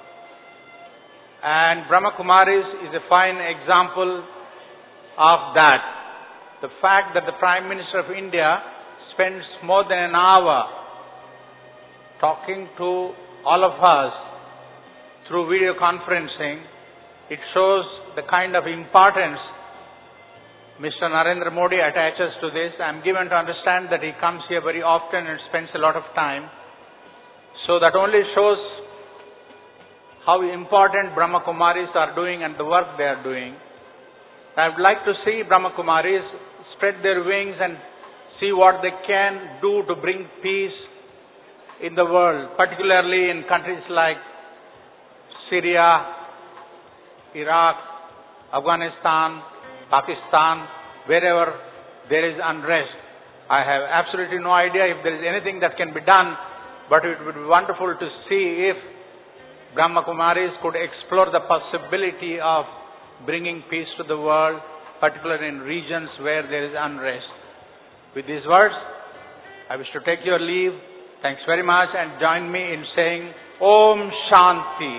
And Brahma Kumaris is a fine example of that. The fact that the Prime Minister of India spends more than an hour talking to all of us through video conferencing, it shows the kind of importance Mister Narendra Modi attaches to this. I am given to understand that he comes here very often and spends a lot of time. So that only shows how important Brahma Kumaris are doing and the work they are doing. I would like to see Brahma Kumaris spread their wings and see what they can do to bring peace in the world, particularly in countries like Syria, Iraq, Afghanistan, Pakistan, wherever there is unrest. I have absolutely no idea if there is anything that can be done, but it would be wonderful to see if Brahma Kumaris could explore the possibility of bringing peace to the world, particularly in regions where there is unrest. With these words, I wish to take your leave. Thanks very much, and join me in saying Om Shanti.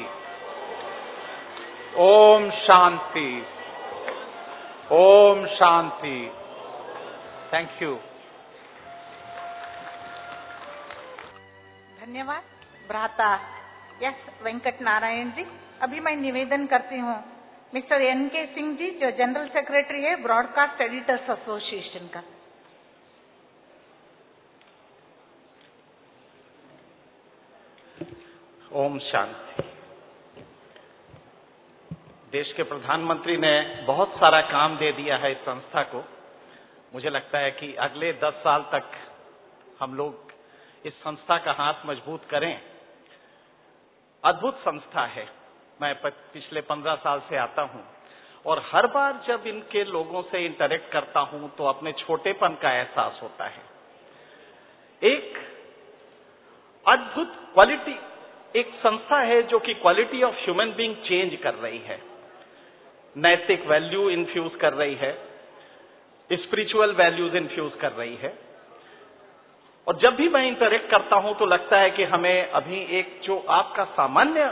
Om Shanti. Om Shanti. Thank you. धन्यवाद भ्राता S Venkat Narayan जी। अभी मैं निवेदन करती हूँ mister N K Singh ji, जो general secretary है broadcast editors association का। ओम शांति। देश के प्रधानमंत्री ने बहुत सारा काम दे दिया है इस संस्था को। मुझे लगता है कि अगले दस साल तक हम लोग इस संस्था का हाथ मजबूत करें। अद्भुत संस्था है। मैं पिछले पंद्रह साल से आता हूं और हर बार जब इनके लोगों से इंटरेक्ट करता हूं तो अपने छोटेपन का एहसास होता है। एक अद्भुत क्वालिटी, एक संस्था है जो कि quality of human being change कर रही है, नैतिक वैल्यू इन्फ्यूज कर रही है, स्पिरिचुअल वैल्यूज इन्फ्यूज कर रही है। और जब भी मैं इंटरेक्ट करता हूं तो लगता है कि हमें अभी एक जो आपका सामान्य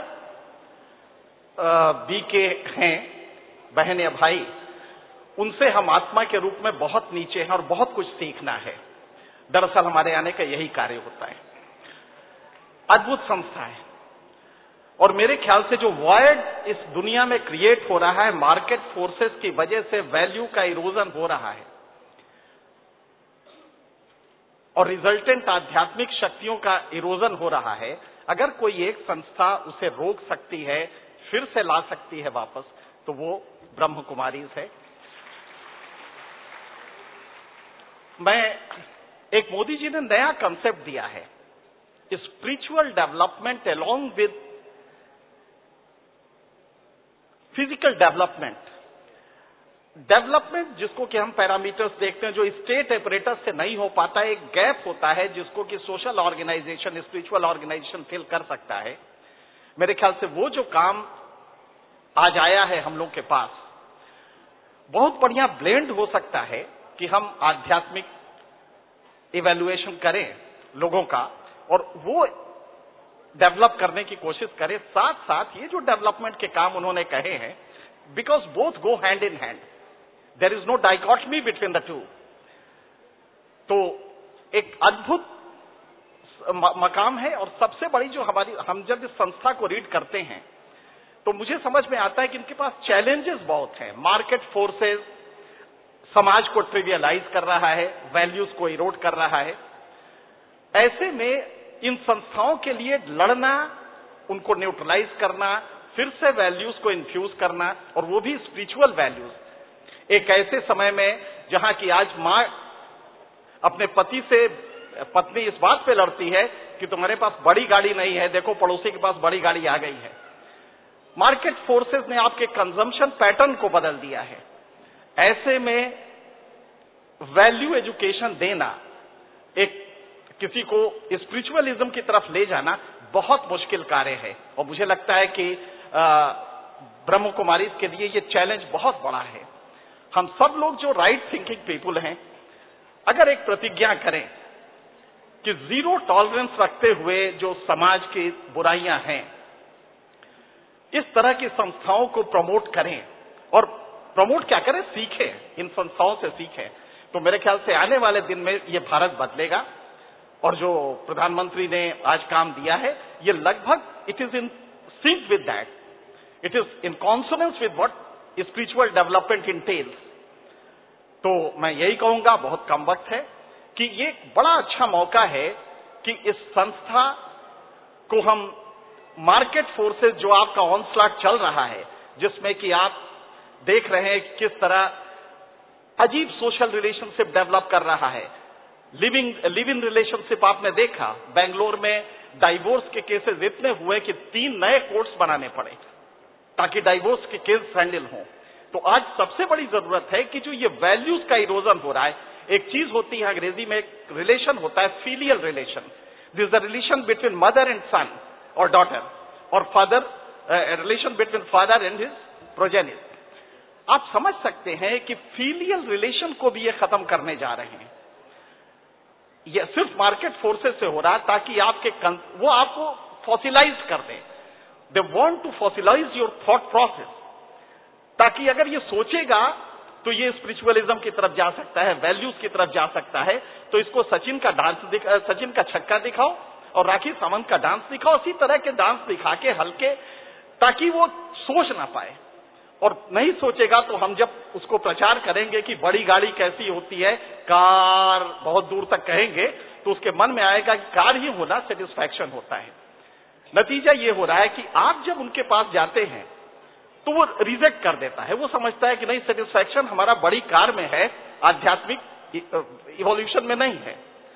बी के हैं बहन या भाई, उनसे हम आत्मा के रूप में बहुत नीचे हैं और बहुत कुछ सीखना है। दरअसल हमारे आने का यही कार्य होता है। अद्भुत संस्था है और मेरे ख्याल से जो वॉइड इस दुनिया में क्रिएट हो रहा है मार्केट फोर्सेस की वजह से, वैल्यू का इरोजन हो रहा है और रिजल्टेंट आध्यात्मिक शक्तियों का इरोजन हो रहा है, अगर कोई एक संस्था उसे रोक सकती है, फिर से ला सकती है वापस, तो वो ब्रह्म कुमारीज है। मैं एक मोदी जी ने नया कंसेप्ट दिया है, spiritual development along with physical development. Development जिसको कि हम पैरामीटर्स देखते हैं जो स्टेट एपरेटस से नहीं हो पाता, एक गैप होता है जिसको कि social organisation, spiritual organisation fill कर सकता है। मेरे ख्याल से वो जो काम आज आया है हम लोग के पास, बहुत बढ़िया ब्लेंड हो सकता है कि हम आध्यात्मिक इवैल्यूएशन करें लोगों का और वो डेवलप करने की कोशिश करें। साथ साथ ये जो डेवलपमेंट के काम उन्होंने कहे हैं, because both go hand in hand, there is no dichotomy between the two. तो एक अद्भुत मकाम है और सबसे बड़ी जो हमारी, हम जब इस संस्था को रीड करते हैं तो मुझे समझ में आता है कि इनके पास चैलेंजेस बहुत हैं। मार्केट फोर्सेस समाज को ट्रिवियलाइज कर रहा है, वैल्यूज को इरोड कर रहा है। ऐसे में इन संस्थाओं के लिए लड़ना, उनको न्यूट्रलाइज करना, फिर से वैल्यूज को इन्फ्यूज करना, और वो भी स्पिरिचुअल वैल्यूज, एक ऐसे समय में जहां कि आज मां अपने पति से, पत्नी इस बात पे लड़ती है कि तुम्हारे पास बड़ी गाड़ी नहीं है, देखो पड़ोसी के पास बड़ी गाड़ी आ गई है। मार्केट फोर्सेस ने आपके कंजम्पशन पैटर्न को बदल दिया है। ऐसे में वैल्यू एजुकेशन देना, एक किसी को स्पिरिचुअलिज्म की तरफ ले जाना बहुत मुश्किल कार्य है और मुझे लगता है कि ब्रह्म कुमारी के लिए ये चैलेंज बहुत बड़ा है। हम सब लोग जो राइट थिंकिंग पीपुल हैं, अगर एक प्रतिज्ञा करें कि जीरो टॉलरेंस रखते हुए जो समाज की बुराइयां हैं, इस तरह की संस्थाओं को प्रमोट करें, और प्रमोट क्या करें, सीखें, इन संस्थाओं से सीखें, तो मेरे ख्याल से आने वाले दिन में ये भारत बदलेगा। और जो प्रधानमंत्री ने आज काम दिया है, ये लगभग it is in sync with that, it is in consonance with what spiritual development entails. तो मैं यही कहूंगा, बहुत कम वक्त है, कि ये बड़ा अच्छा मौका है कि इस संस्था को हम मार्केट फोर्सेस, जो आपका ऑनस्लॉट चल रहा है, जिसमें कि आप देख रहे हैं किस तरह अजीब सोशल रिलेशनशिप डेवलप कर रहा है, लिविंग लिव इन रिलेशनशिप आपने देखा, बेंगलोर में डाइवोर्स के केसेस इतने हुए कि तीन नए कोर्ट्स बनाने पड़े ताकि डाइवोर्स के केस हैंडल हों। तो आज सबसे बड़ी जरूरत है कि जो ये वैल्यूज का इरोजन हो रहा है, एक चीज होती है अंग्रेजी में, एक रिलेशन होता है filial relation, this the relation between mother and son और डॉटर, और father relation between father and his progeny. आप समझ सकते हैं कि फीलियल रिलेशन को भी ये खत्म करने जा रहे हैं। ये सिर्फ मार्केट फोर्सेस से हो रहा है ताकि आपके वो आपको फॉसिलाइज कर दें। They want to fossilise your thought process, ताकि अगर ये सोचेगा तो ये स्पिरिचुअलिज्म की तरफ जा सकता है, वैल्यूज की तरफ जा सकता है। तो इसको सचिन का डांस दिख, सचिन का छक्का दिखाओ और राखी सावंत का डांस दिखाओ, इसी तरह के डांस दिखा के हल्के, ताकि वो सोच ना पाए। और नहीं सोचेगा तो हम जब उसको प्रचार करेंगे कि बड़ी गाड़ी कैसी होती है, कार, बहुत दूर तक कहेंगे, तो उसके मन में आएगा कि कार ही होना सेटिस्फैक्शन होता है। नतीजा ये हो रहा है कि आप जब उनके पास जाते हैं तो वो रिजेक्ट कर देता है, वो समझता है कि नहीं, सेटिस्फैक्शन हमारा बड़ी कार में है, आध्यात्मिक इवोल्यूशन में नहीं है।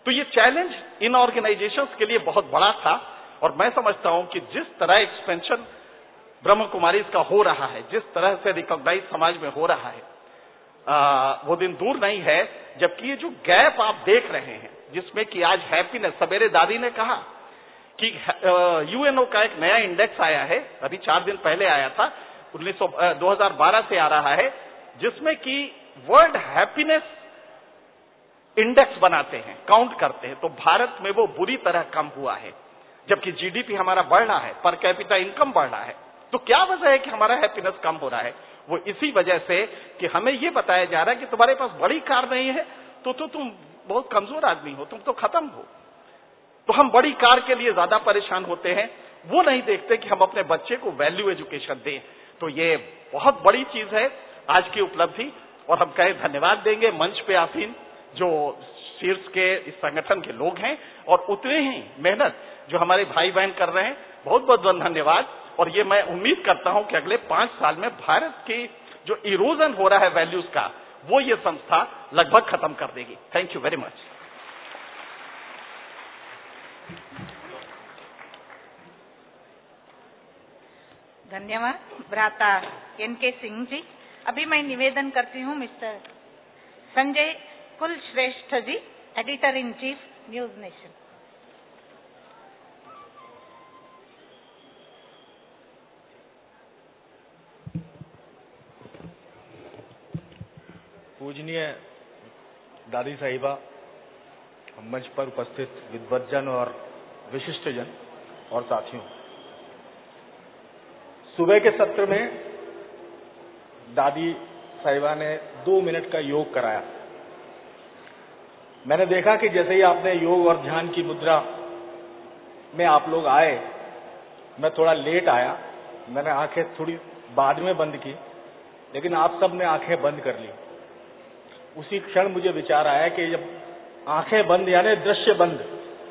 तो ये चैलेंज इन ऑर्गेनाइजेशंस के लिए बहुत बड़ा था और मैं समझता हूं कि जिस तरह एक्सपेंशन ब्रह्म कुमारी का हो रहा है, जिस तरह से रिकॉग्नाइज समाज में हो रहा है, आ, वो दिन दूर नहीं है जबकि ये जो गैप आप देख रहे हैं, जिसमें कि आज हैप्पीनेस, सवेरे दादी ने कहा कि यूएनओ का एक नया इंडेक्स आया है, अभी चार दिन पहले आया था, उन्नीस सौ दो हजार बारह से आ रहा है, जिसमें कि वर्ल्ड हैप्पीनेस इंडेक्स बनाते हैं, काउंट करते हैं, तो भारत में वो बुरी तरह कम हुआ है, जबकि जीडीपी हमारा बढ़ रहा है, पर कैपिटा इनकम बढ़ रहा है। तो क्या वजह है कि हमारा हैप्पीनेस कम हो रहा है? वो इसी वजह से कि हमें ये बताया जा रहा है कि तुम्हारे पास बड़ी कार नहीं है तो तो तुम बहुत कमजोर आदमी हो, तुम तो खत्म हो। तो हम बड़ी कार के लिए ज्यादा परेशान होते हैं, वो नहीं देखते कि हम अपने बच्चे को वैल्यू एजुकेशन दें। तो ये बहुत बड़ी चीज है आज की उपलब्धि, और हम कहे धन्यवाद देंगे मंच पे आसीन जो शीर्ष के इस संगठन के लोग हैं, और उतने ही मेहनत जो हमारे भाई बहन कर रहे हैं, बहुत बहुत धन्यवाद। और ये मैं उम्मीद करता हूं कि अगले पांच साल में भारत की जो इरोजन हो रहा है वैल्यूज का, वो ये संस्था लगभग खत्म कर देगी। Thank you very much. धन्यवाद भ्राता एन के सिंह जी। अभी मैं निवेदन करती हूँ mister Sanjay Kulshreshtha ji, editor in chief News Nation. पूजनीय दादी साहिबा, मंच पर उपस्थित विद्वज्जन और विशिष्टजन और साथियों, सुबह के सत्र में दादी साहिबा ने दो मिनट का योग कराया। मैंने देखा कि जैसे ही आपने योग और ध्यान की मुद्रा में आप लोग आए, मैं थोड़ा लेट आया, मैंने आंखें थोड़ी बाद में बंद की, लेकिन आप सब ने आंखें बंद कर ली। उसी क्षण मुझे विचार आया कि जब आंखें बंद यानी दृश्य बंद,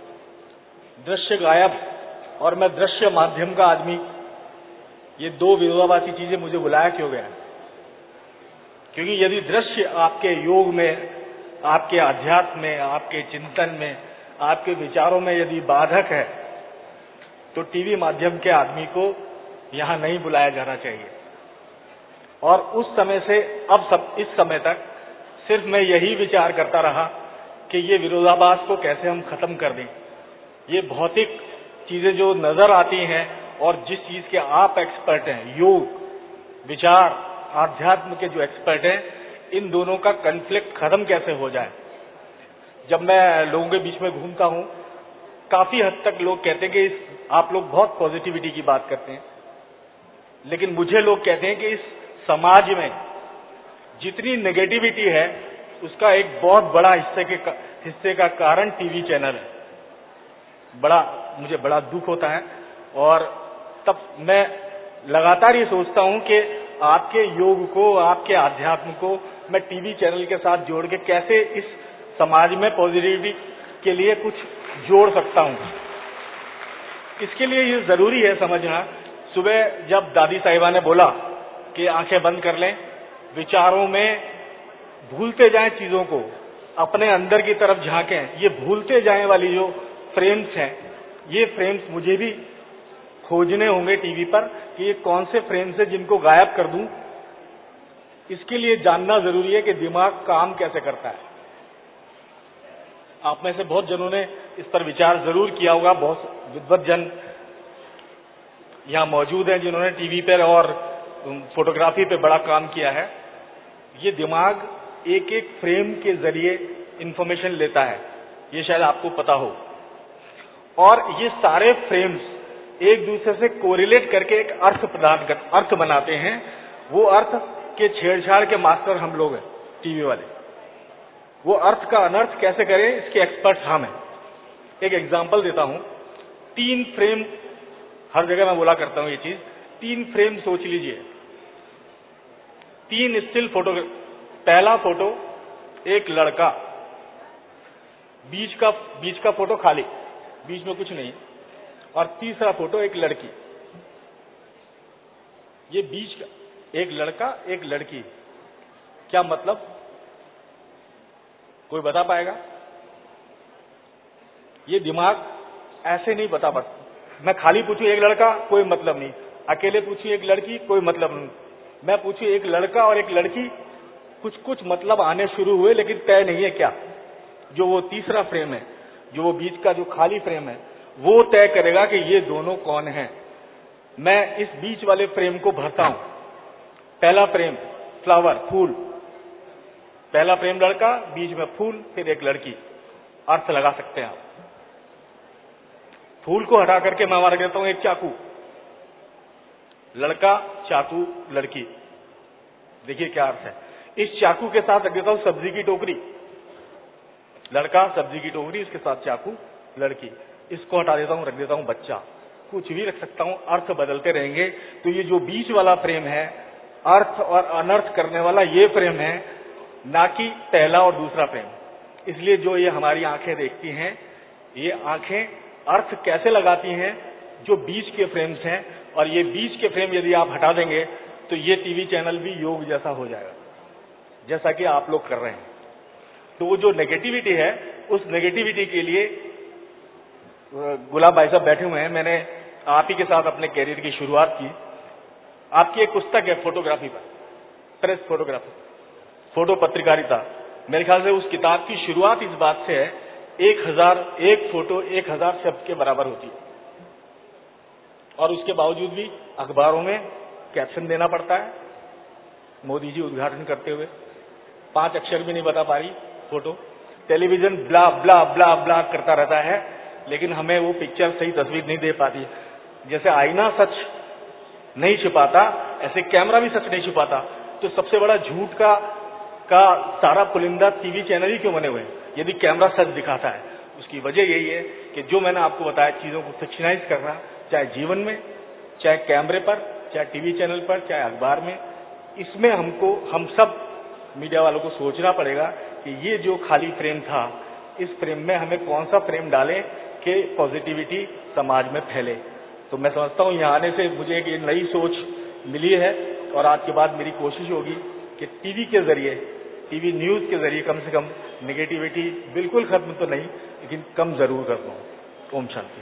दृश्य गायब और मैं दृश्य माध्यम का आदमी, ये दो विरोधाभासी चीजें मुझे बुलाया क्यों गया? क्योंकि यदि दृश्य आपके योग में, आपके अध्यात्म में, आपके चिंतन में, आपके विचारों में यदि बाधक है, तो टीवी माध्यम के आदमी को यहां नहीं बुलाया जाना चाहिए। और उस समय से अब सब इस समय तक सिर्फ मैं यही विचार करता रहा कि ये विरोधाभास को कैसे हम खत्म कर दें। ये भौतिक चीजें जो नजर आती हैं और जिस चीज के आप एक्सपर्ट हैं, योग, विचार, आध्यात्म के जो एक्सपर्ट हैं, इन दोनों का कन्फ्लिक्ट खत्म कैसे हो जाए। जब मैं लोगों के बीच में घूमता हूं, काफी हद तक लोग कहते हैं कि इस, आप लोग बहुत पॉजिटिविटी की बात करते हैं, लेकिन मुझे लोग कहते हैं कि इस समाज में जितनी नेगेटिविटी है उसका एक बहुत बड़ा हिस्से के हिस्से का कारण टीवी चैनल है। बड़ा मुझे बड़ा दुख होता है, और तब मैं लगातार ये सोचता हूं कि आपके योग को, आपके अध्यात्म को मैं टीवी चैनल के साथ जोड़ के कैसे इस समाज में पॉजिटिविटी के लिए कुछ जोड़ सकता हूं। इसके लिए ये जरूरी है समझना। सुबह जब दादी साहिबा ने बोला कि आंखें बंद कर लें, विचारों में भूलते जाएं चीजों को, अपने अंदर की तरफ झांकें, ये भूलते जाने वाली जो फ्रेम्स हैं, ये फ्रेम्स मुझे भी खोजने होंगे टीवी पर कि ये कौन से फ्रेम्स हैं जिनको गायब कर दूं। इसके लिए जानना जरूरी है कि दिमाग काम कैसे करता है। आप में से बहुत जनों ने इस पर विचार जरूर किया होगा। बहुत विद्वज्जन यहां मौजूद हैं जिन्होंने टीवी पर और फोटोग्राफी पे बड़ा काम किया है। ये दिमाग एक एक फ्रेम के जरिए इंफॉर्मेशन लेता है, ये शायद आपको पता हो, और ये सारे फ्रेम्स एक दूसरे से कोरिलेट करके एक अर्थ प्रदान कर अर्थ बनाते हैं। वो अर्थ के छेड़छाड़ के मास्टर हम लोग हैं टीवी वाले। वो अर्थ का अनर्थ कैसे करें, इसके एक्सपर्ट हम हैं। एक एग्जांपल देता हूं। तीन फ्रेम, हर जगह मैं बोला करता हूं ये चीज, तीन फ्रेम सोच लीजिए, तीन स्टिल फोटो। पहला फोटो एक लड़का, बीच का बीच का फोटो खाली, बीच में कुछ नहीं, और तीसरा फोटो एक लड़की। ये बीच का एक लड़का एक लड़की, क्या मतलब? कोई बता पाएगा? ये दिमाग ऐसे नहीं बता पाता। मैं खाली पूछूं एक लड़का, कोई मतलब नहीं, अकेले पूछूं एक लड़की, कोई मतलब नहीं, मैं पूछूं एक लड़का और एक लड़की, कुछ कुछ मतलब आने शुरू हुए, लेकिन तय नहीं है क्या। जो वो तीसरा फ्रेम है, जो वो बीच का जो खाली फ्रेम है, वो तय करेगा कि ये दोनों कौन हैं। मैं इस बीच वाले फ्रेम को भरता हूं। पहला फ्रेम फ्लावर, फूल, पहला फ्रेम लड़का, बीच में फूल, फिर एक लड़की। अर्थ लगा सकते हैं आप। फूल को हटा करके मैं मार देता हूं एक चाकू, लड़का, चाकू, लड़की। देखिए क्या अर्थ है। इस चाकू के साथ रख देता हूं सब्जी की टोकरी, लड़का, सब्जी की टोकरी, इसके साथ चाकू, लड़की। इसको हटा देता हूं, रख देता हूं बच्चा। कुछ भी रख सकता हूं, अर्थ बदलते रहेंगे। तो ये जो बीच वाला फ्रेम है, अर्थ और अनर्थ करने वाला ये फ्रेम है, ना कि पहला और दूसरा फ्रेम। इसलिए जो ये हमारी आंखें देखती हैं, ये आंखें अर्थ कैसे लगाती हैं, जो बीच के फ्रेम्स हैं। और ये बीच के फ्रेम यदि आप हटा देंगे तो ये टीवी चैनल भी योग जैसा हो जाएगा, जैसा कि आप लोग कर रहे हैं। तो वो जो नेगेटिविटी है, उस नेगेटिविटी के लिए गुलाब भाई साहब बैठे हुए हैं। मैंने आप ही के साथ अपने कैरियर की शुरुआत की। आपकी एक पुस्तक है फोटोग्राफी पर, प्रेस फोटोग्राफी, फोटो पत्रकारिता। मेरे ख्याल से उस किताब की शुरुआत इस बात से है, एक हजार एक फोटो एक हजार शब्द के बराबर होती है, और उसके बावजूद भी अखबारों में कैप्शन देना पड़ता है। मोदी जी उद्घाटन करते हुए पांच अक्षर भी नहीं बता पा रही फोटो, टेलीविजन ब्ला ब्ला ब्ला ब्ला करता रहता है, लेकिन हमें वो पिक्चर सही तस्वीर नहीं दे पाती। जैसे आईना सच नहीं छिपाता, ऐसे कैमरा भी सच नहीं छिपाता। तो सबसे बड़ा झूठ का का सारा पुलिंदा टीवी चैनल ही क्यों बने हुए हैं, यदि कैमरा सच दिखाता है? उसकी वजह यही है कि जो मैंने आपको बताया, चीजों को फिक्शनाइज करना, चाहे जीवन में, चाहे कैमरे पर, चाहे टीवी चैनल पर, चाहे अखबार में, इसमें हमको, हम सब मीडिया वालों को सोचना पड़ेगा कि ये जो खाली फ्रेम था, इस फ्रेम में हमें कौन सा फ्रेम डालें कि पॉजिटिविटी समाज में फैले। तो मैं समझता हूं यहां आने से मुझे एक नई सोच मिली है, और आज के बाद मेरी कोशिश होगी कि टीवी के जरिए, टीवी न्यूज के जरिए कम से कम नेगेटिविटी बिल्कुल खत्म तो नहीं, लेकिन कम जरूर कर पाऊं। ओम शांति।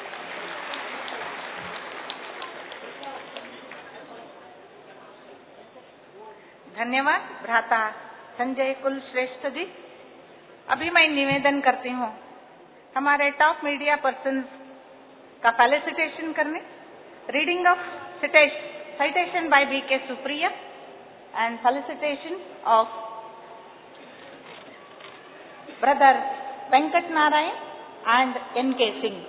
धन्यवाद भ्राता संजय कुल श्रेष्ठ जी। अभी मैं निवेदन करती हूँ हमारे टॉप मीडिया पर्सन का फेलिसिटेशन करने। Reading of citation by B K Supriya and felicitation of brother Venkat Narayan and N K Singh.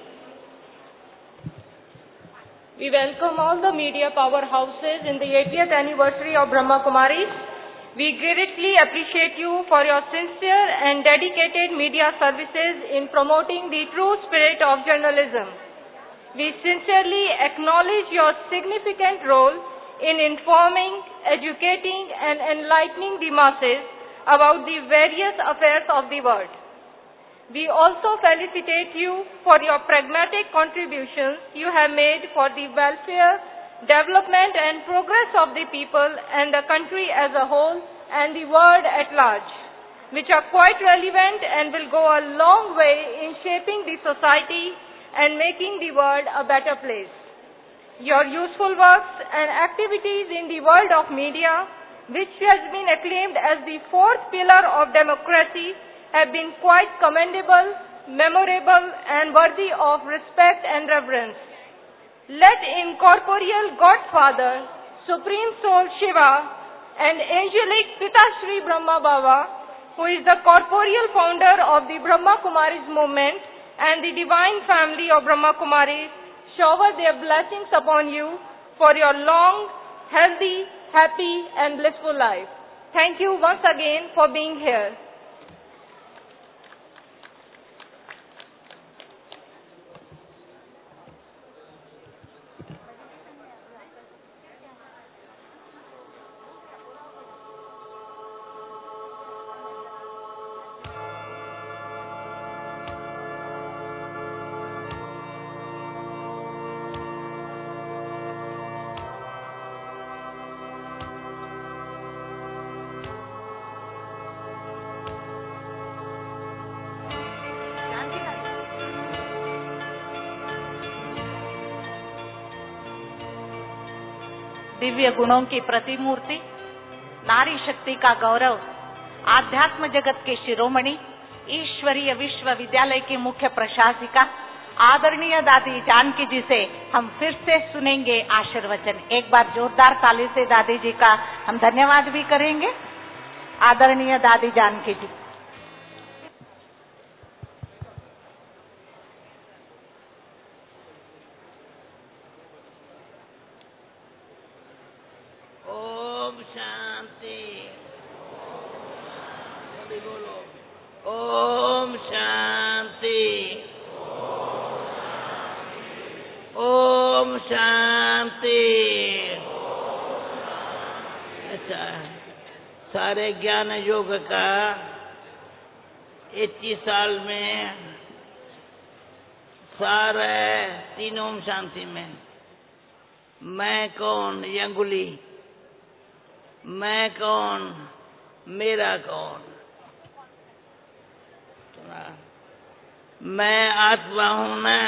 We welcome all the media powerhouses in the eightieth anniversary of Brahma Kumaris. We greatly appreciate you for your sincere and dedicated media services in promoting the true spirit of journalism. We sincerely acknowledge your significant role in informing, educating, and enlightening the masses about the various affairs of the world. We also felicitate you for your pragmatic contributions you have made for the welfare, development, and progress of the people and the country as a whole and the world at large, which are quite relevant and will go a long way in shaping the society and making the world a better place. Your useful works and activities in the world of media, which has been acclaimed as the fourth pillar of democracy, have been quite commendable, memorable, and worthy of respect and reverence. Let incorporeal Godfather, Supreme Soul Shiva, and angelic Pita Shri Brahma Baba, who is the corporeal founder of the Brahma Kumaris movement, and the divine family of Brahma Kumaris, shower their blessings upon you for your long, healthy, happy, and blissful life. Thank you once again for being here. Divya गुणों की प्रतिमूर्ति, नारी शक्ति का गौरव, आध्यात्म जगत के शिरोमणि, ईश्वरीय विश्वविद्यालय की मुख्य प्रशासिका आदरणीय दादी जानकी जी से हम फिर से सुनेंगे आशीर्वचन। एक बार जोरदार ताली से दादी जी का हम धन्यवाद भी करेंगे। आदरणीय दादी जानकी जी। ओम शांति। अभी बोलो ओम शांति। ओम शांति। अच्छा, सारे ज्ञान योग का इक्कीस साल में सार है तीन ओम शांति में। मैं कौन, ये अंगुली, मैं कौन, मेरा कौन। मैं आत्मा हूं ना,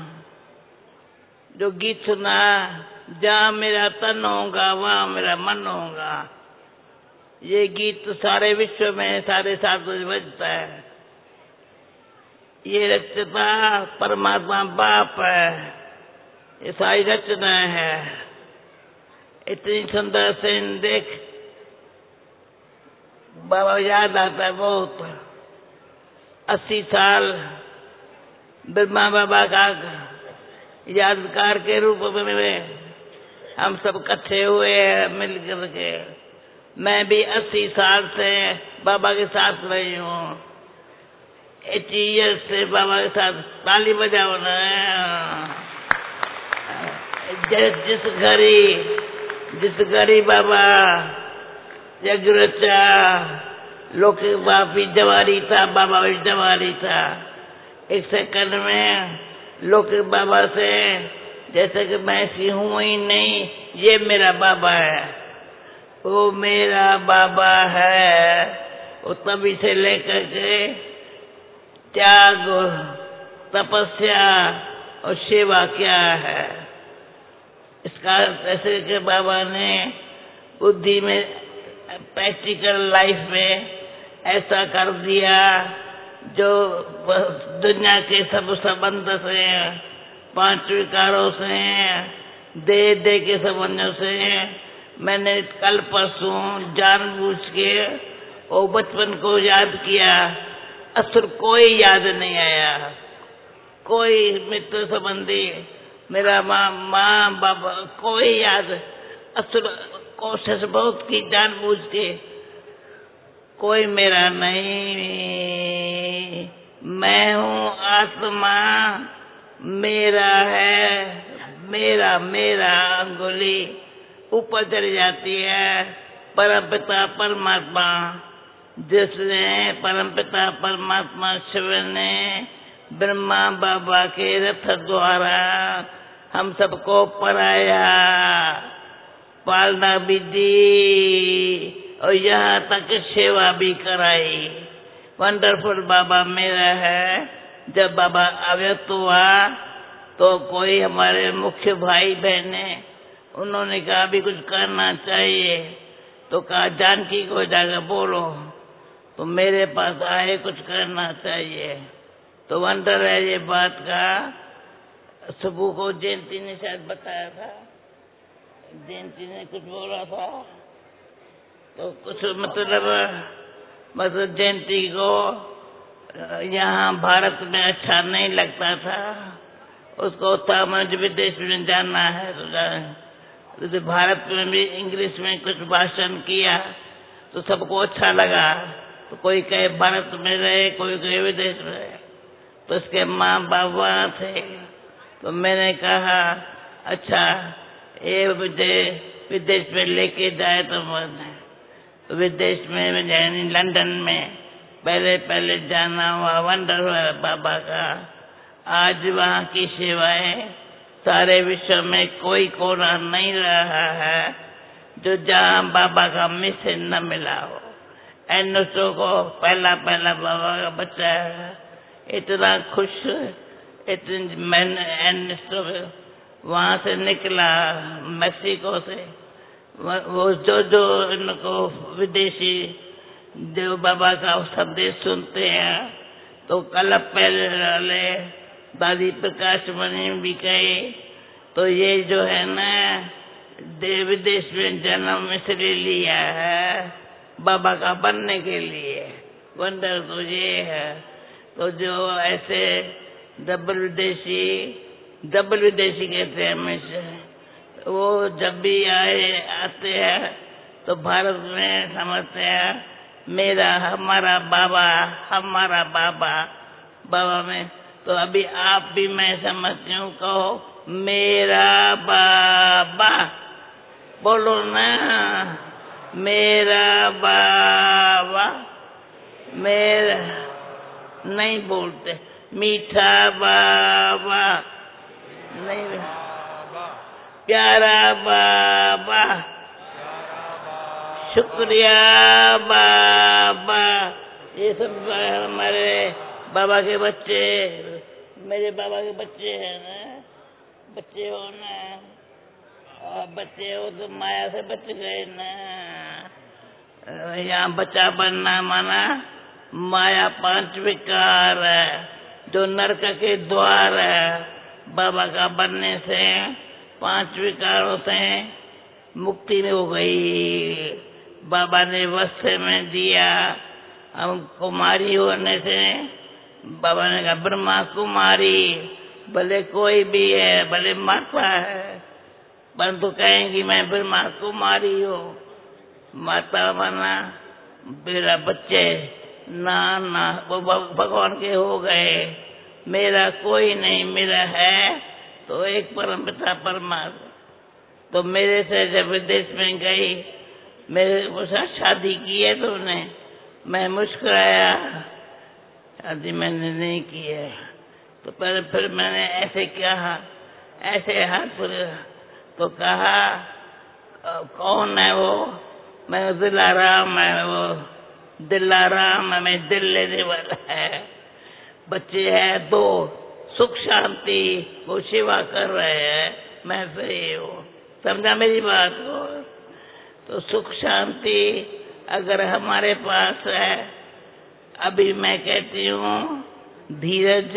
जो गीत सुना, जहाँ मेरा तन होगा वहाँ मेरा मन होगा। ये गीत तो सारे विश्व में साढ़े सात बजे बजता है। ये रचना परमात्मा बाप है, ये सारी रचना है। इतनी सुंदर से देख बाबा याद आता है बहुत। अस्सी साल ब्रह्मा बाबा का यादगार के रूप में हम सब इकट्ठे हुए हैं मिल करके। मैं भी अस्सी साल से बाबा के साथ रही हूँ। एटी ईयर्स से बाबा के साथ ताली बजाओ ना। जिस जिस घड़ी जिस घड़ी बाबा जगरचा लोक बापी जवारी था, बाबा भी जवारी था। एक सेकंड में लोक बाबा से जैसे कि मैं ऐसी हूं ही नहीं, ये मेरा बाबा है, वो मेरा बाबा है। वो तभी से लेकर के त्याग, तपस्या और सेवा क्या है, इसका ऐसे कि बाबा ने बुद्धि में प्रैक्टिकल लाइफ में ऐसा कर दिया जो दुनिया के सब संबंध से, पांच विकारों से, दे दे के संबंधों से मैंने कल परसों जानबूझ के वो बचपन को याद किया। असुर कोई याद नहीं आया, कोई मित्र संबंधी, मेरा माँ माँ बाबा कोई याद। असुर कोशिश बहुत की जानबूझ के, कोई मेरा नहीं। मैं हूँ आत्मा, मेरा है, मेरा मेरा अंगुली ऊपर चली जाती है। परमपिता परमात्मा, जिसने परमपिता परमात्मा शिव ने ब्रह्मा बाबा के रथ द्वारा हम सबको पढ़ाया, पालना भी दी और यहाँ तक सेवा भी कराई। वंडरफुल बाबा मेरा है। जब बाबा अव्यक्त हुआ तो कोई हमारे मुख्य भाई बहने उन्होंने कहा अभी कुछ करना चाहिए, तो कहा जानकी को जाकर बोलो, तो मेरे पास आए कुछ करना चाहिए। तो वंडर है ये बात का। सुबह को जयंती ने शायद बताया था, जयंती ने कुछ बोला था, तो कुछ मतलब मतलब जयंती को यहाँ भारत में अच्छा नहीं लगता था, उसको था मुझे विदेश में जाना है। तो, तो भारत में भी इंग्लिश में कुछ भाषण किया तो सबको अच्छा लगा। तो कोई कहे भारत में रहे, कोई कहे विदेश में रहे। तो उसके माँ बाबा थे, तो मैंने कहा अच्छा ये विदेश विदेश में लेके जाए तो मैंने विदेश में यानी लंदन में पहले पहले जाना हुआ। वंडर हुआ बाबा का। आज वहाँ की सेवाएं सारे विश्व में कोई कोना नहीं रहा है जो जहाँ बाबा का मिशन न मिला हो। एनोसो को पहला पहला बाबा का बच्चा है, इतना खुश, इतनी मैंने एनोसो वहाँ से निकला मेक्सिको से, वो जो जो इनको विदेशी देव बाबा का संदेश सुनते हैं तो कल पहले वाले दादी प्रकाश मणि भी कहे तो ये जो है ना देव विदेश में जन्म इसलिए लिया है बाबा का बनने के लिए। वंडर तो ये है। तो जो ऐसे डबल विदेशी डबल विदेशी कहते हैं हमेशा, वो जब भी आए आते हैं तो भारत में समझते हैं मेरा हमारा बाबा हमारा बाबा बाबा में। तो अभी आप भी मैं समझती हूँ कहो मेरा बाबा, बोलो ना मेरा बाबा। मेरा नहीं बोलते, मीठा बाबा नहीं, प्यारा बाबा, शुक्रिया बाबा। ये सब हमारे बाबा के बच्चे, मेरे बाबा के बच्चे हैं ना, बच्चे हो ना, बच्चे हो तो माया से बच गए ना। यहाँ बच्चा बनना माना माया पांच विकार है जो नरक के द्वार है। बाबा का बनने से पांच विकारों से मुक्ति हो गई। बाबा ने वस्त्र में दिया, हम कुमारी होने से बाबा ने कहा ब्रह्मा कुमारी, भले कोई भी है, भले माता है, परंतु कहेंगी मैं ब्रह्मा कुमारी हूँ। माता बना मेरा बच्चे ना ना वो भगवान के हो गए। मेरा कोई नहीं, मेरा है तो एक परम पिता परमात्मा। तो मेरे से जब विदेश में गई, मेरे उसका शादी की है तो उन्हें मैं मुस्कुराया, शादी मैंने नहीं की है। तो पर फिर मैंने ऐसे कहा, ऐसे हाथ तो कहा कौन है वो? मैं दिलाराम है वो, दिलाराम है, मैं दिल लेने वाला है। बच्चे हैं दो, सुख शांति वो सेवा कर रहे हैं, मैं सही हूँ। समझा मेरी बात को? तो सुख शांति अगर हमारे पास है, अभी मैं कहती हूँ धीरज,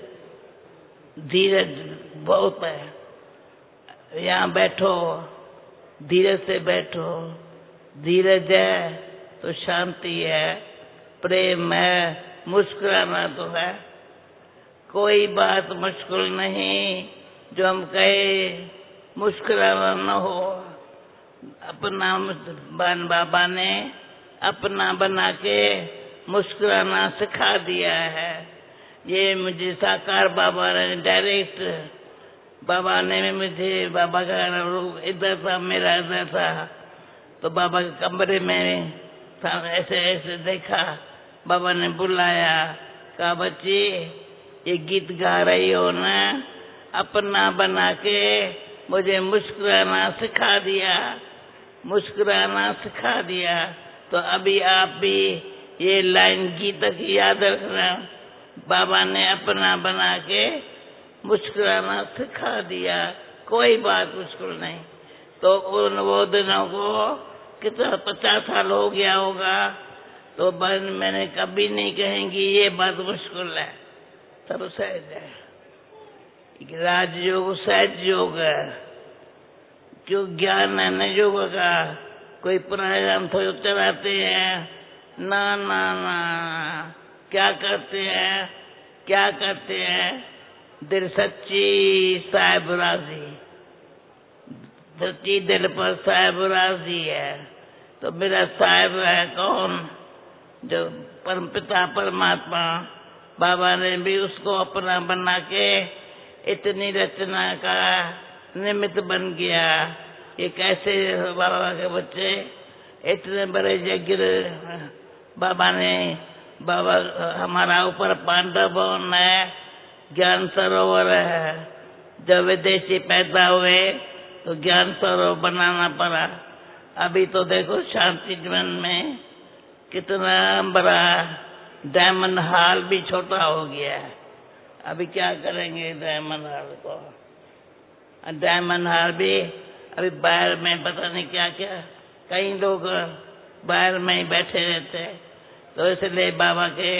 धीरज बहुत है। यहाँ बैठो, धीरज से बैठो, धीरज है तो शांति है, प्रेम है, मुस्कुराना तो है। कोई बात मुश्किल नहीं जो हम कहे मुस्कुराना न हो। अपना बन बाबा ने अपना बना के मुस्कुराना सिखा दिया है। ये मुझे साकार बाबा ने डायरेक्ट, बाबा ने मुझे, बाबा का रूप इधर था, मेरा इधर था, तो बाबा के कमरे में ऐसे ऐसे देखा, बाबा ने बुलाया, कहा बच्ची ये गीत गा रही हो ना, अपना बना के मुझे मुस्कुराना सिखा दिया, मुस्कुराना सिखा दिया। तो अभी आप भी ये लाइन गीत की याद रखना, बाबा ने अपना बना के मुस्कुराना सिखा दिया, कोई बात मुश्किल नहीं। तो उन वो दिनों को कितना पचास साल हो गया होगा, तो बहन मैंने कभी नहीं कहेंगी ये बात मुश्किल है, सब सहज है। राजयोग सहज योग है, क्यों ज्ञान है न योग का। कोई प्राणायाम थोड़ा चलाते हैं, ना ना ना, क्या करते हैं, क्या करते हैं, दिल सच्ची साहिब राजी, सच्ची दिल पर साहिब राजी है। तो मेरा साहिब है कौन? जो परमपिता परमात्मा। बाबा ने भी उसको अपना बना के इतनी रचना का निमित्त बन गया। ये कैसे बाबा के बच्चे इतने बड़े यज्ञ बाबा ने, बाबा हमारा ऊपर पांडव भवन है, ज्ञान सरोवर है। जब विदेशी पैदा हुए तो ज्ञान सरोवर बनाना पड़ा। अभी तो देखो शांति जीवन में कितना बड़ा डायमंड हॉल भी छोटा हो गया है। अभी क्या करेंगे डायमंड हॉल को? डायमंड हॉल भी अभी बाहर में पता नहीं क्या क्या, कई लोग बाहर में ही बैठे रहते हैं। तो इसलिए बाबा के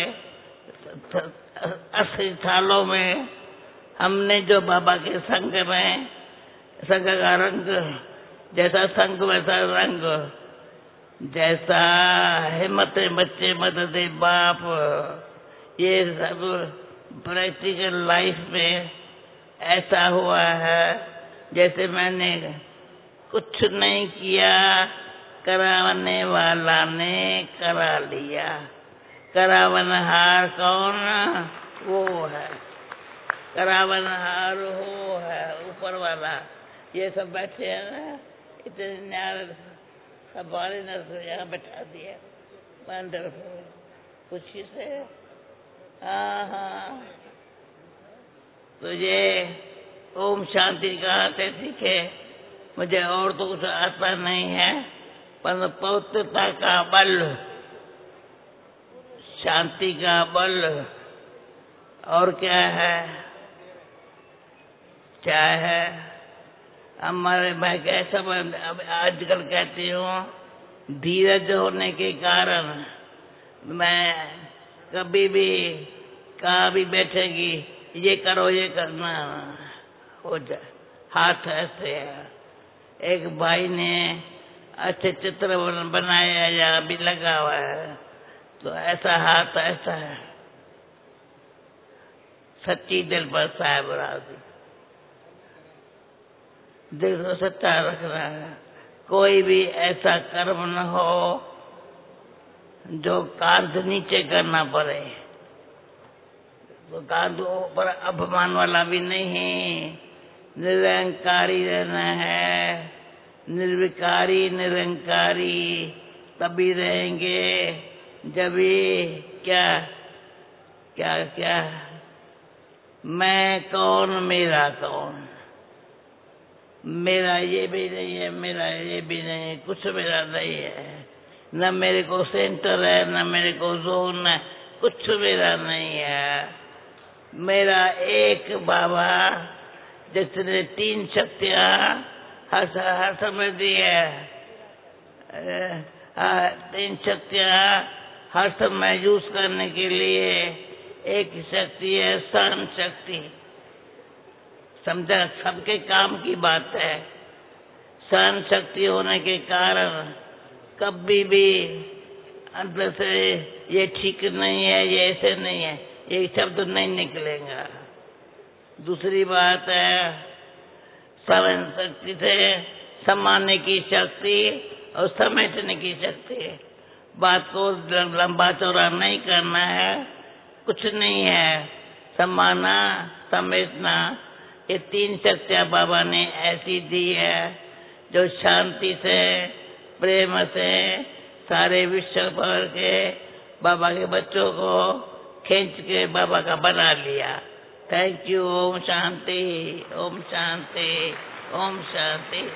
अस्सी सालों में हमने जो बाबा के संग में, संग का रंग जैसा संग वैसा रंग, जैसा हिम्मत बच्चे मदद बाप, ये सब प्रैक्टिकल लाइफ में ऐसा हुआ है जैसे मैंने कुछ नहीं किया, कराने वाला ने करा लिया। करावनहार कौन? वो है, करावनहार वो है, ऊपर वाला। ये सब बैठे हैं ना, इतने न्यार सब बारे न यहाँ बैठा दिया, वंडरफुल, खुशी से। हाँ हाँ, तो ये ओम शांति कहाँ से सीखे? मुझे और तो कुछ आता नहीं है, पर पवित्रता का बल, शांति का बल, और क्या है? क्या है? हमारे मैं कैसा अब आजकल कहती हूँ, धीरज होने के कारण मैं कभी भी कहाँ भी बैठेगी, ये करो ये करना हो जाए, हाथ ऐसे है। एक भाई ने अच्छे चित्र बनाया, यहाँ भी लगा हुआ है, तो ऐसा हाथ ऐसा है, सच्ची दिल पर साहब राजी, दिल को सच्चा रखना है। कोई भी ऐसा कर्म न हो जो कांध नीचे करना पड़े, तो कांध ऊपर अपमान वाला भी नहीं, निरंकारी रहना है, निर्विकारी निरंकारी तभी रहेंगे जब ये क्या क्या क्या मैं कौन मेरा कौन, मेरा ये भी नहीं है, मेरा ये भी नहीं, कुछ मेरा नहीं है, न मेरे को सेंटर है, न मेरे को जोन है, कुछ मेरा नहीं है। मेरा एक बाबा जिसने तीन शक्तियाँ हर हर समय दी है, तीन शक्तियाँ हर समय यूज करने के लिए। एक शक्ति है सहन शक्ति, समझा, सबके काम की बात है। सहन शक्ति होने के कारण कभी भी अंदर से ये ठीक नहीं है, ये ऐसे नहीं है, ये शब्द नहीं निकलेगा। दूसरी बात है सहन शक्ति से समाने की शक्ति और समेटने की शक्ति। बात को लंबा चौड़ा नहीं करना है, कुछ नहीं है, समाना समेटना, ये तीन शक्तियाँ बाबा ने ऐसी दी है जो शांति से प्रेम से सारे विश्व भर के बाबा के बच्चों को खींच के बाबा का बना लिया। Thank you. ओम शांति, ओम शांति, ओम शांति।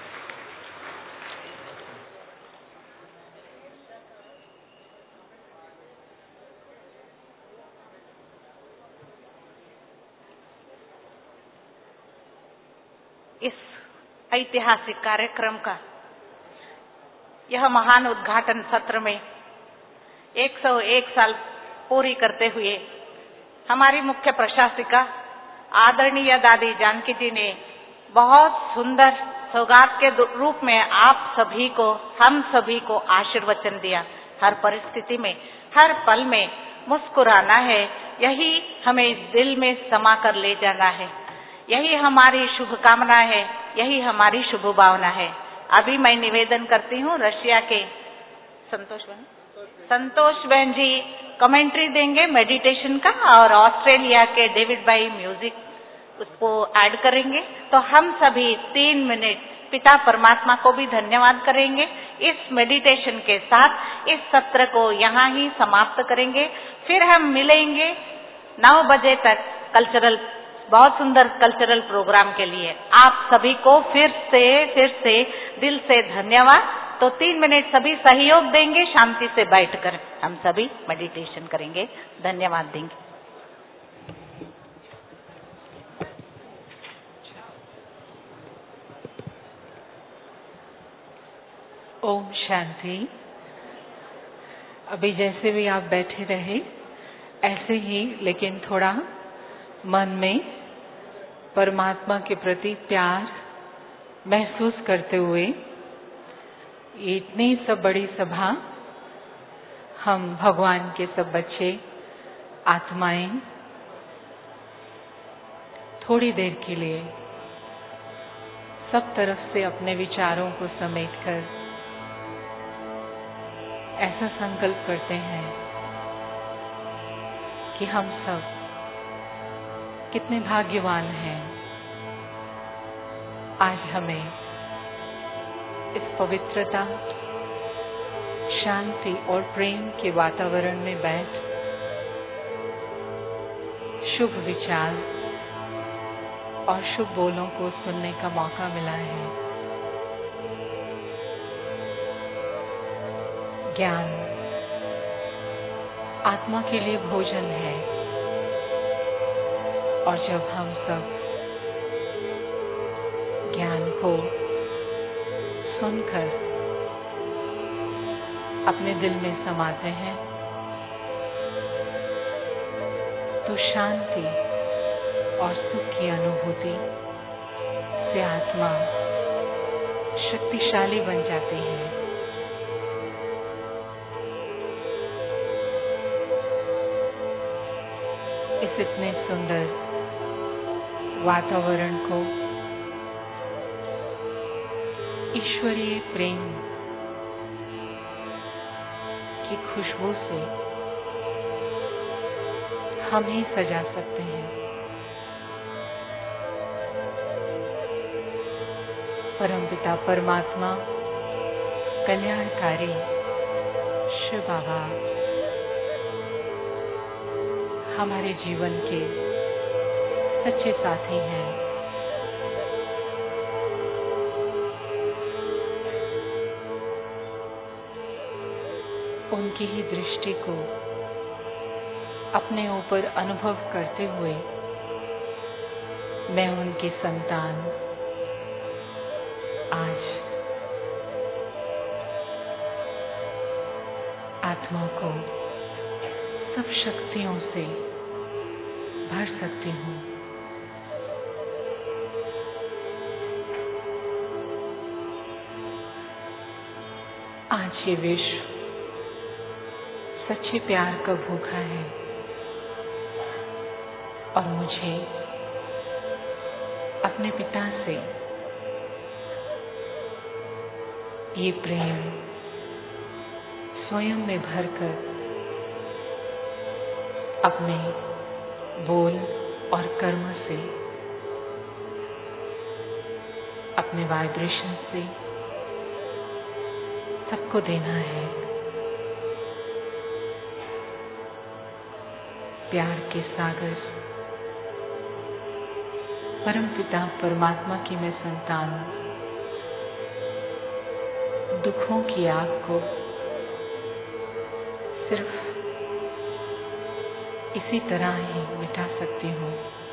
इस ऐतिहासिक कार्यक्रम का यह महान उद्घाटन सत्र में एक सौ एक साल पूरी करते हुए हमारी मुख्य प्रशासिका आदरणीय दादी जानकी जी ने बहुत सुंदर सौगात के रूप में आप सभी को, हम सभी को आशीर्वचन दिया। हर परिस्थिति में, हर पल में मुस्कुराना है, यही हमें इस दिल में समा कर ले जाना है, यही हमारी शुभकामना है, यही हमारी शुभ भावना है। अभी मैं निवेदन करती हूँ रशिया के संतोष बहन संतोष बहन जी कमेंट्री देंगे मेडिटेशन का, और ऑस्ट्रेलिया के डेविड भाई म्यूजिक उसको ऐड करेंगे। तो हम सभी तीन मिनट पिता परमात्मा को भी धन्यवाद करेंगे। इस मेडिटेशन के साथ इस सत्र को यहाँ ही समाप्त करेंगे। फिर हम मिलेंगे नौ बजे तक कल्चरल, बहुत सुंदर कल्चरल प्रोग्राम के लिए। आप सभी को फिर से फिर से दिल से धन्यवाद। तो तीन मिनट सभी सहयोग देंगे, शांति से बैठकर हम सभी मेडिटेशन करेंगे। धन्यवाद देंगे। ओम शांति। अभी जैसे भी आप बैठे रहे ऐसे ही, लेकिन थोड़ा मन में परमात्मा के प्रति प्यार महसूस करते हुए, ये इतनी सब बड़ी सभा, हम भगवान के सब बच्चे आत्माएं थोड़ी देर के लिए सब तरफ से अपने विचारों को समेटकर ऐसा संकल्प करते हैं कि हम सब कितने भाग्यवान हैं। आज हमें इस पवित्रता, शांति और प्रेम के वातावरण में बैठ शुभ विचार और शुभ बोलों को सुनने का मौका मिला है। ज्ञान आत्मा के लिए भोजन है, और जब हम सब ज्ञान को सुनकर अपने दिल में समाते हैं तो शांति और सुख की अनुभूति से आत्मा शक्तिशाली बन जाती है। इस इतने सुंदर वातावरण को ईश्वरीय प्रेम की खुशबू से हम ही सजा सकते हैं। परमपिता परमात्मा कल्याणकारी शिव बाबा हमारे जीवन के सच्चे साथी हैं। उनकी ही दृष्टि को अपने ऊपर अनुभव करते हुए मैं उनकी संतान आज आत्मा को सब शक्तियों से भर सकती हूँ। आज ये विश्व सच्चे प्यार का भूखा है, और मुझे अपने पिता से ये प्रेम स्वयं में भरकर अपने बोल और कर्म से, अपने वाइब्रेशन से सबको देना है। प्यार के सागर परमपिता परमात्मा की मैं संतान दुखों की आग को सिर्फ इसी तरह ही मिटा सकती हूँ।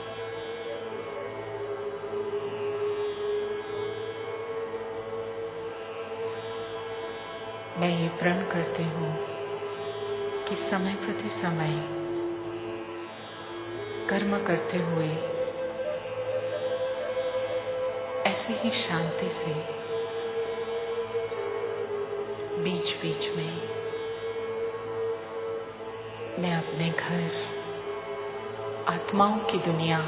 मैं ये प्रण करती हूँ कि समय प्रति समय कर्म करते हुए ऐसी ही शांति से बीच बीच में मैं अपने घर, आत्माओं की दुनिया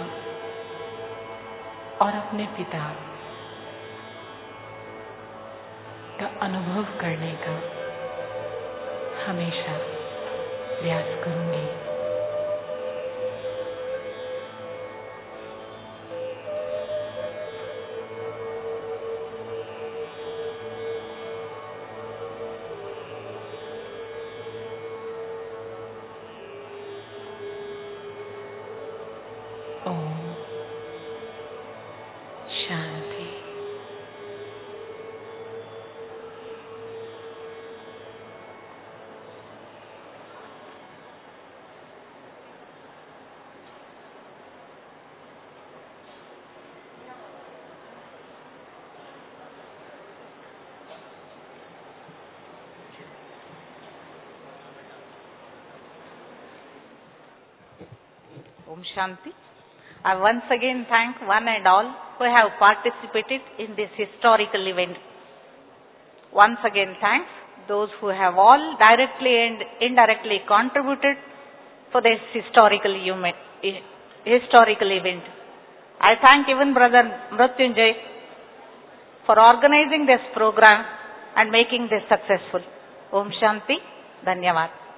और अपने पिता का अनुभव करने का हमेशा प्रयास करूंगी। Om Shanti. Om Shanti. I once again thank one and all who have participated in this historical event. Once again thanks those who have all directly and indirectly contributed for this historical, human, historical event. I thank even Brother Mrutyunjay for organizing this program and making this successful. Om Shanti. Dhanyavad.